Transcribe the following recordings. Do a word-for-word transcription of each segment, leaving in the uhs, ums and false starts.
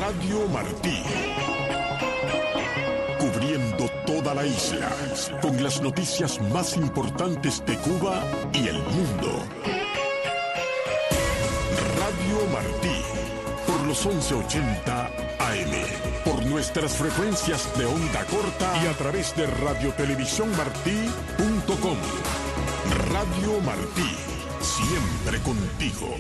Radio Martí. Cubriendo toda la isla, con las noticias más importantes de Cuba y el mundo. Radio Martí, por los once ochenta A M, por nuestras frecuencias de onda corta y a través de radiotelevisiónmartí punto com. Radio Martí, siempre contigo.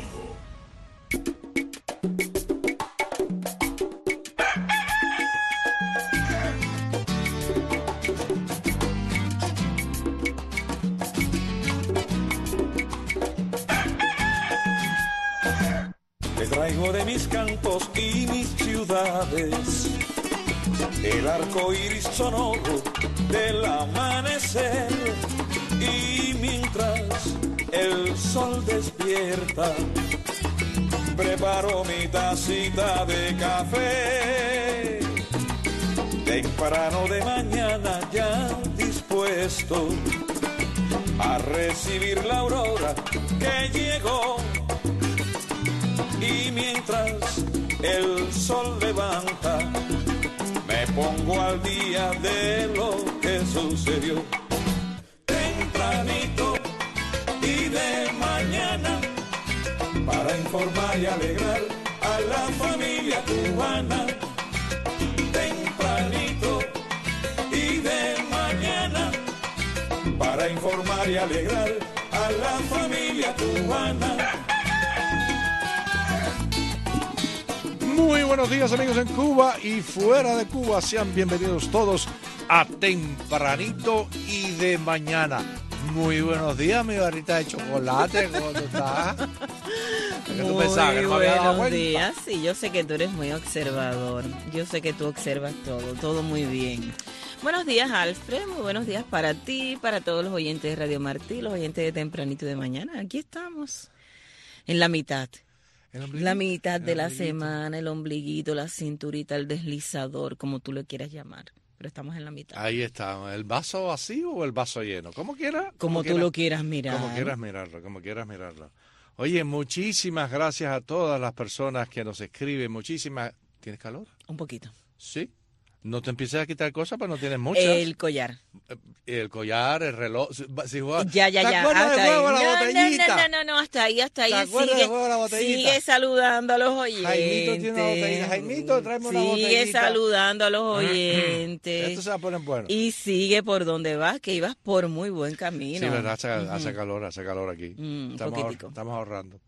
Traigo de mis campos y mis ciudades el arco iris sonoro del amanecer, y mientras el sol despierta preparo mi tacita de café, temprano de mañana ya dispuesto a recibir la aurora que llegó. Y mientras el sol levanta, me pongo al día de lo que sucedió. Tempranito y de mañana, para informar y alegrar a la familia cubana. Tempranito y de mañana, para informar y alegrar a la familia cubana. Muy buenos días, amigos en Cuba y fuera de Cuba. Sean bienvenidos todos a Tempranito y de mañana. Muy buenos días, mi barrita de chocolate. ¿Cómo tú estás? Muy tú pensabas, que no buenos días. Sí, yo sé que tú eres muy observador. Yo sé que tú observas todo, todo muy bien. Buenos días, Alfred. Muy buenos días para ti, para todos los oyentes de Radio Martí, los oyentes de Tempranito y de mañana. Aquí estamos, en la mitad. La mitad de la semana, el ombliguito, la cinturita, el deslizador, como tú lo quieras llamar. Pero estamos en la mitad. Ahí está. ¿El vaso vacío o el vaso lleno? Como quieras. Como, como tú quieras, lo quieras mirar. Como quieras mirarlo, como quieras mirarlo. Oye, muchísimas gracias a todas las personas que nos escriben. Muchísimas. ¿Tienes calor? Un poquito. Sí. No te empieces a quitar cosas, pero no tienes muchas. El collar. El collar, el reloj. Si juega, ya, ya, ¿te ya. acuerdas del juego de la botellita? No, no, no, no, hasta ahí, hasta ahí. ¿Te acuerdas sigue, del juego de la botellita? Sigue saludando a los oyentes. Jaimito tiene una botellita. Jaimito, tráeme una botellita. Sigue saludando a los oyentes. Esto se va a poner bueno. Y sigue por donde vas, que ibas por muy buen camino. Sí, verdad, hace, uh-huh. hace calor, hace calor aquí. Mm, estamos, ahor- estamos ahorrando.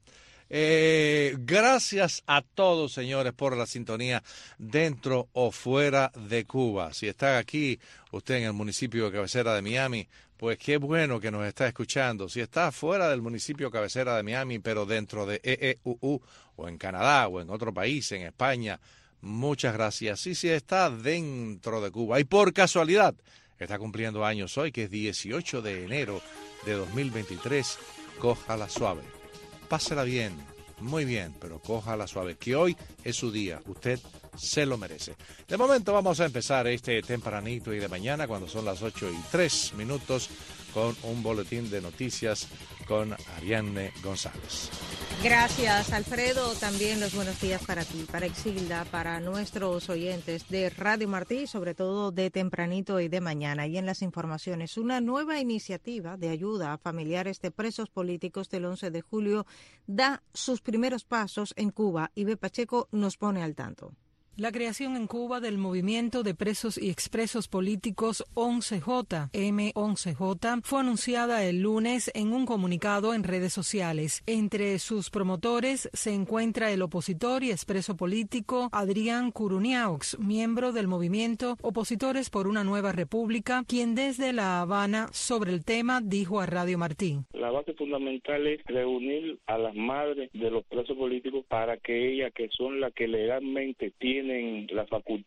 Eh, gracias a todos, señores, por la sintonía dentro o fuera de Cuba. Si está aquí usted en el municipio de cabecera de Miami, pues qué bueno que nos está escuchando. Si está fuera del municipio cabecera de Miami, pero dentro de E E U U, o en Canadá, o en otro país, en España, muchas gracias. Y si está dentro de Cuba, y por casualidad está cumpliendo años hoy, que es dieciocho de enero de dos mil veintitrés, cójala suave. Pásela bien, muy bien, pero cójala suave, que hoy es su día, usted se lo merece. De momento vamos a empezar este tempranito y de mañana, cuando son las ocho y tres minutos, con un boletín de noticias con Ariadne González. Gracias, Alfredo. También los buenos días para ti, para Exilda, para nuestros oyentes de Radio Martí, sobre todo de Tempranito y de mañana. Y en las informaciones, una nueva iniciativa de ayuda a familiares de presos políticos del once de julio da sus primeros pasos en Cuba. Ibe Pacheco nos pone al tanto. La creación en Cuba del Movimiento de Presos y Expresos Políticos once J, M once J, fue anunciada el lunes en un comunicado en redes sociales. Entre sus promotores se encuentra el opositor y expreso político Adrián Curuniaux, miembro del movimiento Opositores por una Nueva República, quien desde La Habana sobre el tema dijo a Radio Martí. La base fundamental es reunir a las madres de los presos políticos para que ellas, que son las que legalmente tienen tienen la facultad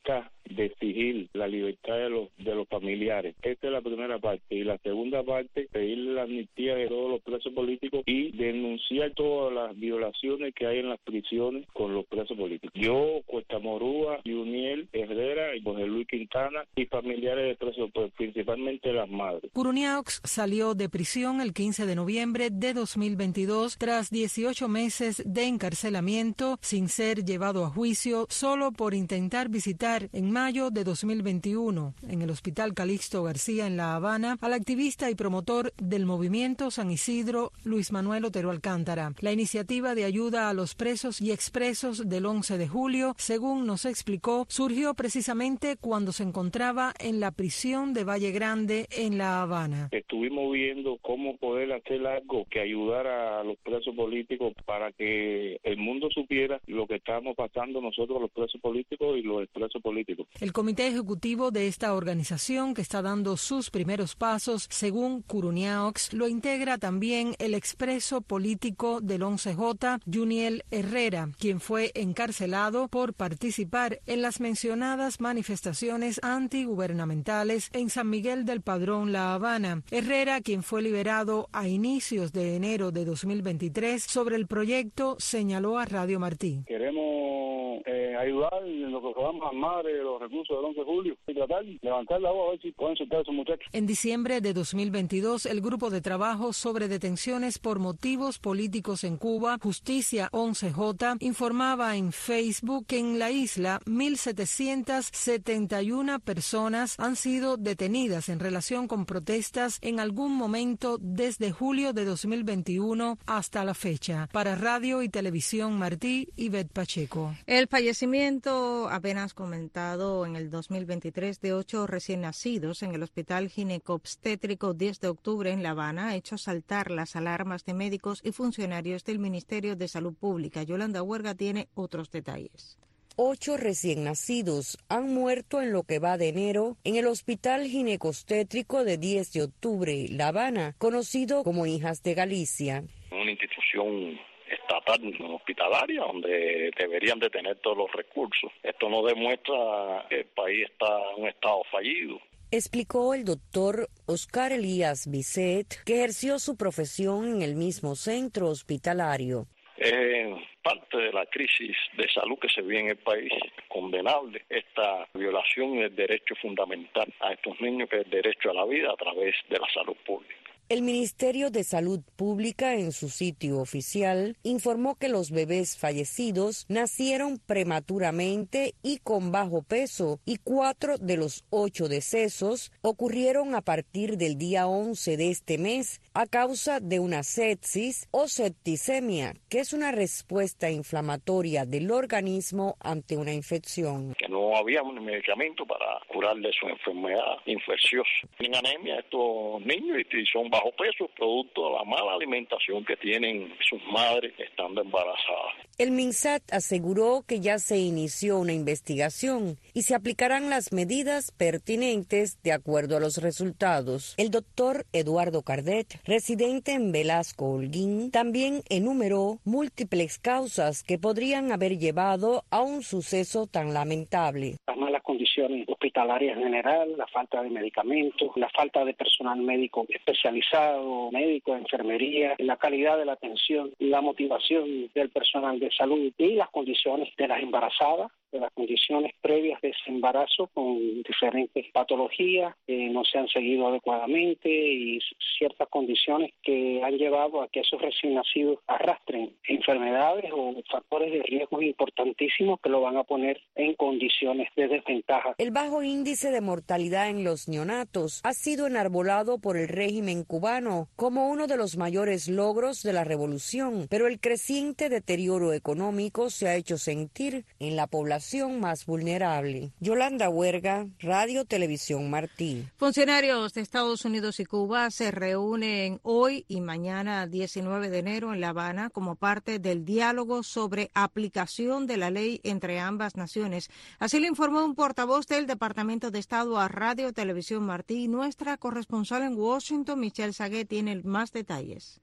de exigir la libertad de los de los familiares. Esta es la primera parte. Y la segunda parte, pedir la amnistía de todos los presos políticos y denunciar todas las violaciones que hay en las prisiones con los presos políticos. Yo, Cuesta Morúa, Yuniel Herrera y José Luis Quintana y familiares de presos, pues, principalmente las madres. Curuniaux salió de prisión el quince de noviembre de dos mil veintidós tras dieciocho meses de encarcelamiento sin ser llevado a juicio solo por intentar visitar en mayo de dos mil veintiuno en el Hospital Calixto García en La Habana al activista y promotor del movimiento San Isidro, Luis Manuel Otero Alcántara. La iniciativa de ayuda a los presos y expresos del once de julio, según nos explicó, surgió precisamente cuando se encontraba en la prisión de Valle Grande en La Habana. Estuvimos viendo cómo poder hacer algo que ayudara a los presos políticos para que el mundo supiera lo que estamos pasando nosotros los presos políticos y los expresos políticos. El comité ejecutivo de esta organización, que está dando sus primeros pasos, según Curuniaux, lo integra también el expreso político del once J, Yuniel Herrera, quien fue encarcelado por participar en las mencionadas manifestaciones antigubernamentales en San Miguel del Padrón, La Habana. Herrera, quien fue liberado a inicios de enero de dos mil veintitrés sobre el proyecto, señaló a Radio Martí. Queremos eh, ayudar en lo que podamos a madres de los recursos del once de julio y tratar de levantar la voz a ver si pueden soltar a esos muchachos. En diciembre de dos mil veintidós, el Grupo de Trabajo sobre Detenciones por Motivos Políticos en Cuba, Justicia once J, informaba en Facebook que en la isla mil setecientas setenta y una personas han sido detenidas en relación con protestas en algún momento desde julio de dos mil veintiuno hasta la fecha. Para Radio y Televisión Martí, Ivette Pacheco. El fallecimiento apenas comentado en el dos mil veintitrés de ocho recién nacidos en el Hospital Ginecobstétrico diez de octubre en La Habana ha hecho saltar las alarmas de médicos y funcionarios del Ministerio de Salud Pública. Yolanda Huerga tiene otros detalles. Ocho recién nacidos han muerto en lo que va de enero en el Hospital Ginecobstétrico de diez de octubre, La Habana, conocido como Hijas de Galicia. Una institución estatal hospitalaria donde deberían de tener todos los recursos. Esto no demuestra que el país está en un estado fallido. Explicó el doctor Oscar Elías Bisset, que ejerció su profesión en el mismo centro hospitalario. Es parte de la crisis de salud que se vive en el país, condenable esta violación del derecho fundamental a estos niños, que es el derecho a la vida a través de la salud pública. El Ministerio de Salud Pública, en su sitio oficial, informó que los bebés fallecidos nacieron prematuramente y con bajo peso, y cuatro de los ocho decesos ocurrieron a partir del día once de este mes a causa de una sepsis o septicemia, que es una respuesta inflamatoria del organismo ante una infección. Que no había un medicamento para curarle su enfermedad infecciosa. Tienen anemia estos niños y son bajo peso, producto de la mala alimentación que tienen sus madres estando embarazadas. El MINSAT aseguró que ya se inició una investigación y se aplicarán las medidas pertinentes de acuerdo a los resultados. El doctor Eduardo Cardet, residente en Velasco, Holguín, también enumeró múltiples causas que podrían haber llevado a un suceso tan lamentable. Las malas condiciones hospitalarias en general, la falta de medicamentos, la falta de personal médico especializado, médico, enfermería, la calidad de la atención, la motivación del personal de salud y las condiciones de las embarazadas, de las condiciones previas de ese embarazo con diferentes patologías que no se han seguido adecuadamente y ciertas condiciones que han llevado a que esos recién nacidos arrastren enfermedades o factores de riesgo importantísimos que lo van a poner en condiciones de desventaja. El bajo índice de mortalidad en los neonatos ha sido enarbolado por el régimen cubano como uno de los mayores logros de la revolución, pero el creciente deterioro económico se ha hecho sentir en la población más vulnerable. Yolanda Huerga, Radio Televisión Martí. Funcionarios de Estados Unidos y Cuba se reúnen hoy y mañana diecinueve de enero en La Habana como parte del diálogo sobre aplicación de la ley entre ambas naciones. Así lo informó un portavoz del Departamento de Estado a Radio Televisión Martí. Nuestra corresponsal en Washington, Michelle Saguet, tiene más detalles.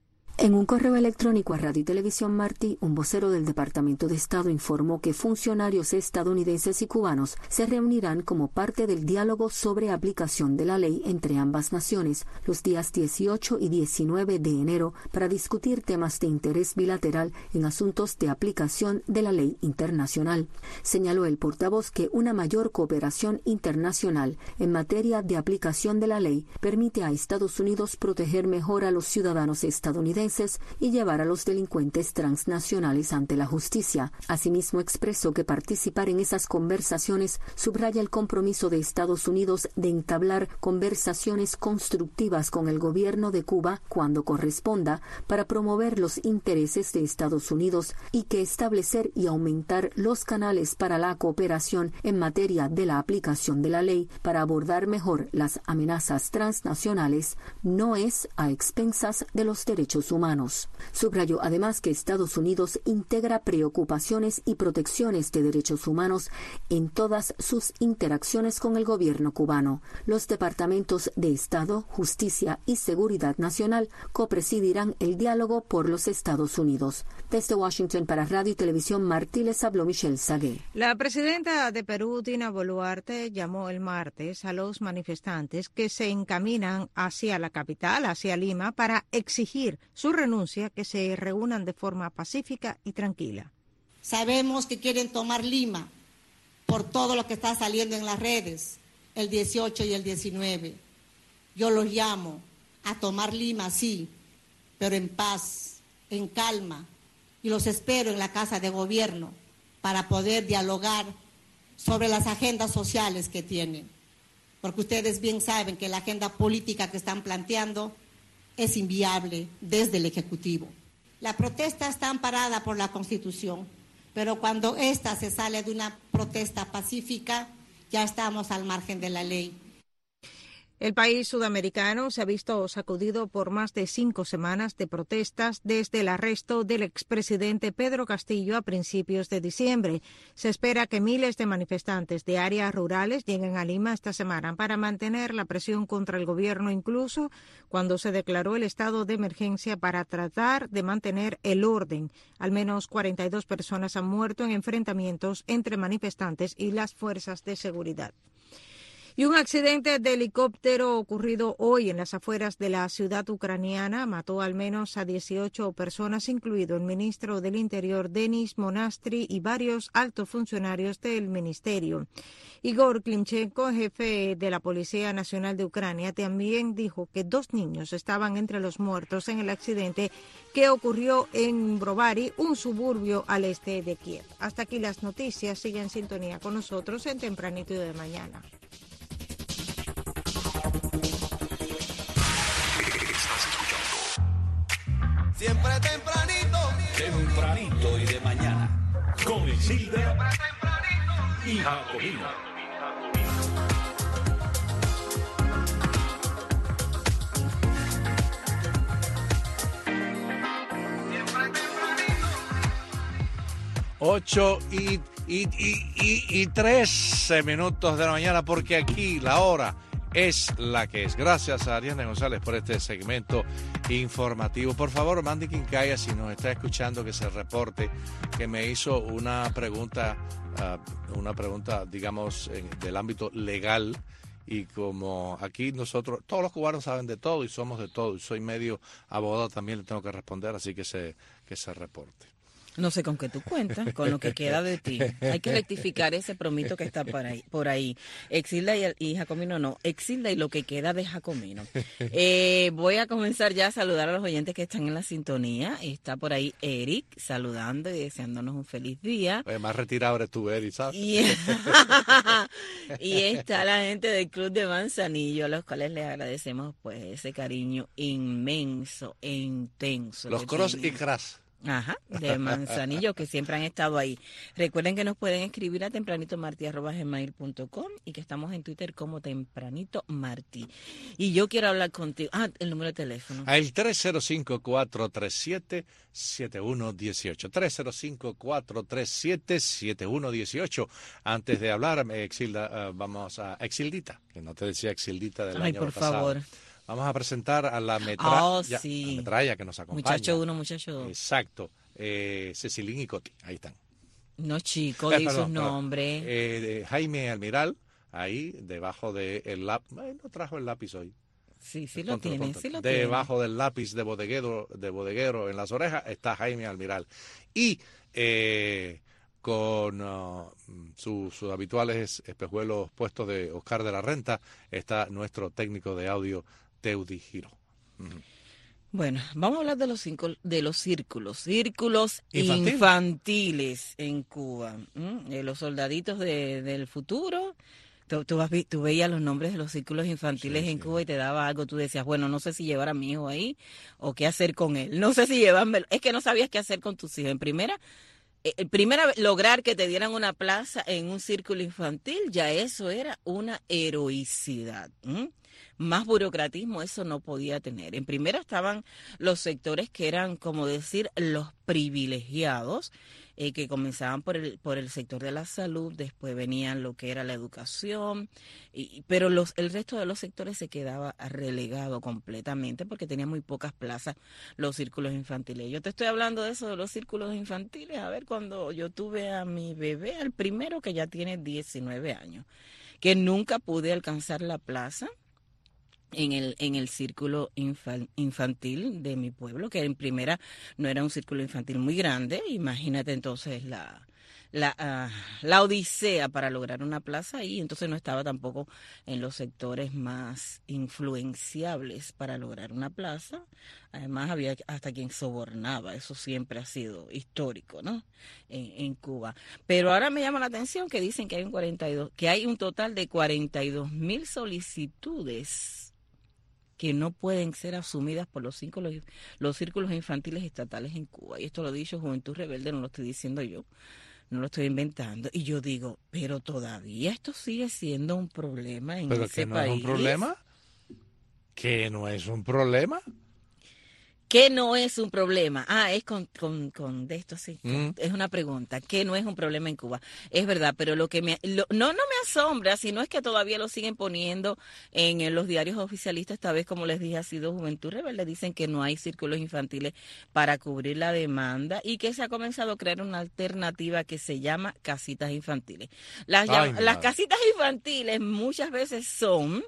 En un correo electrónico a Radio y Televisión Martí, un vocero del Departamento de Estado informó que funcionarios estadounidenses y cubanos se reunirán como parte del diálogo sobre aplicación de la ley entre ambas naciones los días dieciocho y diecinueve de enero para discutir temas de interés bilateral en asuntos de aplicación de la ley internacional. Señaló el portavoz que una mayor cooperación internacional en materia de aplicación de la ley permite a Estados Unidos proteger mejor a los ciudadanos estadounidenses y llevar a los delincuentes transnacionales ante la justicia. Asimismo, expresó que participar en esas conversaciones subraya el compromiso de Estados Unidos de entablar conversaciones constructivas con el gobierno de Cuba cuando corresponda para promover los intereses de Estados Unidos y que establecer y aumentar los canales para la cooperación en materia de la aplicación de la ley para abordar mejor las amenazas transnacionales no es a expensas de los derechos humanos. Subrayó además que Estados Unidos integra preocupaciones y protecciones de derechos humanos en todas sus interacciones con el gobierno cubano. Los departamentos de Estado, Justicia y Seguridad Nacional copresidirán el diálogo por los Estados Unidos. Desde Washington para Radio y Televisión Martí les habló Michelle Sagué. La presidenta de Perú, Dina Boluarte, llamó el martes a los manifestantes que se encaminan hacia la capital, hacia Lima, para exigir su renuncia, que se reúnan de forma pacífica y tranquila. Sabemos que quieren tomar Lima por todo lo que está saliendo en las redes, el dieciocho y el diecinueve. Yo los llamo a tomar Lima, sí, pero en paz, en calma, y los espero en la Casa de Gobierno para poder dialogar sobre las agendas sociales que tienen, porque ustedes bien saben que la agenda política que están planteando es inviable desde el Ejecutivo. La protesta está amparada por la Constitución, pero cuando ésta se sale de una protesta pacífica, ya estamos al margen de la ley. El país sudamericano se ha visto sacudido por más de cinco semanas de protestas desde el arresto del expresidente Pedro Castillo a principios de diciembre. Se espera que miles de manifestantes de áreas rurales lleguen a Lima esta semana para mantener la presión contra el gobierno, incluso cuando se declaró el estado de emergencia para tratar de mantener el orden. Al menos cuarenta y dos personas han muerto en enfrentamientos entre manifestantes y las fuerzas de seguridad. Y un accidente de helicóptero ocurrido hoy en las afueras de la ciudad ucraniana mató al menos a dieciocho personas, incluido el ministro del Interior, Denis Monastri, y varios altos funcionarios del ministerio. Igor Klinchenko, jefe de la Policía Nacional de Ucrania, también dijo que dos niños estaban entre los muertos en el accidente que ocurrió en Brovary, un suburbio al este de Kiev. Hasta aquí las noticias. Sigue en sintonía con nosotros en Tempranito y de Mañana. Siempre tempranito, tempranito y de mañana, con Isilda y Jacobina. Ocho y, y, y, y, y trece minutos de la mañana, porque aquí la hora es la que es. Gracias a Ariana González por este segmento informativo. Por favor, Mandy Quincaya, si nos está escuchando, que se reporte, que me hizo una pregunta, uh, una pregunta, digamos, en, del ámbito legal. Y como aquí nosotros, todos los cubanos saben de todo y somos de todo, y soy medio abogado, también le tengo que responder, así que se, que se reporte. No sé con qué tú cuentas, con lo que queda de ti. Hay que rectificar ese promito que está por ahí. Por ahí. Exilda y, y Jacomino no. Exilda y lo que queda de Jacomino. Eh, voy a comenzar ya a saludar a los oyentes que están en la sintonía. Está por ahí Eric saludando y deseándonos un feliz día. Oye, más retirado eres tú, Eric, ¿sabes? Y, y está la gente del Club de Manzanillo, a los cuales les agradecemos pues ese cariño inmenso e intenso. Los cross y cras. Ajá, de Manzanillo, que siempre han estado ahí. Recuerden que nos pueden escribir a tempranitomarti arroba gmail punto com y que estamos en Twitter como Tempranito Martí. Y yo quiero hablar contigo. Ah, el número de teléfono. El tres cero cinco, cuatro tres siete, siete uno uno ocho. tres cero cinco, cuatro tres siete, siete uno uno ocho. Antes de hablar, Exilda, uh, vamos a Exildita, que no te decía Exildita del Ay, año por pasado. favor. vamos a presentar a la metralla, oh, sí. la metralla que nos acompaña. Muchacho uno, muchacho dos. Exacto. Eh, Cecilín y Coti, ahí están. No, chico, eh, di perdón, sus perdón. nombres. Eh, Jaime Almiral, ahí, debajo del lápiz. No trajo el lápiz hoy. Sí, sí lo Contra, tiene, contra. sí lo tiene. Debajo del lápiz de bodeguero, de bodeguero en las orejas está Jaime Almiral. Y eh, con uh, sus, sus habituales espejuelos puestos de Oscar de la Renta está nuestro técnico de audio, Teudi Giro. Uh-huh. Bueno, vamos a hablar de los, cinco, de los círculos, círculos Infantil. infantiles en Cuba. ¿Mm? Eh, los soldaditos de, del futuro. Tú, tú, tú veías los nombres de los círculos infantiles sí, en sí. Cuba y te daba algo. Tú decías, bueno, no sé si llevar a mi hijo ahí o qué hacer con él. No sé si llevármelo. Es que no sabías qué hacer con tus hijos. En primera, eh, primera lograr que te dieran una plaza en un círculo infantil, ya eso era una heroicidad. ¿Mm? Más burocratismo eso no podía tener. En primera estaban los sectores que eran, como decir, los privilegiados, eh, que comenzaban por el por el sector de la salud, después venían lo que era la educación, y, pero los el resto de los sectores se quedaba relegado completamente porque tenía muy pocas plazas los círculos infantiles. Yo te estoy hablando de eso, de los círculos infantiles, a ver, cuando yo tuve a mi bebé, al primero que ya tiene diecinueve años, que nunca pude alcanzar la plaza en el en el círculo infan, infantil de mi pueblo, que en primera no era un círculo infantil muy grande. Imagínate entonces la la, uh, la odisea para lograr una plaza ahí, entonces no estaba tampoco en los sectores más influenciables para lograr una plaza. Además había hasta quien sobornaba, eso siempre ha sido histórico, ¿no? En, en Cuba. Pero ahora me llama la atención que dicen que hay un cuarenta y dos, que hay un total de cuarenta y dos mil solicitudes que no pueden ser asumidas por los, cinco, los, los círculos infantiles estatales en Cuba. Y esto lo ha dicho Juventud Rebelde, no lo estoy diciendo yo, no lo estoy inventando. Y yo digo, pero todavía esto sigue siendo un problema en ¿Pero ese que no país. es un problema? ¿Que no es un problema? ¿Qué no es un problema? Ah, es con, con, con de esto sí. Mm. Es una pregunta. ¿Qué no es un problema en Cuba? Es verdad, pero lo que me lo, no no me asombra, sino es que todavía lo siguen poniendo en, en los diarios oficialistas. Esta vez, como les dije, ha sido Juventud Rebelde. Dicen que no hay círculos infantiles para cubrir la demanda y que se ha comenzado a crear una alternativa que se llama casitas infantiles. Las, Ay, las casitas infantiles muchas veces son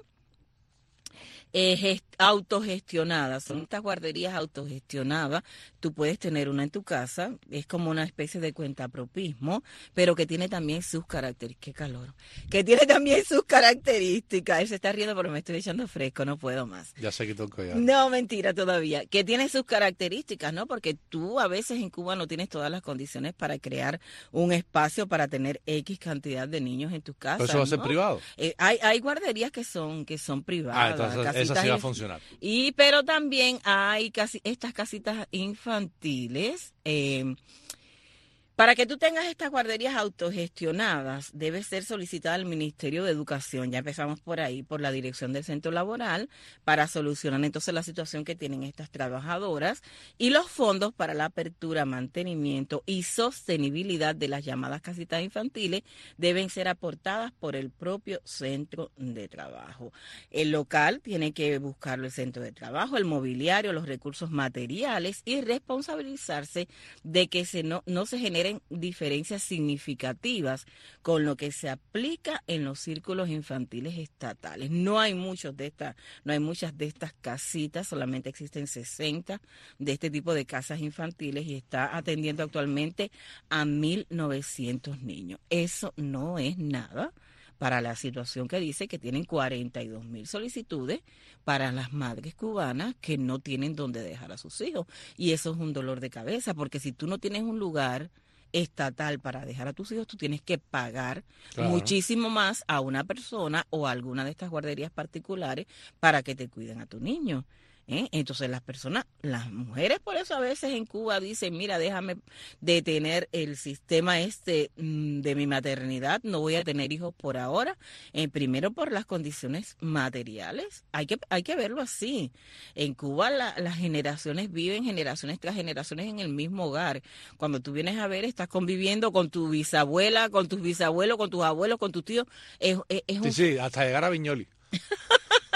Eh, gest, autogestionadas, son estas guarderías autogestionadas. Tú puedes tener una en tu casa, es como una especie de cuentapropismo, pero que tiene también sus características, qué calor, que tiene también sus características. Él se está riendo pero me estoy echando fresco, no puedo más. Ya se quitó el collar. No, mentira todavía, que tiene sus características, ¿no? Porque tú a veces en Cuba no tienes todas las condiciones para crear un espacio para tener X cantidad de niños en tu casa. ¿Pero eso va a ser ¿no? privado? Eh, hay, hay guarderías que son, que son privadas. Ah, entonces esa sí va a funcionar. Y pero también hay casi estas casitas infantiles. Eh, para que tú tengas estas guarderías autogestionadas, debe ser solicitada al Ministerio de Educación. Ya empezamos por ahí, por la dirección del centro laboral, para solucionar entonces la situación que tienen estas trabajadoras. Y los fondos para la apertura, mantenimiento y sostenibilidad de las llamadas casitas infantiles deben ser aportadas por el propio centro de trabajo. El local tiene que buscarlo el centro de trabajo, el mobiliario, los recursos materiales y responsabilizarse de que se no, no se genere diferencias significativas con lo que se aplica en los círculos infantiles estatales. No hay muchos de estas, no hay muchas de estas casitas, solamente existen sesenta de este tipo de casas infantiles y está atendiendo actualmente a mil novecientos niños. Eso no es nada para la situación que dice que tienen cuarenta y dos mil solicitudes para las madres cubanas que no tienen dónde dejar a sus hijos. Y eso es un dolor de cabeza, porque si tú no tienes un lugar estatal para dejar a tus hijos, tú tienes que pagar claro. muchísimo más a una persona o a alguna de estas guarderías particulares para que te cuiden a tu niño. ¿Eh? Entonces las personas, las mujeres por eso a veces en Cuba dicen, mira, déjame detener el sistema este mmm, de mi maternidad, no voy a tener hijos por ahora, eh, primero por las condiciones materiales, hay que hay que verlo así. En Cuba la, las generaciones viven generaciones tras generaciones en el mismo hogar. Cuando tú vienes a ver, estás conviviendo con tu bisabuela, con tus bisabuelos, con tus abuelos, con tus tíos. Es, es, es sí, un... sí, hasta llegar a Viñoli.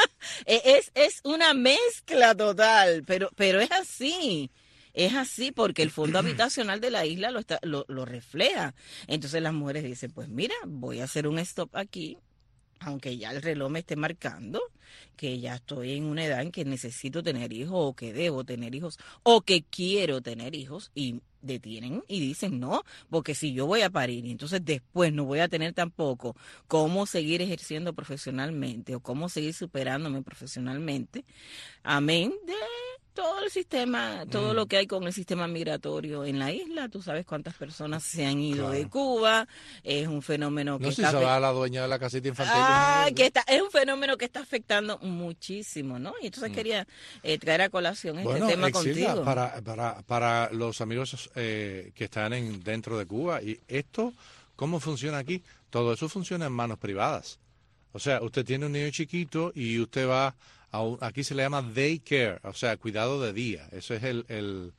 Es, es una mezcla total, pero, pero es así. Es así porque el fondo habitacional de la isla lo, está, lo, lo refleja. Entonces las mujeres dicen, pues mira, voy a hacer un stop aquí, aunque ya el reloj me esté marcando, que ya estoy en una edad en que necesito tener hijos o que debo tener hijos o que quiero tener hijos y detienen y dicen no, porque si yo voy a parir y entonces después no voy a tener tampoco cómo seguir ejerciendo profesionalmente o cómo seguir superándome profesionalmente, amén de todo el sistema, todo mm. lo que hay con el sistema migratorio en la isla. Tú sabes cuántas personas se han ido claro. de Cuba. Es un fenómeno que no sé está... si se va a la dueña de la casita infantil. Ah, que está, es un fenómeno que está afectando muchísimo, ¿no? Y entonces mm. quería eh, traer a colación este bueno, tema Exilda, contigo. Para, para, para los amigos eh, que están en, dentro de Cuba, y esto, ¿cómo funciona aquí? Todo eso funciona en manos privadas. O sea, usted tiene un niño chiquito y usted va... Aquí se le llama daycare, o sea, cuidado de día. Eso es el, el,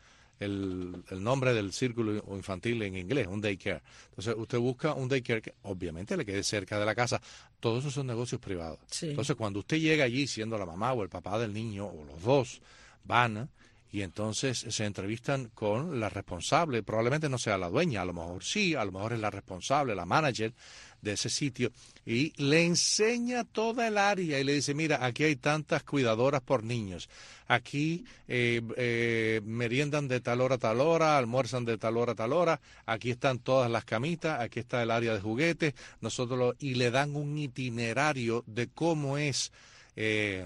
el, el nombre del círculo infantil en inglés, un daycare. Entonces, usted busca un daycare que obviamente le quede cerca de la casa. Todos esos son negocios privados. Sí. Entonces, cuando usted llega allí, siendo la mamá o el papá del niño, o los dos, van y entonces se entrevistan con la responsable. Probablemente no sea la dueña, a lo mejor sí, a lo mejor es la responsable, la manager de ese sitio, y le enseña toda el área y le dice, mira, aquí hay tantas cuidadoras por niños, aquí eh, eh, meriendan de tal hora a tal hora, almuerzan de tal hora a tal hora, aquí están todas las camitas, aquí está el área de juguetes, nosotros lo, y le dan un itinerario de cómo es eh,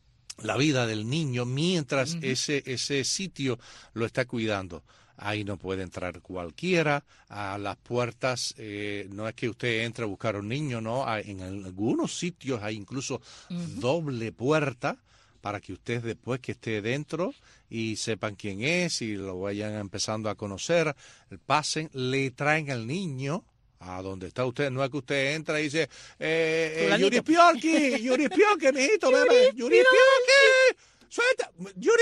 la vida del niño mientras uh-huh. ese, ese sitio lo está cuidando. Ahí no puede entrar cualquiera, a las puertas, eh, no es que usted entre a buscar a un niño, no, en algunos sitios hay incluso uh-huh. doble puerta para que usted después que esté dentro y sepan quién es y lo vayan empezando a conocer, pasen, le traen al niño a donde está usted, no es que usted entra y dice, eh, eh, Yuri Piorki, Yuri Piorki, mijito, bebé, Yuri Piorki, suelta, Yuri.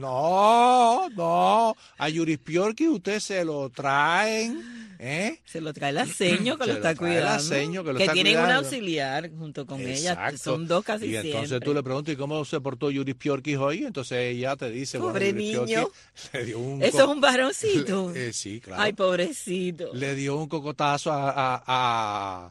No, no, a Yuri Piorki usted se lo traen, ¿eh? Se lo trae la seño que lo está cuidando. La seño que lo que está tienen cuidando. Un auxiliar junto con Exacto. ella, son dos casi siempre. Y entonces siempre. tú le preguntas, ¿y cómo se portó Yuri Piorki hoy? Entonces ella te dice, pobre bueno, niño, le dio un eso co- es un varoncito. eh, sí, claro. Ay, pobrecito. Le dio un cocotazo a... a, a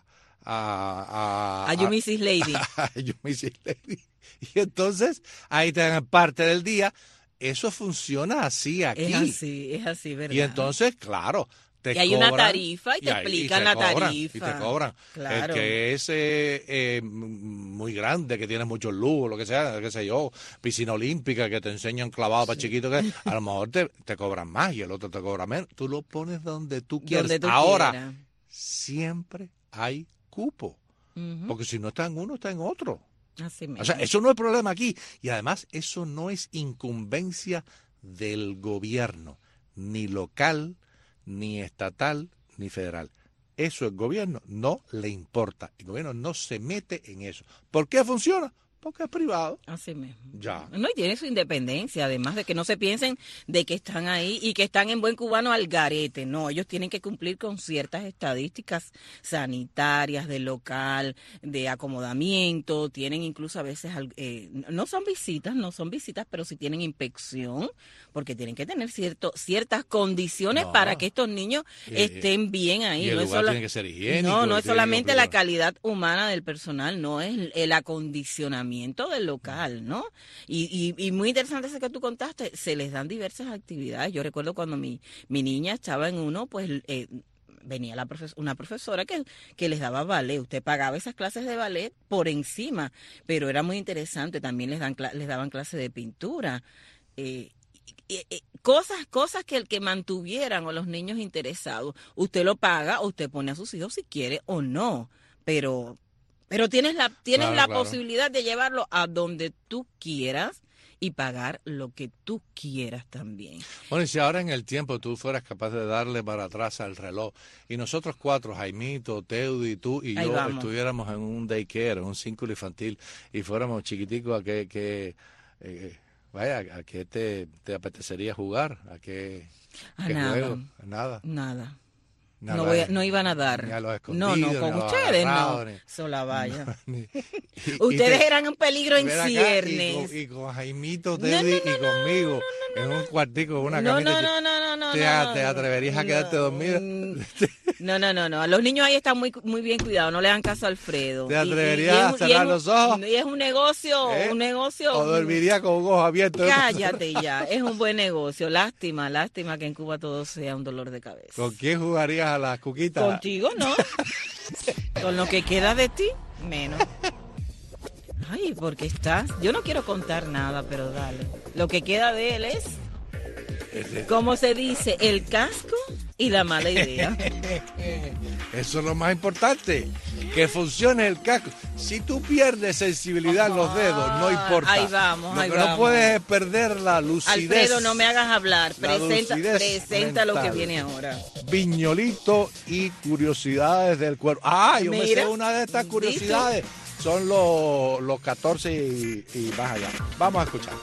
a, a, a You missus Lady. A You missus Lady. Y entonces, ahí te dan parte del día. Eso funciona así aquí. Es así, es así, ¿verdad? Y entonces, claro, te y hay cobran, una tarifa y te y explican y te la cobran, tarifa. Y te cobran. Claro. El que es eh, eh, muy grande, que tiene muchos lujos, lo que sea, qué sé yo, piscina olímpica, que te enseñan clavado sí. para chiquitos, que a lo mejor te, te cobran más y el otro te cobra menos. Tú lo pones donde tú quieras. Donde tú Ahora, quieras. Siempre hay cupo. Uh-huh. Porque si no está en uno, está en otro. Así mismo. O sea, eso no es problema aquí. Y además, eso no es incumbencia del gobierno, ni local, ni estatal, ni federal. Eso el gobierno no le importa. El gobierno no se mete en eso. ¿Por qué funciona? Porque es privado. Así mismo. Ya. No, y tiene su independencia, además de que no se piensen de que están ahí y que están en buen cubano al garete. No, ellos tienen que cumplir con ciertas estadísticas sanitarias, de local, de acomodamiento. Tienen incluso a veces, eh, no son visitas, no son visitas, pero sí tienen inspección, porque tienen que tener cierto, ciertas condiciones no. para que estos niños eh, estén bien ahí. Y el no lugar es sola, tiene que ser higiénico. No, no es solamente la calidad humana del personal, no es el acondicionamiento del local, ¿no? Y, y, y muy interesante eso que tú contaste, se les dan diversas actividades. Yo recuerdo cuando mi, mi niña estaba en uno, pues eh, venía la profes- una profesora que, que les daba ballet. Usted pagaba esas clases de ballet por encima, pero era muy interesante. También les, dan, les daban clases de pintura. Eh, Eh, eh, cosas cosas que el que mantuvieran a los niños interesados. Usted lo paga o usted pone a sus hijos si quiere o no, pero pero tienes la tienes claro, la claro. posibilidad de llevarlo a donde tú quieras y pagar lo que tú quieras también. Bueno, y si ahora en el tiempo tú fueras capaz de darle para atrás al reloj y nosotros cuatro, Jaimito, Teudi, tú y Ahí yo vamos. estuviéramos en un daycare, en un círculo infantil y fuéramos chiquiticos, a que, que eh, vaya, ¿a qué te, te apetecería jugar? ¿A qué, A qué nada. juego? Nada. Nada. No, no, voy a, no iba a nadar. Ni a los no, no, con ustedes no. Ni, Sola vaya. No, ni, y, ustedes y te, eran un peligro en ciernes. Y con, y con Jaimito, Teddy, no, no, no, y conmigo, no, no, no, en un cuartico, una no, camita. No, no, no, no, no. ¿Te, no, te atreverías no, a quedarte dormida? No, no, no, no. Los niños ahí están muy muy bien cuidados. No le dan caso a Alfredo. ¿Te atreverías y, y, y a cerrar los ojos? Y es un negocio, ¿Eh? un negocio. O dormiría con un ojo abierto. Cállate ya. Es un buen negocio. Lástima, lástima que en Cuba todo sea un dolor de cabeza. ¿Con quién jugarías a las cuquitas? Contigo no. Con lo que queda de ti, menos. Ay, porque estás. Yo no quiero contar nada, pero dale. Lo que queda de él es, ¿cómo se dice? El casco y la mala idea. Eso es lo más importante, que funcione el casco. Si tú pierdes sensibilidad en los dedos, no importa. Ahí vamos, lo ahí que vamos. no puedes es perder la lucidez. Alfredo, no me hagas hablar. Presenta, presenta lo que viene ahora. Viñolito y curiosidades del cuerpo. Ah, yo Mira, me sé una de estas curiosidades. ¿Viste? Son los, los catorce y, y más allá. Vamos a escuchar.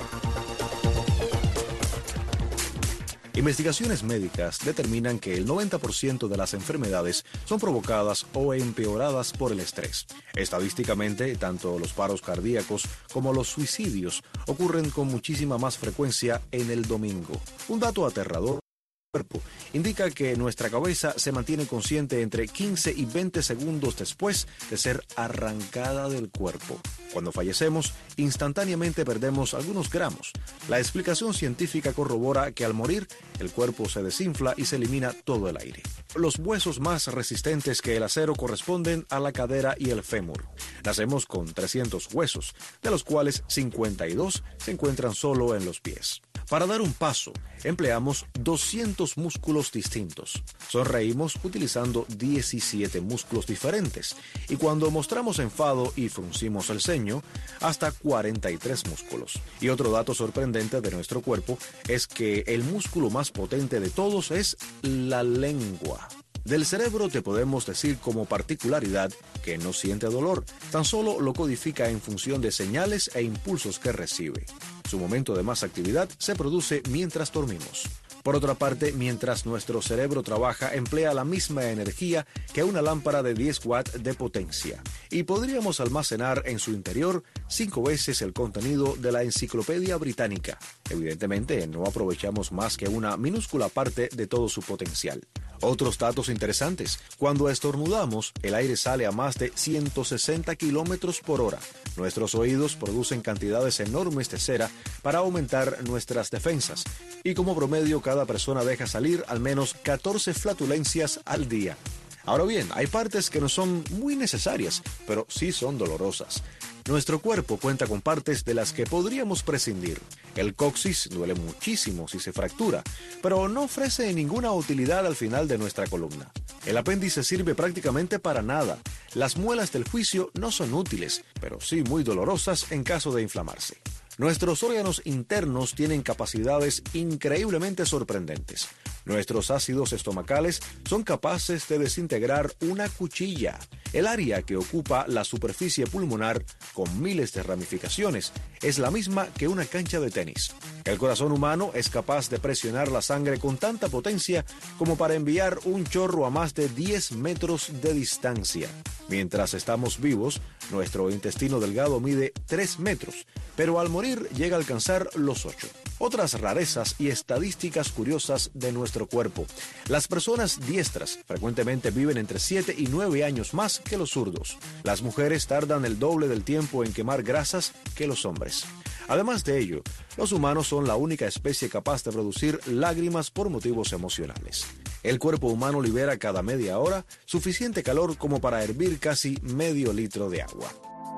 Investigaciones médicas determinan que el noventa por ciento de las enfermedades son provocadas o empeoradas por el estrés. Estadísticamente, tanto los paros cardíacos como los suicidios ocurren con muchísima más frecuencia en el domingo. Un dato aterrador cuerpo indica que nuestra cabeza se mantiene consciente entre quince y veinte segundos después de ser arrancada del cuerpo. Cuando fallecemos, instantáneamente perdemos algunos gramos. La explicación científica corrobora que al morir, el cuerpo se desinfla y se elimina todo el aire. Los huesos más resistentes que el acero corresponden a la cadera y el fémur. Nacemos con trescientos huesos, de los cuales cincuenta y dos se encuentran solo en los pies. Para dar un paso, empleamos doscientos músculos distintos. Sonreímos utilizando diecisiete músculos diferentes. Y cuando mostramos enfado y fruncimos el ceño, hasta cuarenta y tres músculos. Y otro dato sorprendente de nuestro cuerpo es que el músculo más potente de todos es la lengua. Del cerebro te podemos decir como particularidad que no siente dolor, tan solo lo codifica en función de señales e impulsos que recibe. Su momento de más actividad se produce mientras dormimos. Por otra parte, mientras nuestro cerebro trabaja, emplea la misma energía que una lámpara de diez watts de potencia. Y podríamos almacenar en su interior cinco veces el contenido de la Enciclopedia Británica. Evidentemente, no aprovechamos más que una minúscula parte de todo su potencial. Otros datos interesantes. Cuando estornudamos, el aire sale a más de ciento sesenta kilómetros por hora. Nuestros oídos producen cantidades enormes de cera para aumentar nuestras defensas. Y como promedio, cada persona deja salir al menos catorce flatulencias al día. Ahora bien, hay partes que no son muy necesarias, pero sí son dolorosas. Nuestro cuerpo cuenta con partes de las que podríamos prescindir. El coxis duele muchísimo si se fractura, pero no ofrece ninguna utilidad al final de nuestra columna. El apéndice sirve prácticamente para nada. Las muelas del juicio no son útiles, pero sí muy dolorosas en caso de inflamarse. Nuestros órganos internos tienen capacidades increíblemente sorprendentes. Nuestros ácidos estomacales son capaces de desintegrar una cuchilla. El área que ocupa la superficie pulmonar, con miles de ramificaciones, es la misma que una cancha de tenis. El corazón humano es capaz de presionar la sangre con tanta potencia como para enviar un chorro a más de diez metros de distancia. Mientras estamos vivos, nuestro intestino delgado mide tres metros, pero al morir llega a alcanzar los ocho. Otras rarezas y estadísticas curiosas de nuestro cuerpo. Las personas diestras frecuentemente viven entre siete y nueve años más que los zurdos. Las mujeres tardan el doble del tiempo en quemar grasas que los hombres. Además de ello, los humanos son la única especie capaz de producir lágrimas por motivos emocionales. El cuerpo humano libera cada media hora suficiente calor como para hervir casi medio litro de agua.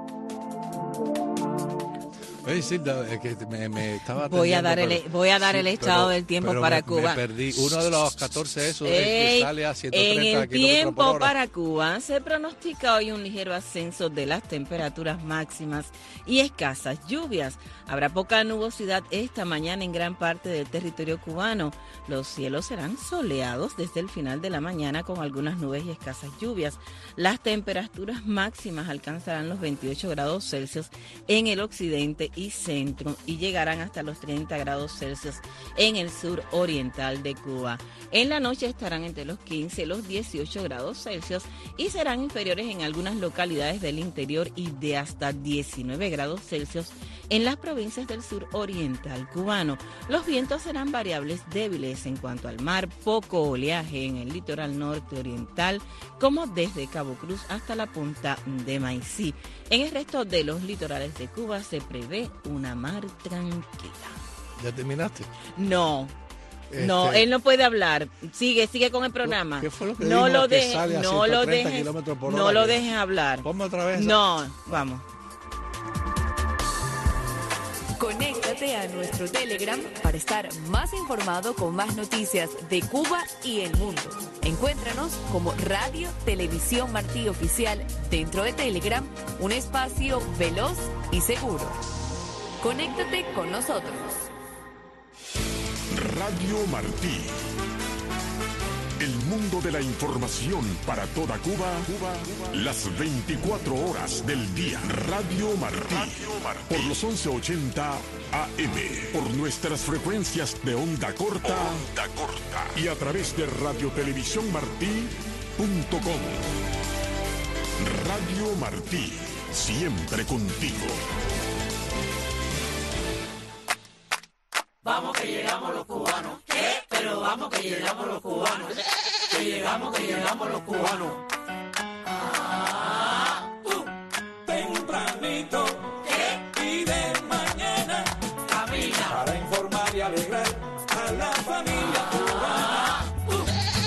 Oye, sí, que me, me estaba voy a dar pero, el voy a dar sí, el estado pero, del tiempo para me, Cuba. Me perdí uno de los catorce esos Ey, que sale a ciento treinta en el kilómetros por hora. Tiempo para Cuba se pronostica hoy un ligero ascenso de las temperaturas máximas y escasas lluvias. Habrá poca nubosidad esta mañana en gran parte del territorio cubano. Los cielos serán soleados desde el final de la mañana con algunas nubes y escasas lluvias. Las temperaturas máximas alcanzarán los veintiocho grados Celsius en el occidente y y centro y llegarán hasta los treinta grados Celsius en el sur oriental de Cuba. En la noche estarán entre los quince y los dieciocho grados Celsius y serán inferiores en algunas localidades del interior y de hasta diecinueve grados Celsius en las provincias del sur oriental cubano. Los vientos serán variables débiles en cuanto al mar, poco oleaje en el litoral norte oriental, como desde Cabo Cruz hasta la punta de Maicí. En el resto de los litorales de Cuba se prevé una mar tranquila. ¿Ya terminaste? No. Este... No, él no puede hablar. Sigue, sigue con el programa. ¿Qué fue lo que no dijo lo que deje, sale a no lo dejes, kilómetros por no hora? lo dejes hablar. Ponme otra vez. No, vamos. Conéctate a nuestro Telegram para estar más informado con más noticias de Cuba y el mundo. Encuéntranos como Radio Televisión Martí Oficial dentro de Telegram, un espacio veloz y seguro. Conéctate con nosotros. Radio Martí. El mundo de la información para toda Cuba, Cuba, las veinticuatro horas del día. Radio Martí, Radio Martí. Por los once ochenta A M, por nuestras frecuencias de onda corta, onda corta y a través de radio televisión martí punto com. Radio Martí, siempre contigo. Vamos que llegamos los cubanos. ¿Qué? Pero vamos que llegamos los cubanos. Que llegamos, que llegamos los cubanos. Ah, uh, tempranito. ¿Qué? Y de mañana. Camina. Para informar y alegrar a la familia cubana. Uh.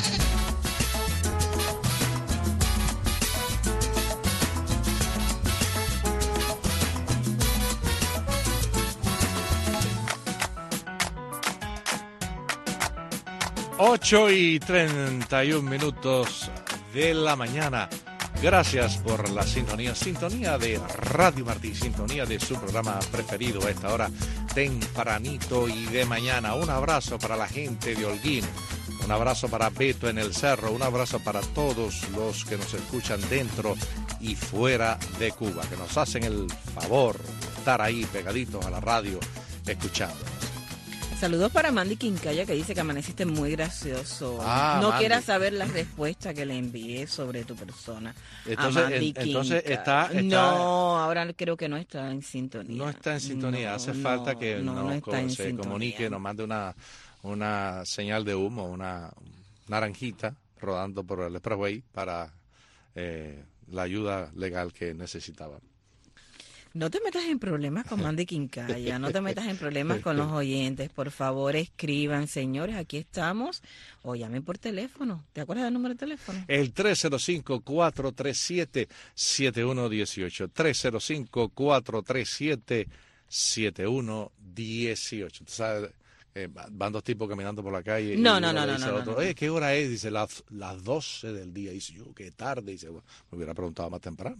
ocho y treinta y un minutos de la mañana. Gracias por la sintonía, sintonía de Radio Martí, sintonía de su programa preferido a esta hora, tempranito y de mañana. Un abrazo para la gente de Holguín, un abrazo para Beto en el Cerro, un abrazo para todos los que nos escuchan dentro y fuera de Cuba, que nos hacen el favor de estar ahí pegaditos a la radio escuchando. Saludos para Mandy Quincaya, que dice que amaneciste muy gracioso. Ah, no Mandy. quiera saber la respuesta que le envié sobre tu persona. Entonces, a Mandy en, entonces está, está... No, ahora creo que no está en sintonía. No está en sintonía. No, Hace no, falta que no, nos no está en se sintonía. comunique, nos mande una, una señal de humo, una naranjita rodando por el expressway para eh, la ayuda legal que necesitaba. No te metas en problemas con Mandy Quincaya, no te metas en problemas con los oyentes. Por favor, escriban, señores, aquí estamos, o llamen por teléfono. ¿Te acuerdas del número de teléfono? El tres cero cinco, cuatro tres siete, siete uno uno ocho. tres cero cinco, cuatro tres siete, siete uno uno ocho. ¿Tú sabes? Eh, van dos tipos caminando por la calle. No, y no, uno no, le no, dice no, al otro, no, no. "Eh, ¿qué hora es?" Dice, las, las doce del día. Dice, yo, qué tarde. Dice, bueno, me hubiera preguntado más temprano.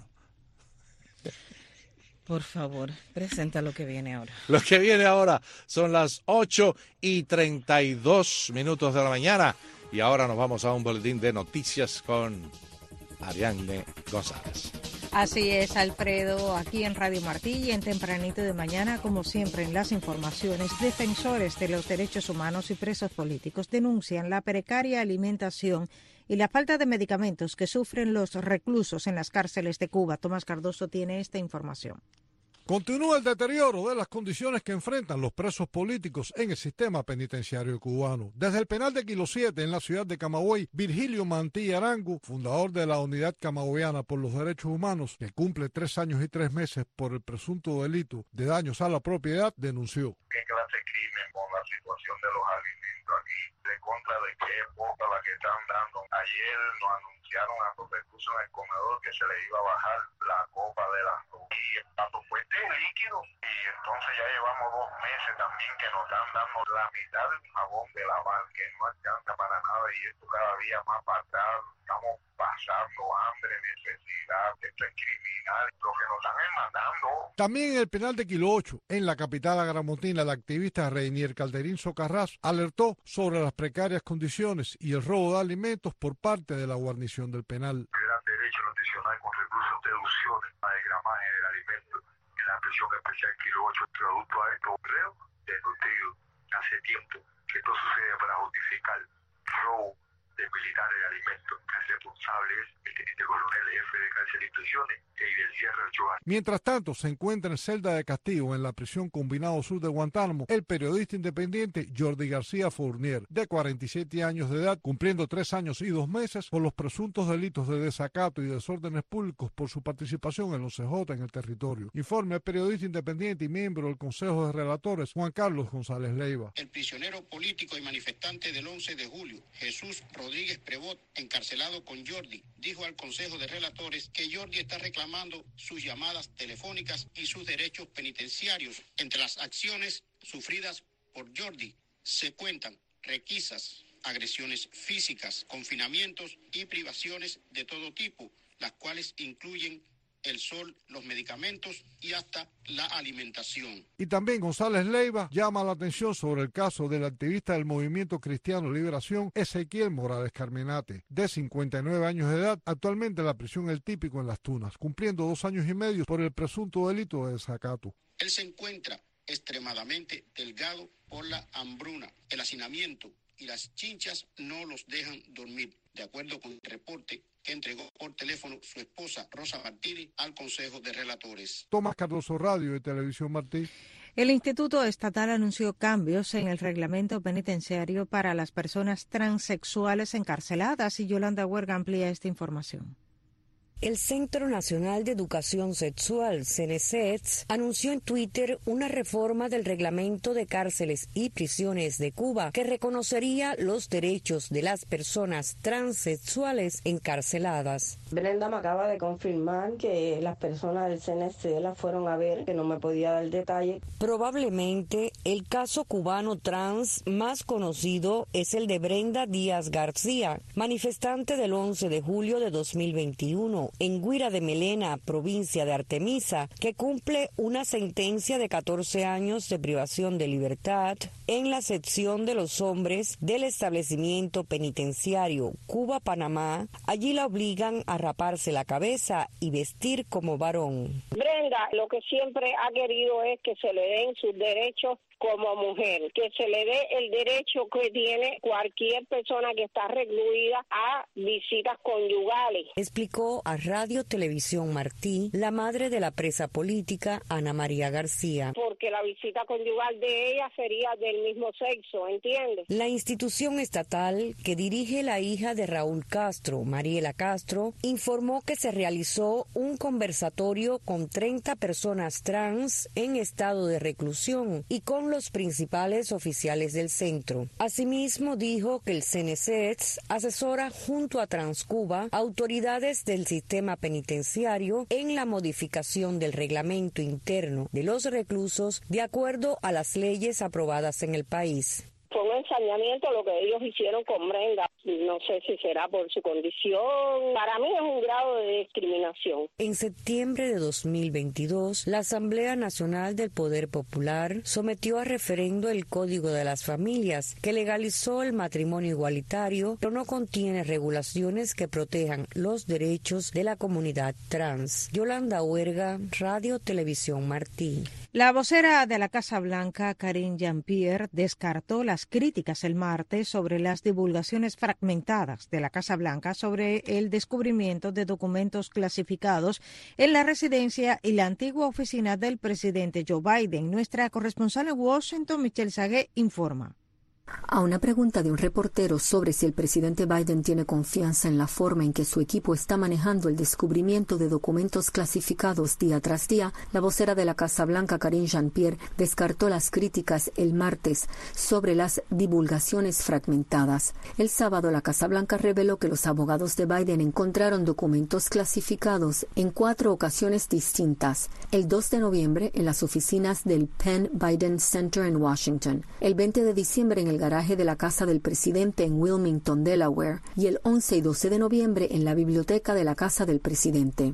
Por favor, presenta lo que viene ahora. Lo que viene ahora son las ocho y treinta y dos minutos de la mañana. Y ahora nos vamos a un boletín de noticias con Ariadne González. Así es, Alfredo, aquí en Radio Martí y en Tempranito de Mañana, como siempre en las informaciones, defensores de los derechos humanos y presos políticos denuncian la precaria alimentación y la falta de medicamentos que sufren los reclusos en las cárceles de Cuba. Tomás Cardoso tiene esta información. Continúa el deterioro de las condiciones que enfrentan los presos políticos en el sistema penitenciario cubano. Desde el penal de Kilo siete en la ciudad de Camagüey, Virgilio Mantí Arango, fundador de la Unidad Camagüeyana por los Derechos Humanos, que cumple tres años y tres meses por el presunto delito de daños a la propiedad, denunció. ¿Qué clase de crimen con la situación de los alimentos aquí? De contra de qué época la que están dando. Ayer nos anunciaron a los reclusos en el comedor que se les iba a bajar la copa de las y tanto fuerte líquido. Y entonces ya llevamos dos meses también que nos están dando la mitad del jabón de lavar, que no alcanza para nada, y esto cada día más fatal. Estamos pasando hambre, necesidad, esto es criminal, lo que nos están mandando. También en el penal de Kilo ocho, en la capital agramontina, la activista Reinier Calderín Socarrás alertó sobre las precarias condiciones y el robo de alimentos por parte de la guarnición del penal. El derecho nutricional con recursos de deducciones para el gramaje del alimento, que en la prisión especial Kilo ocho. Producto a esto, creo, denunció hace tiempo que esto sucede para justificar robo de militares de alimentos. El responsable es el teniente coronel jefe de cárcel y prisiones, Eidel Sierra Ochoa. Mientras tanto, se encuentra en celda de castigo en la prisión Combinado Sur de Guantánamo el periodista independiente Jordi García Fournier, de cuarenta y siete años de edad, cumpliendo tres años y dos meses por los presuntos delitos de desacato y desórdenes públicos por su participación en los C J en el territorio. Informe al periodista independiente y miembro del Consejo de Relatores, Juan Carlos González Leiva. El prisionero político y manifestante del once de julio, Jesús Rodríguez Prevot, encarcelado con Jordi, dijo al Consejo de Relatores que Jordi está reclamando sus llamadas telefónicas y sus derechos penitenciarios. Entre las acciones sufridas por Jordi se cuentan requisas, agresiones físicas, confinamientos y privaciones de todo tipo, las cuales incluyen el sol, los medicamentos y hasta la alimentación. Y también González Leiva llama la atención sobre el caso del activista del Movimiento Cristiano Liberación, Ezequiel Morales Carmenate, de cincuenta y nueve años de edad, actualmente en la prisión El Típico en Las Tunas, cumpliendo dos años y medio por el presunto delito de desacato. Él se encuentra extremadamente delgado por la hambruna, el hacinamiento y las chinchas no los dejan dormir, de acuerdo con el reporte que entregó por teléfono su esposa Rosa Martínez al Consejo de Relatores. Tomás Cardoso, Radio y Televisión Martí. El Instituto Estatal anunció cambios en el reglamento penitenciario para las personas transexuales encarceladas y Yolanda Huerga amplía esta información. El Centro Nacional de Educación Sexual, C N S E T S, anunció en Twitter una reforma del reglamento de cárceles y prisiones de Cuba que reconocería los derechos de las personas transexuales encarceladas. Brenda me acaba de confirmar que las personas del C N S E las fueron a ver, que no me podía dar detalle. Probablemente el caso cubano trans más conocido es el de Brenda Díaz García, manifestante del once de julio de dos mil veintiuno. En Guira de Melena, provincia de Artemisa, que cumple una sentencia de catorce años de privación de libertad en la sección de los hombres del establecimiento penitenciario Cuba-Panamá. Allí la obligan a raparse la cabeza y vestir como varón. Brenda lo que siempre ha querido es que se le den sus derechos como mujer, que se le dé el derecho que tiene cualquier persona que está recluida a visitas conyugales. Explicó a Radio Televisión Martí la madre de la presa política Ana María García. Porque la visita conyugal de ella sería del mismo sexo, ¿entiendes? La institución estatal que dirige la hija de Raúl Castro, Mariela Castro, informó que se realizó un conversatorio con treinta personas trans en estado de reclusión y con los principales oficiales del centro. Asimismo, dijo que el C N S E T S asesora junto a Transcuba autoridades del sistema penitenciario en la modificación del reglamento interno de los reclusos de acuerdo a las leyes aprobadas en el país. Fue un ensañamiento lo que ellos hicieron con Brenda. No sé si será por su condición. Para mí es un grado de discriminación. En septiembre de dos mil veintidós, la Asamblea Nacional del Poder Popular sometió a referendo el Código de las Familias, que legalizó el matrimonio igualitario, pero no contiene regulaciones que protejan los derechos de la comunidad trans. Yolanda Huerga, Radio Televisión Martí. La vocera de la Casa Blanca, Karine Jean-Pierre, descartó las críticas el martes sobre las divulgaciones fragmentadas de la Casa Blanca sobre el descubrimiento de documentos clasificados en la residencia y la antigua oficina del presidente Joe Biden. Nuestra corresponsal en Washington, Michelle Sagué, informa. A una pregunta de un reportero sobre si el presidente Biden tiene confianza en la forma en que su equipo está manejando el descubrimiento de documentos clasificados día tras día, la vocera de la Casa Blanca, Karine Jean-Pierre, descartó las críticas el martes sobre las divulgaciones fragmentadas. El sábado, la Casa Blanca reveló que los abogados de Biden encontraron documentos clasificados en cuatro ocasiones distintas. El dos de noviembre, en las oficinas del Penn Biden Center en Washington. El veinte de diciembre, en el el garaje de la casa del presidente en Wilmington, Delaware, y el once y doce de noviembre en la biblioteca de la casa del presidente.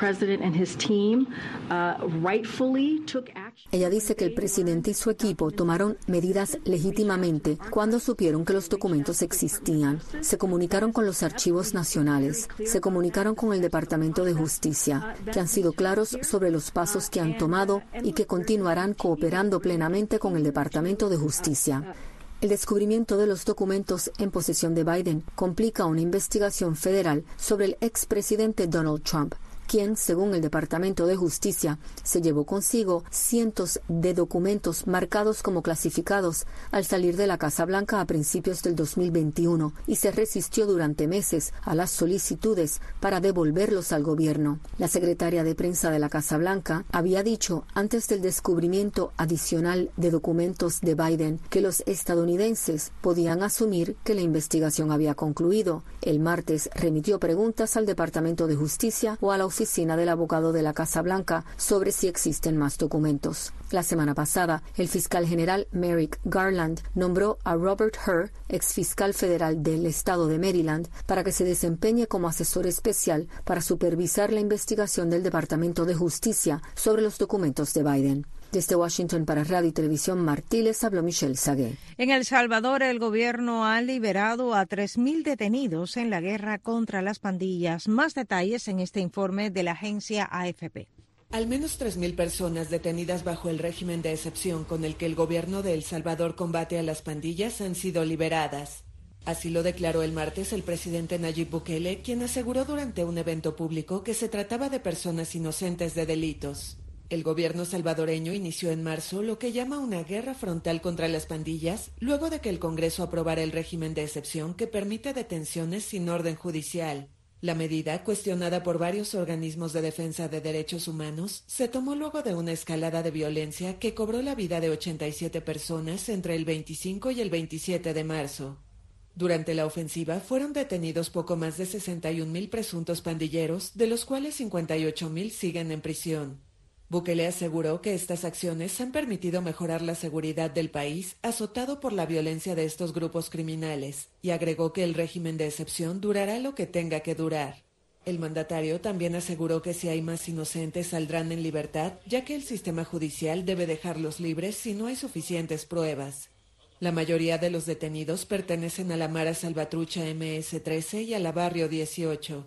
Ella dice que el presidente y su equipo tomaron medidas legítimamente cuando supieron que los documentos existían. Se comunicaron con los archivos nacionales, se comunicaron con el Departamento de Justicia, que han sido claros sobre los pasos que han tomado y que continuarán cooperando plenamente con el Departamento de Justicia. El descubrimiento de los documentos en posesión de Biden complica una investigación federal sobre el expresidente Donald Trump, quien, según el Departamento de Justicia, se llevó consigo cientos de documentos marcados como clasificados al salir de la Casa Blanca a principios del dos mil veintiuno y se resistió durante meses a las solicitudes para devolverlos al gobierno. La secretaria de prensa de la Casa Blanca había dicho antes del descubrimiento adicional de documentos de Biden que los estadounidenses podían asumir que la investigación había concluido. El martes remitió preguntas al Departamento de Justicia o a la oficina del abogado de la Casa Blanca sobre si existen más documentos. La semana pasada, el fiscal general Merrick Garland nombró a Robert Hur, exfiscal federal del estado de Maryland, para que se desempeñe como asesor especial para supervisar la investigación del Departamento de Justicia sobre los documentos de Biden. Desde Washington para Radio y Televisión Martí les habló Michelle Sagué. En El Salvador, el gobierno ha liberado a tres mil detenidos en la guerra contra las pandillas. Más detalles en este informe de la agencia A F P. Al menos tres mil personas detenidas bajo el régimen de excepción con el que el gobierno de El Salvador combate a las pandillas han sido liberadas. Así lo declaró el martes el presidente Nayib Bukele, quien aseguró durante un evento público que se trataba de personas inocentes de delitos. El gobierno salvadoreño inició en marzo lo que llama una guerra frontal contra las pandillas, luego de que el Congreso aprobara el régimen de excepción que permite detenciones sin orden judicial. La medida, cuestionada por varios organismos de defensa de derechos humanos, se tomó luego de una escalada de violencia que cobró la vida de ochenta y siete personas entre el veinticinco y el veintisiete de marzo. Durante la ofensiva fueron detenidos poco más de sesenta y un mil presuntos pandilleros, de los cuales cincuenta y ocho mil siguen en prisión. Bukele aseguró que estas acciones han permitido mejorar la seguridad del país azotado por la violencia de estos grupos criminales y agregó que el régimen de excepción durará lo que tenga que durar. El mandatario también aseguró que si hay más inocentes saldrán en libertad, ya que el sistema judicial debe dejarlos libres si no hay suficientes pruebas. La mayoría de los detenidos pertenecen a la Mara Salvatrucha eme ese trece y a la Barrio dieciocho.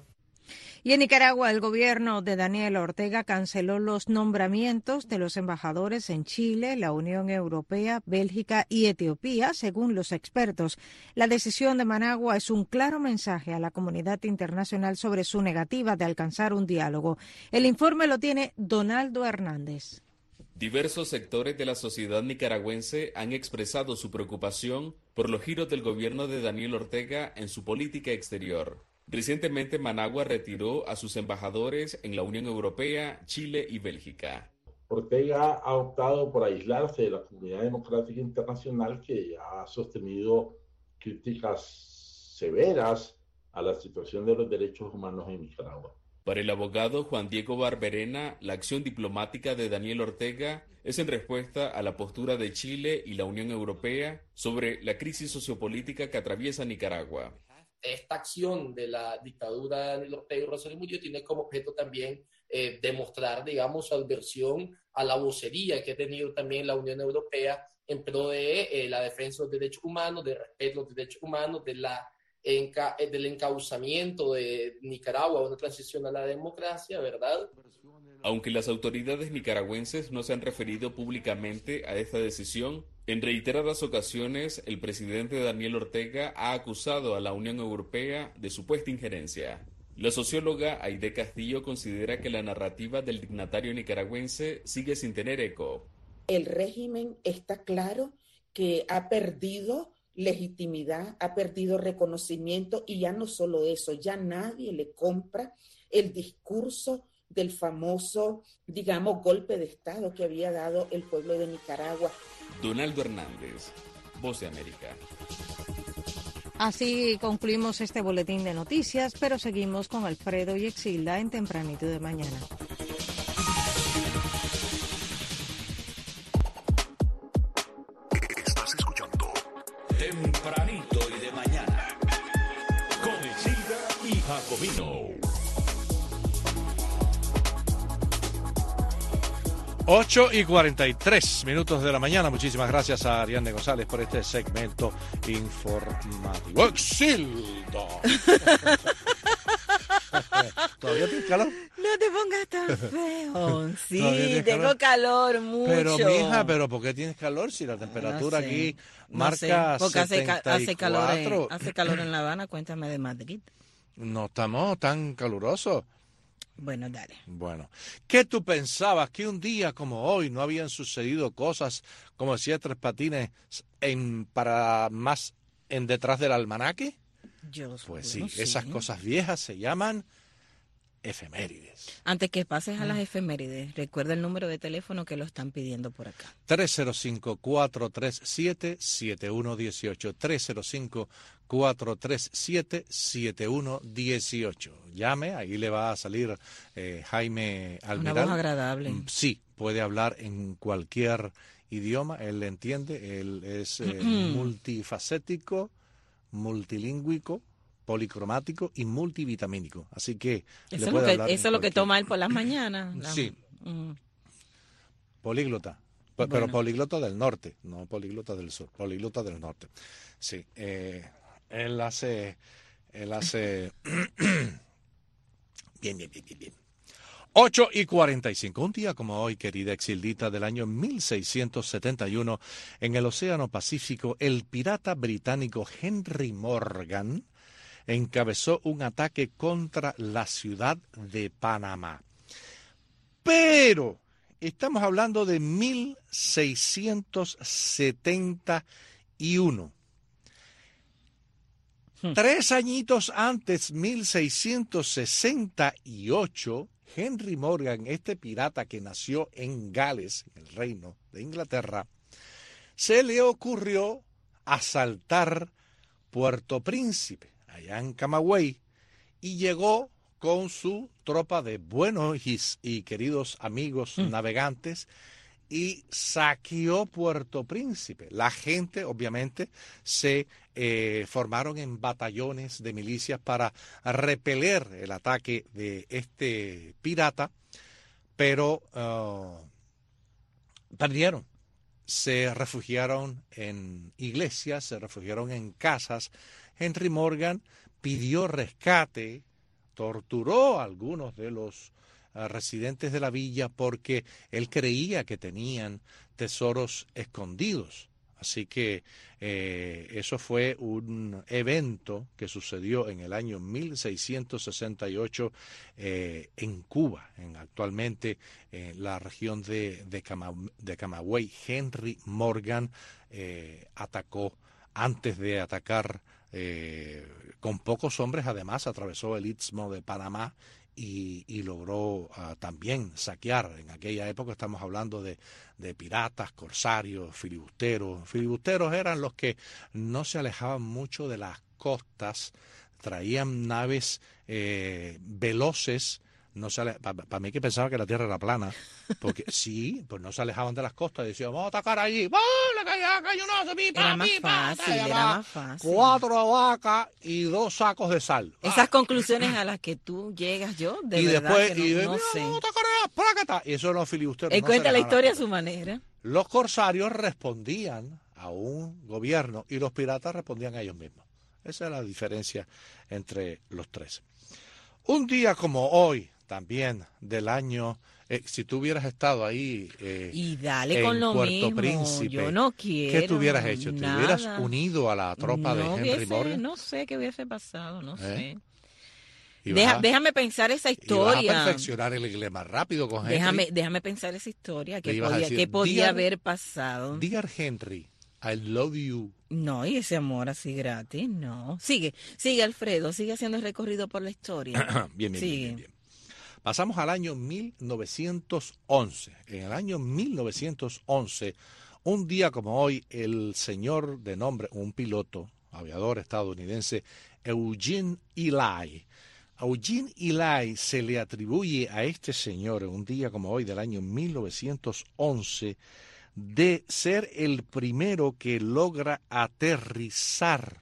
Y en Nicaragua, el gobierno de Daniel Ortega canceló los nombramientos de los embajadores en Chile, la Unión Europea, Bélgica y Etiopía, según los expertos. La decisión de Managua es un claro mensaje a la comunidad internacional sobre su negativa de alcanzar un diálogo. El informe lo tiene Donaldo Hernández. Diversos sectores de la sociedad nicaragüense han expresado su preocupación por los giros del gobierno de Daniel Ortega en su política exterior. Recientemente, Managua retiró a sus embajadores en la Unión Europea, Chile y Bélgica. Ortega ha optado por aislarse de la comunidad democrática internacional, que ha sostenido críticas severas a la situación de los derechos humanos en Nicaragua. Para el abogado Juan Diego Barberena, la acción diplomática de Daniel Ortega es en respuesta a la postura de Chile y la Unión Europea sobre la crisis sociopolítica que atraviesa Nicaragua. Esta acción de la dictadura de Ortega y Rosario Murillo tiene como objeto también eh, demostrar, digamos, su adversión a la vocería que ha tenido también la Unión Europea en pro de eh, la defensa de los derechos humanos, de respeto a los derechos humanos, de la, enca del encauzamiento de Nicaragua a una transición a la democracia, ¿verdad? Aunque las autoridades nicaragüenses no se han referido públicamente a esta decisión, en reiteradas ocasiones el presidente Daniel Ortega ha acusado a la Unión Europea de supuesta injerencia. La socióloga Aide Castillo considera que la narrativa del dignatario nicaragüense sigue sin tener eco. El régimen está claro que ha perdido legitimidad, ha perdido reconocimiento y ya no solo eso, ya nadie le compra el discurso del famoso, digamos, golpe de Estado que había dado el pueblo de Nicaragua. Donaldo Hernández, Voz de América. Así concluimos este boletín de noticias, pero seguimos con Alfredo y Exilda en Tempranito de Mañana. Estás escuchando ocho y cuarenta y tres minutos de la mañana. Muchísimas gracias a Ariane González por este segmento informativo. ¡Exildo! ¿Todavía tienes calor? No te pongas tan feo. Sí, tengo calor? calor mucho. Pero, mija, ¿pero por qué tienes calor si la temperatura no sé, aquí marca no sé, porque setenta y cuatro? Hace, calor en, hace calor en La Habana, cuéntame de Madrid. No estamos tan calurosos. Bueno, dale. Bueno, ¿qué tú pensabas? ¿Que un día como hoy no habían sucedido cosas, como decía Tres Patines, en, para más en detrás del almanaque? Yo pues sí, sí, esas cosas viejas se llaman efemérides. Antes que pases a las efemérides, recuerda el número de teléfono que lo están pidiendo por acá. tres cero cinco, cuatro tres siete, siete uno uno ocho. tres cero cinco, cuatro tres siete, siete uno uno ocho. Llame, ahí le va a salir eh, Jaime Almiral. Una voz agradable. Sí, puede hablar en cualquier idioma, él le entiende, él es eh, multifacético, multilingüico, policromático y multivitamínico. Así que eso le puede es lo hablar que, eso es lo que toma él por las mañanas. La... Sí. Mm. Políglota. Bueno. Pero políglota del norte, no políglota del sur, políglota del norte. Sí. Eh, él hace... Él hace... bien, bien, bien, bien, bien. ocho y cuarenta y cinco. Un día como hoy, querida Exildita, del año mil seiscientos setenta y uno, en el Océano Pacífico, el pirata británico Henry Morgan encabezó un ataque contra la ciudad de Panamá. Pero estamos hablando de mil seiscientos setenta y uno. Hmm. Tres añitos antes, mil seiscientos sesenta y ocho, Henry Morgan, este pirata que nació en Gales, en el Reino de Inglaterra, se le ocurrió asaltar Puerto Príncipe, allá en Camagüey, y llegó con su tropa de buenos y, y queridos amigos mm. navegantes y saqueó Puerto Príncipe. La gente, obviamente, se eh, formaron en batallones de milicias para repeler el ataque de este pirata, pero uh, perdieron. Se refugiaron en iglesias, se refugiaron en casas. Henry Morgan pidió rescate, torturó a algunos de los uh, residentes de la villa porque él creía que tenían tesoros escondidos. Así que eh, eso fue un evento que sucedió en el año mil seiscientos sesenta y ocho eh, en Cuba, en actualmente en eh, la región de, de, Cama, de Camagüey. Henry Morgan eh, atacó, antes de atacar eh, con pocos hombres, además atravesó el Istmo de Panamá y, y logró uh, también saquear. En aquella época estamos hablando de, de piratas, corsarios, filibusteros. Filibusteros eran los que no se alejaban mucho de las costas, traían naves eh, veloces. No para pa mí que pensaba que la tierra era plana, porque sí, pues no se alejaban de las costas y decían, vamos a atacar allí, ¡vale, calla, calla, no, pipa, era más pipa, fácil, era más fácil. Cuatro vacas y dos sacos de sal. Esas ah. conclusiones a las que tú llegas, yo, de y verdad después, que no, y de, no sé. Vamos a atacar allá, plácata. Y eso los filibusteros. Él no cuenta la historia a las su manera. Los corsarios respondían a un gobierno y los piratas respondían a ellos mismos. Esa es la diferencia entre los tres. Un día como hoy, también del año, eh, si tú hubieras estado ahí eh, y dale en con lo Puerto mismo. Príncipe, yo no quiero ¿qué tú hubieras hecho? Nada. ¿Te hubieras unido a la tropa no de Henry hubiese, Morgan? No sé qué hubiese pasado, no ¿Eh? sé. Deja, a, déjame pensar esa historia. Y vas a perfeccionar el inglés más rápido con Henry. Déjame, déjame pensar esa historia. ¿Qué podía, decir, ¿qué podía Dear, haber pasado? Dear Henry, I love you. No, y ese amor así gratis, no. Sigue, sigue Alfredo, sigue haciendo el recorrido por la historia. bien, bien, sigue. bien, bien, bien. Pasamos al año mil novecientos once. En el año mil novecientos once, un día como hoy, el señor de nombre, un piloto, aviador estadounidense, Eugene Ely. A Eugene Ely se le atribuye a este señor, un día como hoy del año mil novecientos once, de ser el primero que logra aterrizar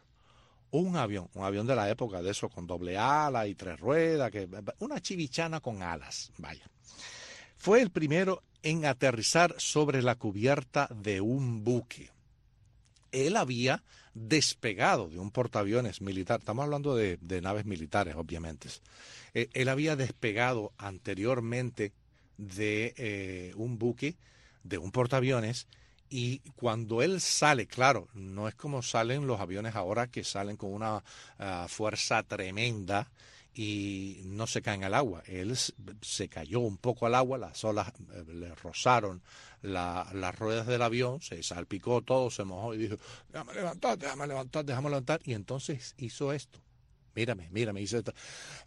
un avión, un avión de la época de eso, con doble ala y tres ruedas, que, una chivichana con alas, vaya. fue el primero en aterrizar sobre la cubierta de un buque. Él había despegado de un portaaviones militar, estamos hablando de, de naves militares, obviamente. Eh, él había despegado anteriormente de eh, un buque, de un portaaviones, y cuando él sale, claro, no es como salen los aviones ahora que salen con una uh, fuerza tremenda y no se caen al agua. Él se cayó un poco al agua, las olas eh, le rozaron la, las ruedas del avión, se salpicó todo, se mojó y dijo, déjame levantar, déjame levantar, déjame levantar. Y entonces hizo esto. Mírame, mírame, hizo esto.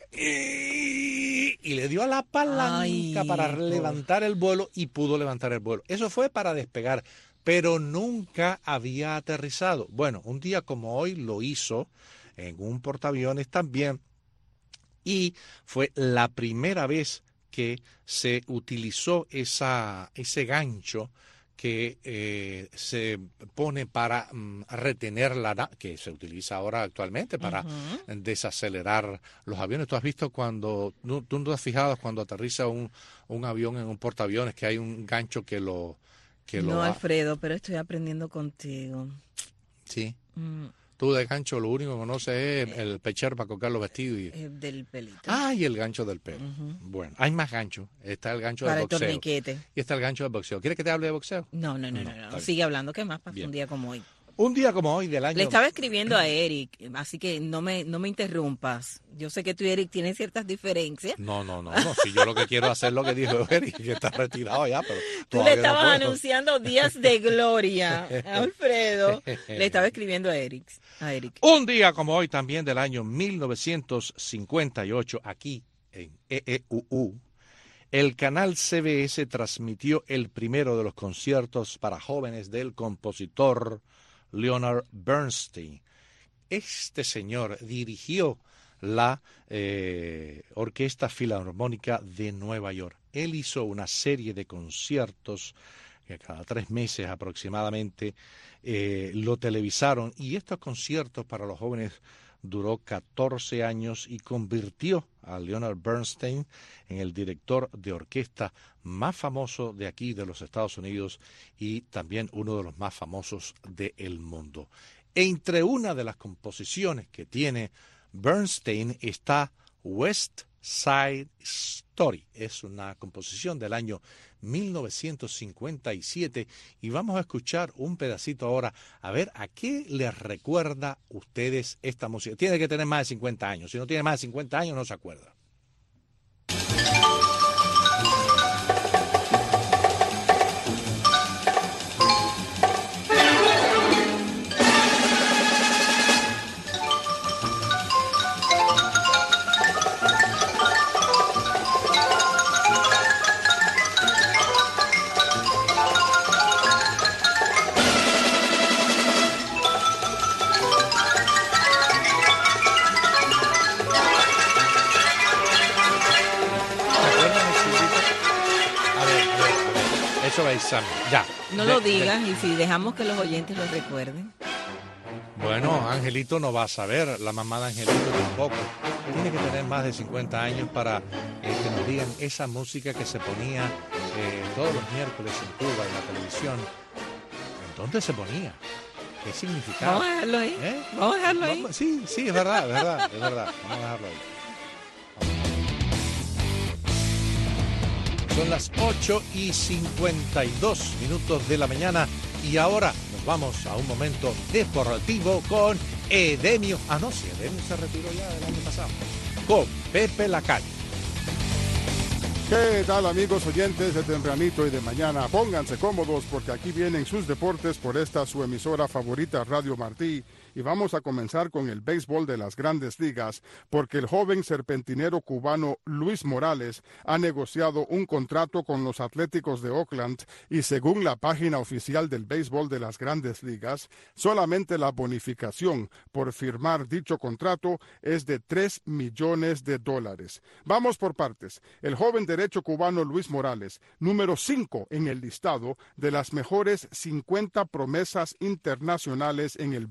Y, y le dio a la palanca Ay, para por... levantar el vuelo y pudo levantar el vuelo. Eso fue para despegar, pero nunca había aterrizado. Bueno, un día como hoy lo hizo en un portaaviones también. Y fue la primera vez que se utilizó esa, ese gancho que eh, se pone para um, retener la nave, que se utiliza ahora actualmente para uh-huh. desacelerar los aviones. ¿Tú has visto cuando, tú, tú no te has fijado cuando aterriza un, un avión en un portaaviones que hay un gancho que lo... Que no, lo Alfredo, pero estoy aprendiendo contigo. Sí. Mm. Tú de gancho lo único que conoces es el pechero para colgar los vestidos. Y... El del pelito. Ah, y el gancho del pelo. Uh-huh. Bueno, hay más ganchos. Está el gancho para de boxeo. Para el torniquete. Y está el gancho de boxeo. ¿Quieres que te hable de boxeo? No, no, no, no. no, no. Sigue hablando, ¿qué más pasa un día como hoy? Un día como hoy del año... Le estaba escribiendo a Eric, así que no me no me interrumpas. Yo sé que tú y Eric tienen ciertas diferencias. No, no, no, no. Si yo lo que quiero hacer es lo que dijo Eric, que está retirado ya, pero tú le estabas no anunciando días de gloria, Alfredo. Le estaba escribiendo a Eric, a Eric. Un día como hoy también del año mil novecientos cincuenta y ocho, aquí en E E U U, el canal C B S transmitió el primero de los conciertos para jóvenes del compositor Leonard Bernstein. Este señor dirigió la eh, Orquesta Filarmónica de Nueva York. Él hizo una serie de conciertos que cada tres meses aproximadamente eh, lo televisaron, y estos conciertos para los jóvenes duró catorce años y convirtió a Leonard Bernstein en el director de orquesta más famoso de aquí, de los Estados Unidos, y también uno de los más famosos del mundo. Entre una de las composiciones que tiene Bernstein está West Side Story. Es una composición del año mil novecientos cincuenta y siete y vamos a escuchar un pedacito ahora a ver a qué les recuerda a ustedes esta música. Tiene que tener más de cincuenta años. Si no tiene más de cincuenta años no se acuerda. Ya. No lo digas y si dejamos que los oyentes lo recuerden. Bueno, Angelito no va a saber, la mamá de Angelito tampoco. Tiene que tener más de cincuenta años para eh, que nos digan esa música que se ponía eh, todos los miércoles en Cuba en la televisión. ¿En dónde se ponía? ¿Qué significaba? Vamos a dejarlo ahí. ¿Eh? Vamos a dejarlo ahí. Sí, sí, es verdad, es verdad, es verdad. Vamos a dejarlo ahí. Son las ocho y cincuenta y dos minutos de la mañana y ahora nos vamos a un momento deportivo con Edemio. Ah, no, sí, Edemio se retiró ya del año pasado. Con Pepe Lacalle. ¿Qué tal, amigos oyentes de Tempranito y de Mañana? Pónganse cómodos porque aquí vienen sus deportes por esta su emisora favorita, Radio Martí. Y vamos a comenzar con el béisbol de las Grandes Ligas, porque el joven serpentinero cubano Luis Morales ha negociado un contrato con los Atléticos de Oakland y según la página oficial del béisbol de las Grandes Ligas, solamente la bonificación por firmar dicho contrato es de tres millones de dólares. Vamos por partes. El joven derecho cubano Luis Morales, número cinco en el listado de las mejores cincuenta promesas internacionales en el béisbol de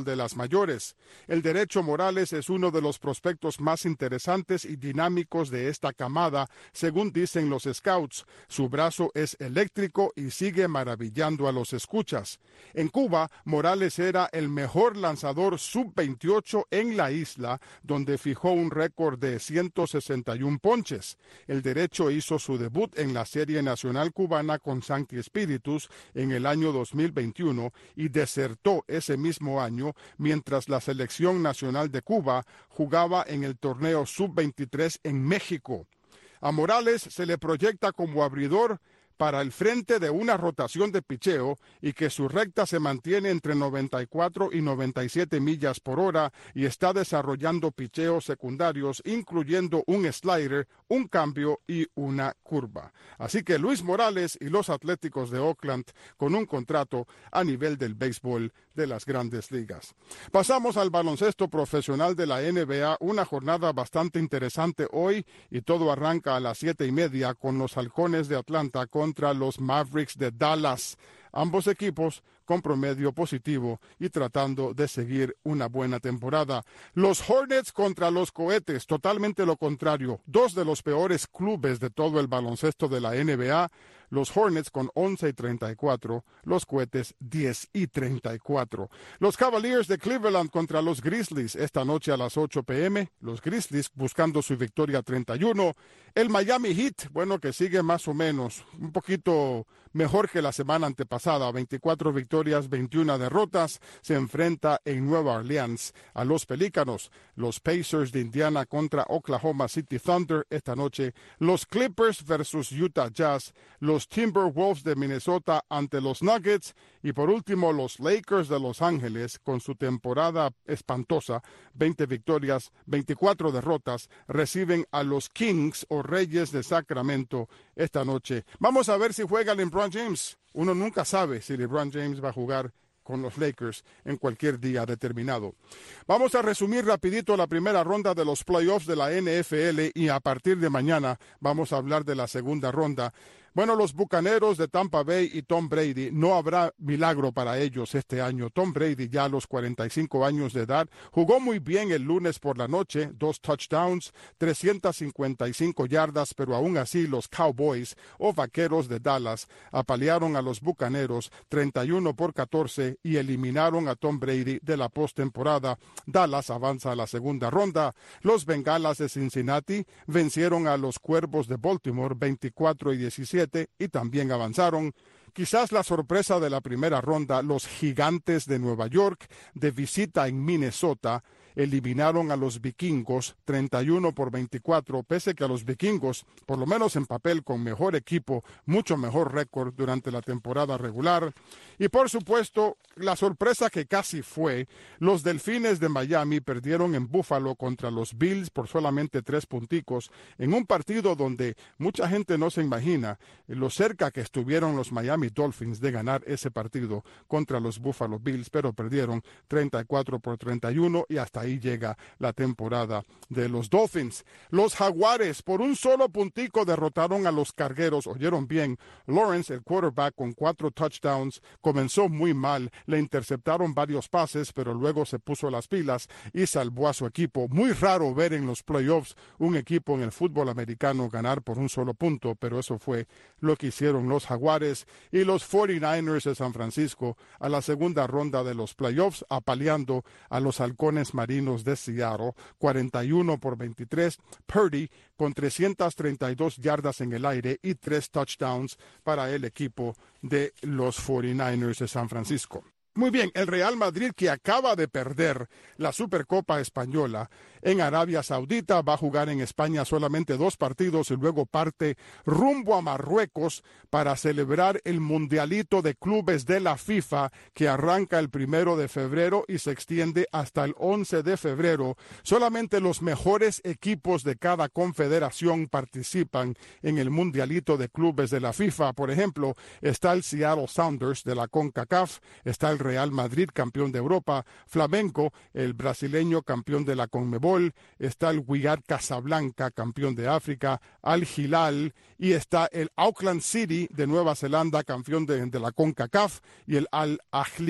de las mayores. El derecho Morales es uno de los prospectos más interesantes y dinámicos de esta camada, según dicen los scouts. Su brazo es eléctrico y sigue maravillando a los escuchas. En Cuba, Morales era el mejor lanzador sub veintiocho en la isla, donde fijó un récord de ciento sesenta y uno ponches. El derecho hizo su debut en la Serie Nacional Cubana con Sancti Spiritus en el año dos mil veintiuno y desertó ese mismo año mientras la selección nacional de Cuba jugaba en el torneo sub veintitrés en México. A Morales se le proyecta como abridor para el frente de una rotación de picheo y que su recta se mantiene entre noventa y cuatro y noventa y siete millas por hora y está desarrollando picheos secundarios, incluyendo un slider, un cambio y una curva. Así que Luis Morales y los Atléticos de Oakland con un contrato a nivel del béisbol de las Grandes Ligas. Pasamos al baloncesto profesional de la N B A, una jornada bastante interesante hoy y todo arranca a las siete y media con los Halcones de Atlanta contra los Mavericks de Dallas. Ambos equipos con promedio positivo y tratando de seguir una buena temporada. Los Hornets contra los Cohetes, totalmente lo contrario. Dos de los peores clubes de todo el baloncesto de la N B A. Los Hornets con once y treinta y cuatro, los Cohetes diez y treinta y cuatro. Los Cavaliers de Cleveland contra los Grizzlies esta noche a las ocho p m Los Grizzlies buscando su victoria treinta y uno. El Miami Heat, bueno, que sigue más o menos, un poquito mejor que la semana antepasada, veinticuatro victorias, veintiuna derrotas, se enfrenta en Nueva Orleans a los Pelícanos. Los Pacers de Indiana contra Oklahoma City Thunder esta noche. Los Clippers versus Utah Jazz. Los Timberwolves de Minnesota ante los Nuggets y por último los Lakers de Los Ángeles con su temporada espantosa, veinte victorias, veinticuatro derrotas, reciben a los Kings o Reyes de Sacramento esta noche. Vamos a ver si juega LeBron James. Uno nunca sabe si LeBron James va a jugar con los Lakers en cualquier día determinado. Vamos a resumir rapidito la primera ronda de los playoffs de la N F L y a partir de mañana vamos a hablar de la segunda ronda. Bueno, los Bucaneros de Tampa Bay y Tom Brady, no habrá milagro para ellos este año. Tom Brady, ya a los cuarenta y cinco años de edad, jugó muy bien el lunes por la noche, dos touchdowns, trescientas cincuenta y cinco yardas, pero aún así los Cowboys o Vaqueros de Dallas apalearon a los Bucaneros treinta y uno por catorce y eliminaron a Tom Brady de la postemporada. Dallas avanza a la segunda ronda. Los Bengalas de Cincinnati vencieron a los Cuervos de Baltimore veinticuatro y diecisiete y también avanzaron. Quizás la sorpresa de la primera ronda, los Gigantes de Nueva York, de visita en Minnesota, eliminaron a los Vikingos treinta y uno por veinticuatro, pese que a los Vikingos, por lo menos en papel, con mejor equipo, mucho mejor récord durante la temporada regular. Y por supuesto, la sorpresa que casi fue, los Delfines de Miami perdieron en Buffalo contra los Bills por solamente tres punticos, en un partido donde mucha gente no se imagina lo cerca que estuvieron los Miami Dolphins de ganar ese partido contra los Buffalo Bills, pero perdieron treinta y cuatro por treinta y uno y hasta ahí llega la temporada de los Dolphins. Los Jaguares por un solo puntico derrotaron a los Cargueros. Oyeron bien, Lawrence, el quarterback, con cuatro touchdowns, comenzó muy mal, le interceptaron varios pases, pero luego se puso las pilas y salvó a su equipo. Muy raro ver en los playoffs un equipo en el fútbol americano ganar por un solo punto, pero eso fue lo que hicieron los Jaguares. Y los cuarenta y nueve ers de San Francisco a la segunda ronda de los playoffs, apaleando a los Halcones Marinos de Seattle, cuarenta y uno por veintitrés. Purdy con trescientas treinta y dos yardas en el aire y tres touchdowns para el equipo de los cuarenta y nueve ers de San Francisco. Muy bien, el Real Madrid, que acaba de perder la Supercopa Española en Arabia Saudita, va a jugar en España solamente dos partidos y luego parte rumbo a Marruecos para celebrar el Mundialito de Clubes de la FIFA, que arranca el primero de febrero y se extiende hasta el once de febrero. Solamente los mejores equipos de cada confederación participan en el Mundialito de Clubes de la FIFA. Por ejemplo, está el Seattle Sounders de la CONCACAF, está el Real Madrid, campeón de Europa, Flamengo, el brasileño, campeón de la CONMEBOL, está el Wydad Casablanca, campeón de África, Al Hilal, y está el Auckland City de Nueva Zelanda, campeón de, de la CONCACAF, y el Al Ahly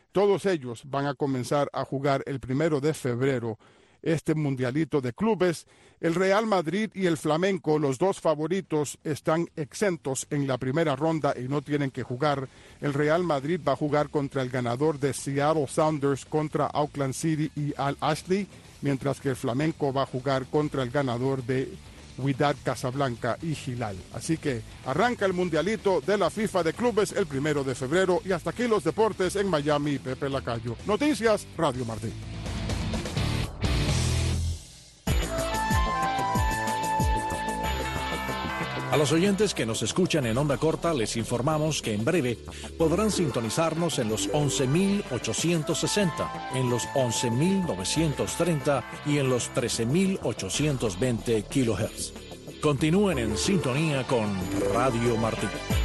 Todos ellos van a comenzar a jugar el primero de febrero este mundialito de clubes. El Real Madrid y el Flamenco, los dos favoritos, están exentos en la primera ronda y no tienen que jugar. El Real Madrid va a jugar contra el ganador de Seattle Sounders contra Auckland City y Al Ahly, mientras que el Flamenco va a jugar contra el ganador de Wydad Casablanca y Hilal. Así que arranca el mundialito de la FIFA de clubes el primero de febrero y hasta aquí los deportes en Miami. Pepe Lacayo. Noticias, Radio Martí. A los oyentes que nos escuchan en onda corta les informamos que en breve podrán sintonizarnos en los once mil ochocientos sesenta, en los once mil novecientos treinta y en los trece mil ochocientos veinte kilohertz. Continúen en sintonía con Radio Martí.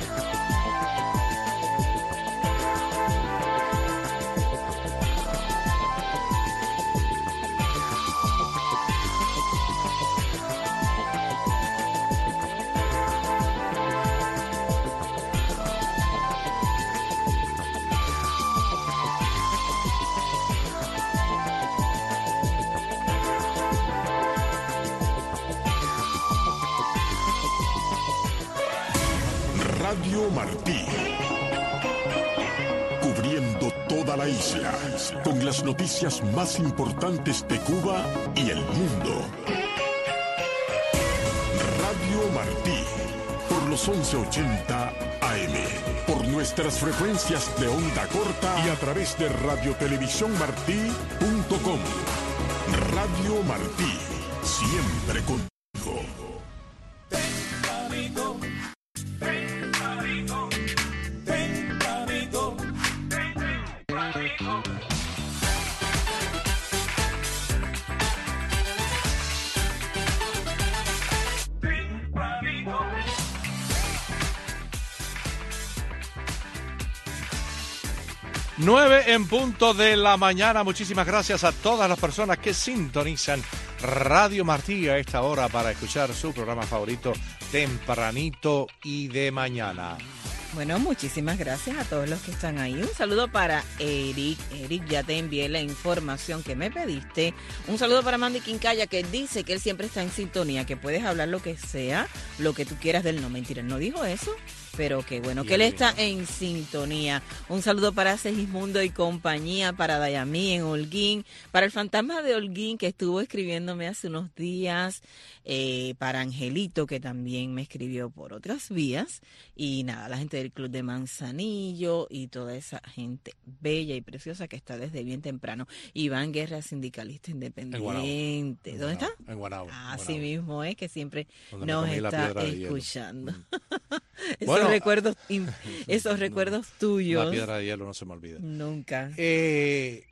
Radio Martí, cubriendo toda la isla, con las noticias más importantes de Cuba y el mundo. Radio Martí, por los once ochenta A M, por nuestras frecuencias de onda corta y a través de radio televisión martí punto com. Radio Martí, siempre contigo. Nueve en punto de la mañana. Muchísimas gracias a todas las personas que sintonizan Radio Martí a esta hora para escuchar su programa favorito, Tempranito y de Mañana. Bueno, muchísimas gracias a todos los que están ahí. Un saludo para Eric. Eric, ya te envié la información que me pediste. Un saludo para Mandy Quincaya, que dice que él siempre está en sintonía, que puedes hablar lo que sea, lo que tú quieras de él. No, mentira, no dijo eso. Pero qué bueno que él está en sintonía. Un saludo para Segismundo y compañía, para Dayamí en Holguín, para el fantasma de Holguín que estuvo escribiéndome hace unos días, eh, para Angelito que también me escribió por otras vías, y nada, la gente del Club de Manzanillo y toda esa gente bella y preciosa que está desde bien temprano. Iván Guerra, sindicalista independiente. En ¿Dónde está? En Guanabo. Así mismo es, que siempre Donde nos está escuchando. Esos Bueno, recuerdos, esos recuerdos tuyos. La piedra de hielo no se me olvida. Nunca. Eh,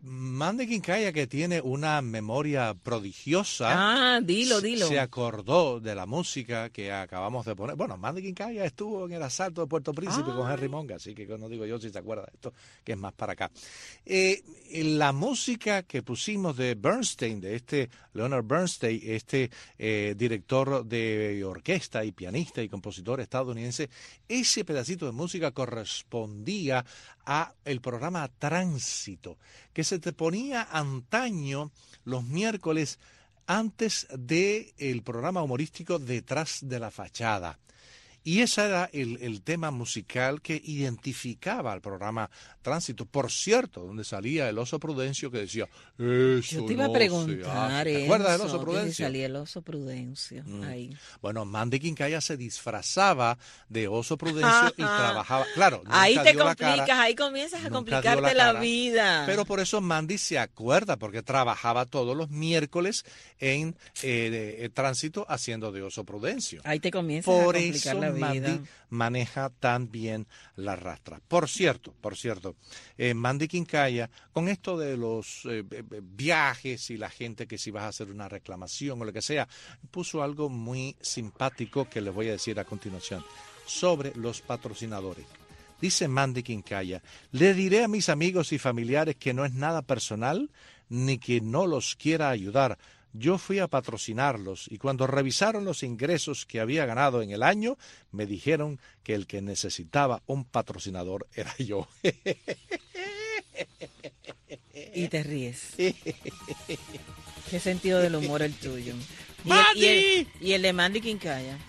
Mandy Quincaya, que tiene una memoria prodigiosa. Ah, dilo, dilo. Se acordó de la música que acabamos de poner. Bueno, Mandy Quincaya estuvo en el asalto de Puerto Príncipe ah. con Henry Monga, así que no digo yo si se acuerda de esto, que es más para acá. Eh, la música que pusimos de Bernstein, de este Leonard Bernstein, este eh, director de orquesta y pianista y compositor estadounidense, ese pedacito de música correspondía a el programa Tránsito, que se te ponía antaño los miércoles antes del programa humorístico Detrás de la Fachada. Y ese era el, el tema musical que identificaba al programa Tránsito. Por cierto, donde salía el Oso Prudencio que decía, eso Yo te iba no a preguntar ¿Te eso, acuerdas del Oso Prudencio? Que si salía el Oso Prudencio mm. ahí. Bueno, Mandy Quincaya se disfrazaba de Oso Prudencio y trabajaba. Claro, ahí te complicas, ahí comienzas a complicarte la, la cara, vida. Pero por eso Mandy se acuerda, porque trabajaba todos los miércoles en eh, de, Tránsito haciendo de Oso Prudencio. Ahí te comienzas por a complicar eso la vida. Mandy maneja tan bien la rastra. Por cierto, por cierto, eh, Mandy Quincaya, con esto de los eh, viajes y la gente que si vas a hacer una reclamación o lo que sea, puso algo muy simpático que les voy a decir a continuación sobre los patrocinadores. Dice Mandy Quincaya, le diré a mis amigos y familiares que no es nada personal ni que no los quiera ayudar. Yo fui a patrocinarlos y cuando revisaron los ingresos que había ganado en el año, me dijeron que el que necesitaba un patrocinador era yo. Y te ríes. Qué sentido del humor el tuyo. Y ¡Mandy! el, y el, y el de Mandy Quincaya.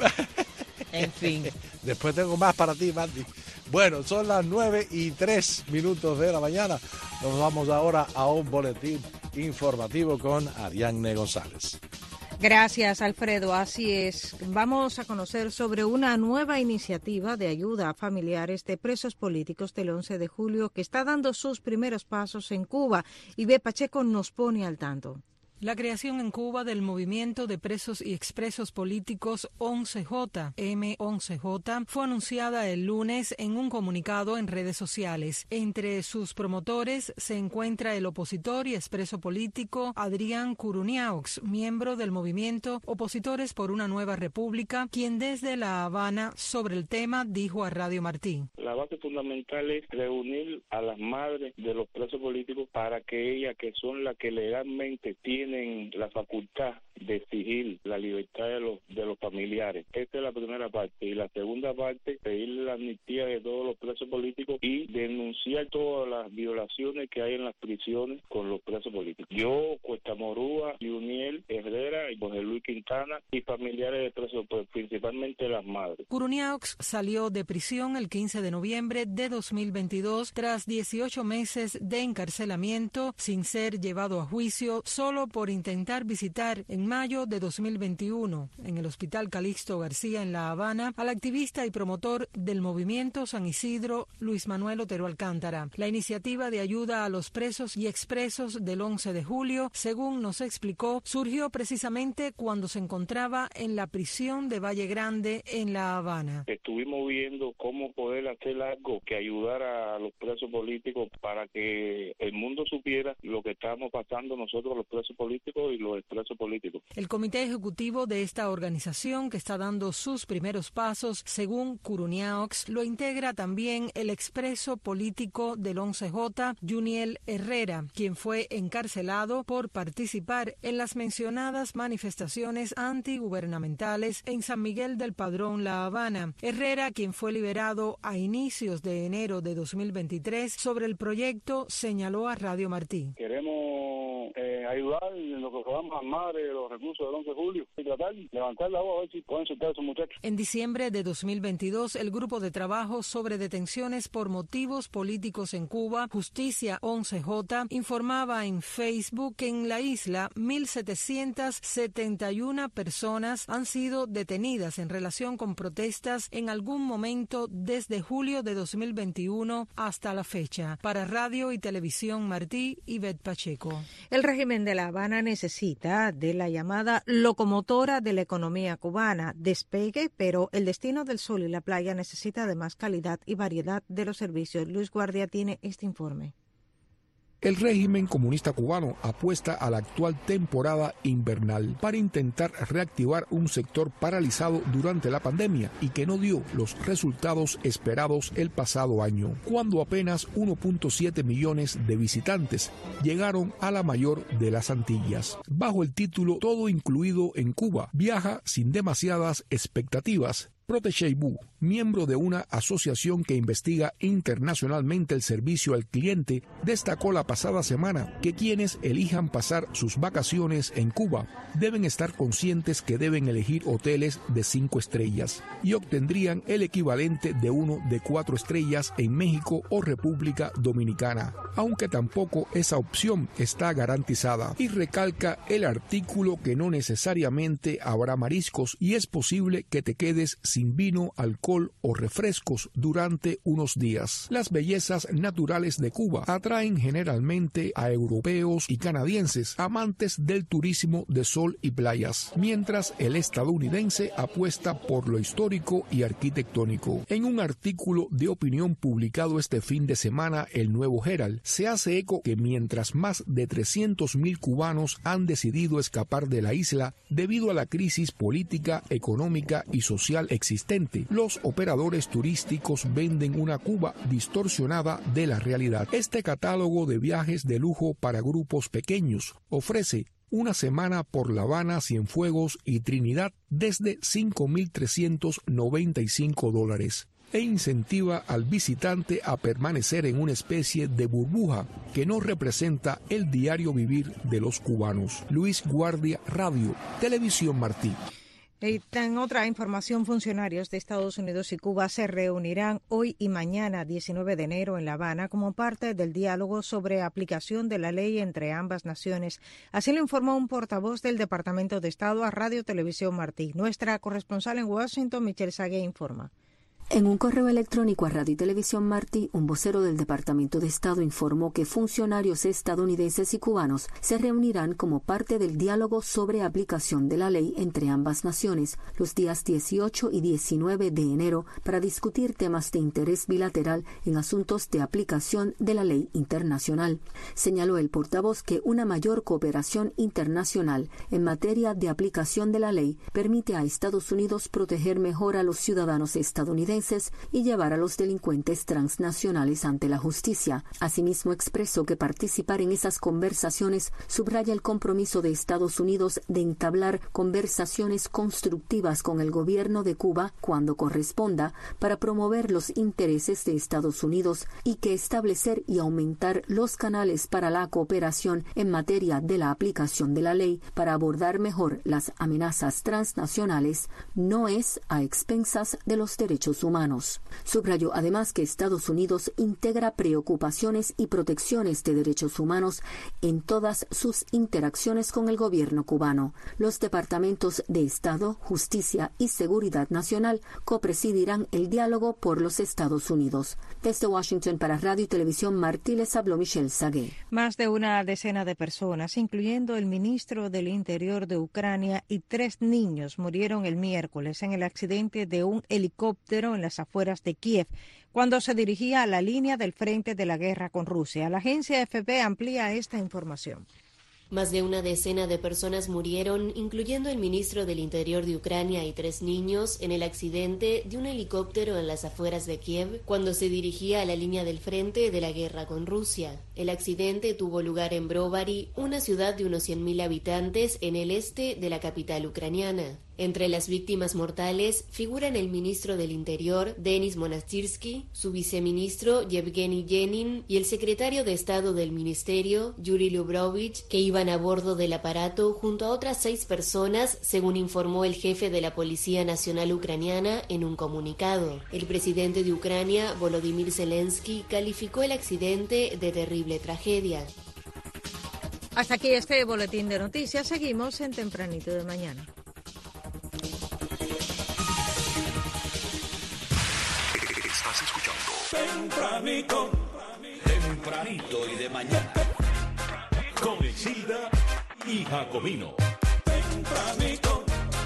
En fin. Después tengo más para ti, Mandy. Bueno, son las nueve y tres minutos de la mañana. Nos vamos ahora a un boletín informativo con Ariadne González. Gracias, Alfredo. Así es. Vamos a conocer sobre una nueva iniciativa de ayuda a familiares de presos políticos del once de julio que está dando sus primeros pasos en Cuba. Y B. Pacheco nos pone al tanto. La creación en Cuba del Movimiento de Presos y Expresos Políticos once J, M once J, fue anunciada el lunes en un comunicado en redes sociales. Entre sus promotores se encuentra el opositor y expreso político Adrián Curuniaux, miembro del movimiento Opositores por una Nueva República, quien desde La Habana sobre el tema dijo a Radio Martí. La base fundamental es reunir a las madres de los presos políticos para que ellas, que son las que legalmente tienen tienen la facultad de exigir la libertad de los de los familiares. Esta es la primera parte. Y la segunda parte, pedir la amnistía de todos los presos políticos y denunciar todas las violaciones que hay en las prisiones con los presos políticos. Yo, Cuesta Morúa, Juniel Herrera y José Luis Quintana y familiares de presos, pues, principalmente las madres. Curuniaux salió de prisión el quince de noviembre de dos mil veintidós tras dieciocho meses de encarcelamiento sin ser llevado a juicio, solo por intentar visitar en mayo de dos mil veintiuno en el Hospital Calixto García en La Habana al activista y promotor del movimiento San Isidro, Luis Manuel Otero Alcántara. La iniciativa de ayuda a los presos y expresos del once de julio, según nos explicó, surgió precisamente cuando se encontraba en la prisión de Valle Grande en La Habana. Estuvimos viendo cómo poder hacer algo que ayudara a los presos políticos para que el mundo supiera lo que estábamos pasando nosotros los presos políticos y los expresos políticos. El comité ejecutivo de esta organización, que está dando sus primeros pasos, según Curuniaux, lo integra también el expreso político del once J, Juniel Herrera, quien fue encarcelado por participar en las mencionadas manifestaciones antigubernamentales en San Miguel del Padrón, La Habana. Herrera, quien fue liberado a inicios de enero de dos mil veintitrés, sobre el proyecto señaló a Radio Martí. Queremos eh, ayudar en lo que podamos a madre de los recursos del once de julio y tratar de levantar la voz a ver si pueden soltar a esos muchachos. En diciembre de dos mil veintidós, el Grupo de Trabajo sobre Detenciones por Motivos Políticos en Cuba, Justicia once J, informaba en Facebook que en la isla mil setecientas setenta y una personas han sido detenidas en relación con protestas en algún momento desde julio de dos mil veintiuno hasta la fecha. Para Radio y Televisión Martí, Ivette Pacheco. El régimen de La Habana necesita de la llamada locomotora de la economía cubana, despegue, pero el destino del sol y la playa necesita además calidad y variedad de los servicios. Luis Guardia tiene este informe. El régimen comunista cubano apuesta a la actual temporada invernal para intentar reactivar un sector paralizado durante la pandemia y que no dio los resultados esperados el pasado año, cuando apenas uno punto siete millones de visitantes llegaron a la mayor de las Antillas. Bajo el título Todo incluido en Cuba, viaja sin demasiadas expectativas. Protecheibu, miembro de una asociación que investiga internacionalmente el servicio al cliente, destacó la pasada semana que quienes elijan pasar sus vacaciones en Cuba deben estar conscientes que deben elegir hoteles de cinco estrellas y obtendrían el equivalente de uno de cuatro estrellas en México o República Dominicana, aunque tampoco esa opción está garantizada, y recalca el artículo que no necesariamente habrá mariscos y es posible que te quedes sin sin vino, alcohol o refrescos durante unos días. Las bellezas naturales de Cuba atraen generalmente a europeos y canadienses amantes del turismo de sol y playas, mientras el estadounidense apuesta por lo histórico y arquitectónico. En un artículo de opinión publicado este fin de semana, el Nuevo Herald se hace eco que mientras más de trescientos mil cubanos han decidido escapar de la isla debido a la crisis política, económica y social existente, los operadores turísticos venden una Cuba distorsionada de la realidad. Este catálogo de viajes de lujo para grupos pequeños ofrece una semana por La Habana, Cienfuegos y Trinidad desde cinco mil trescientos noventa y cinco dólares. e incentiva al visitante a permanecer en una especie de burbuja que no representa el diario vivir de los cubanos. Luis Guardia, Radio, Televisión Martí. Y en otra información, funcionarios de Estados Unidos y Cuba se reunirán hoy y mañana, diecinueve de enero, en La Habana, como parte del diálogo sobre aplicación de la ley entre ambas naciones. Así lo informó un portavoz del Departamento de Estado a Radio Televisión Martí. Nuestra corresponsal en Washington, Michelle Sagué, informa. En un correo electrónico a Radio y Televisión Martí, un vocero del Departamento de Estado informó que funcionarios estadounidenses y cubanos se reunirán como parte del diálogo sobre aplicación de la ley entre ambas naciones los días dieciocho y diecinueve de enero para discutir temas de interés bilateral en asuntos de aplicación de la ley internacional. Señaló el portavoz que una mayor cooperación internacional en materia de aplicación de la ley permite a Estados Unidos proteger mejor a los ciudadanos estadounidenses y llevar a los delincuentes transnacionales ante la justicia. Asimismo, expresó que participar en esas conversaciones subraya el compromiso de Estados Unidos de entablar conversaciones constructivas con el gobierno de Cuba cuando corresponda para promover los intereses de Estados Unidos y que establecer y aumentar los canales para la cooperación en materia de la aplicación de la ley para abordar mejor las amenazas transnacionales no es a expensas de los derechos humanos. Humanos. Subrayó además que Estados Unidos integra preocupaciones y protecciones de derechos humanos en todas sus interacciones con el gobierno cubano. Los departamentos de Estado, Justicia y Seguridad Nacional copresidirán el diálogo por los Estados Unidos. Desde Washington para Radio y Televisión Martí les habló Michelle Sagué. Más de una decena de personas, incluyendo el ministro del Interior de Ucrania y tres niños, murieron el miércoles en el accidente de un helicóptero en las afueras de Kiev, cuando se dirigía a la línea del frente de la guerra con Rusia. La agencia F P amplía esta información. Más de una decena de personas murieron, incluyendo el ministro del Interior de Ucrania y tres niños, en el accidente de un helicóptero en las afueras de Kiev, cuando se dirigía a la línea del frente de la guerra con Rusia. El accidente tuvo lugar en Brovary, una ciudad de unos cien mil habitantes en el este de la capital ucraniana. Entre las víctimas mortales figuran el ministro del Interior, Denis Monastyrsky, su viceministro, Yevgeny Yenin, y el secretario de Estado del Ministerio, Yuri Lubrovich, que iban a bordo del aparato junto a otras seis personas, según informó el jefe de la Policía Nacional Ucraniana en un comunicado. El presidente de Ucrania, Volodymyr Zelensky, calificó el accidente de terrible tragedia. Hasta aquí este boletín de noticias. Seguimos en Tempranito de Mañana. Estás escuchando Tempranito, tempranito y de mañana, con Exilda y Jacobino. Tempranito.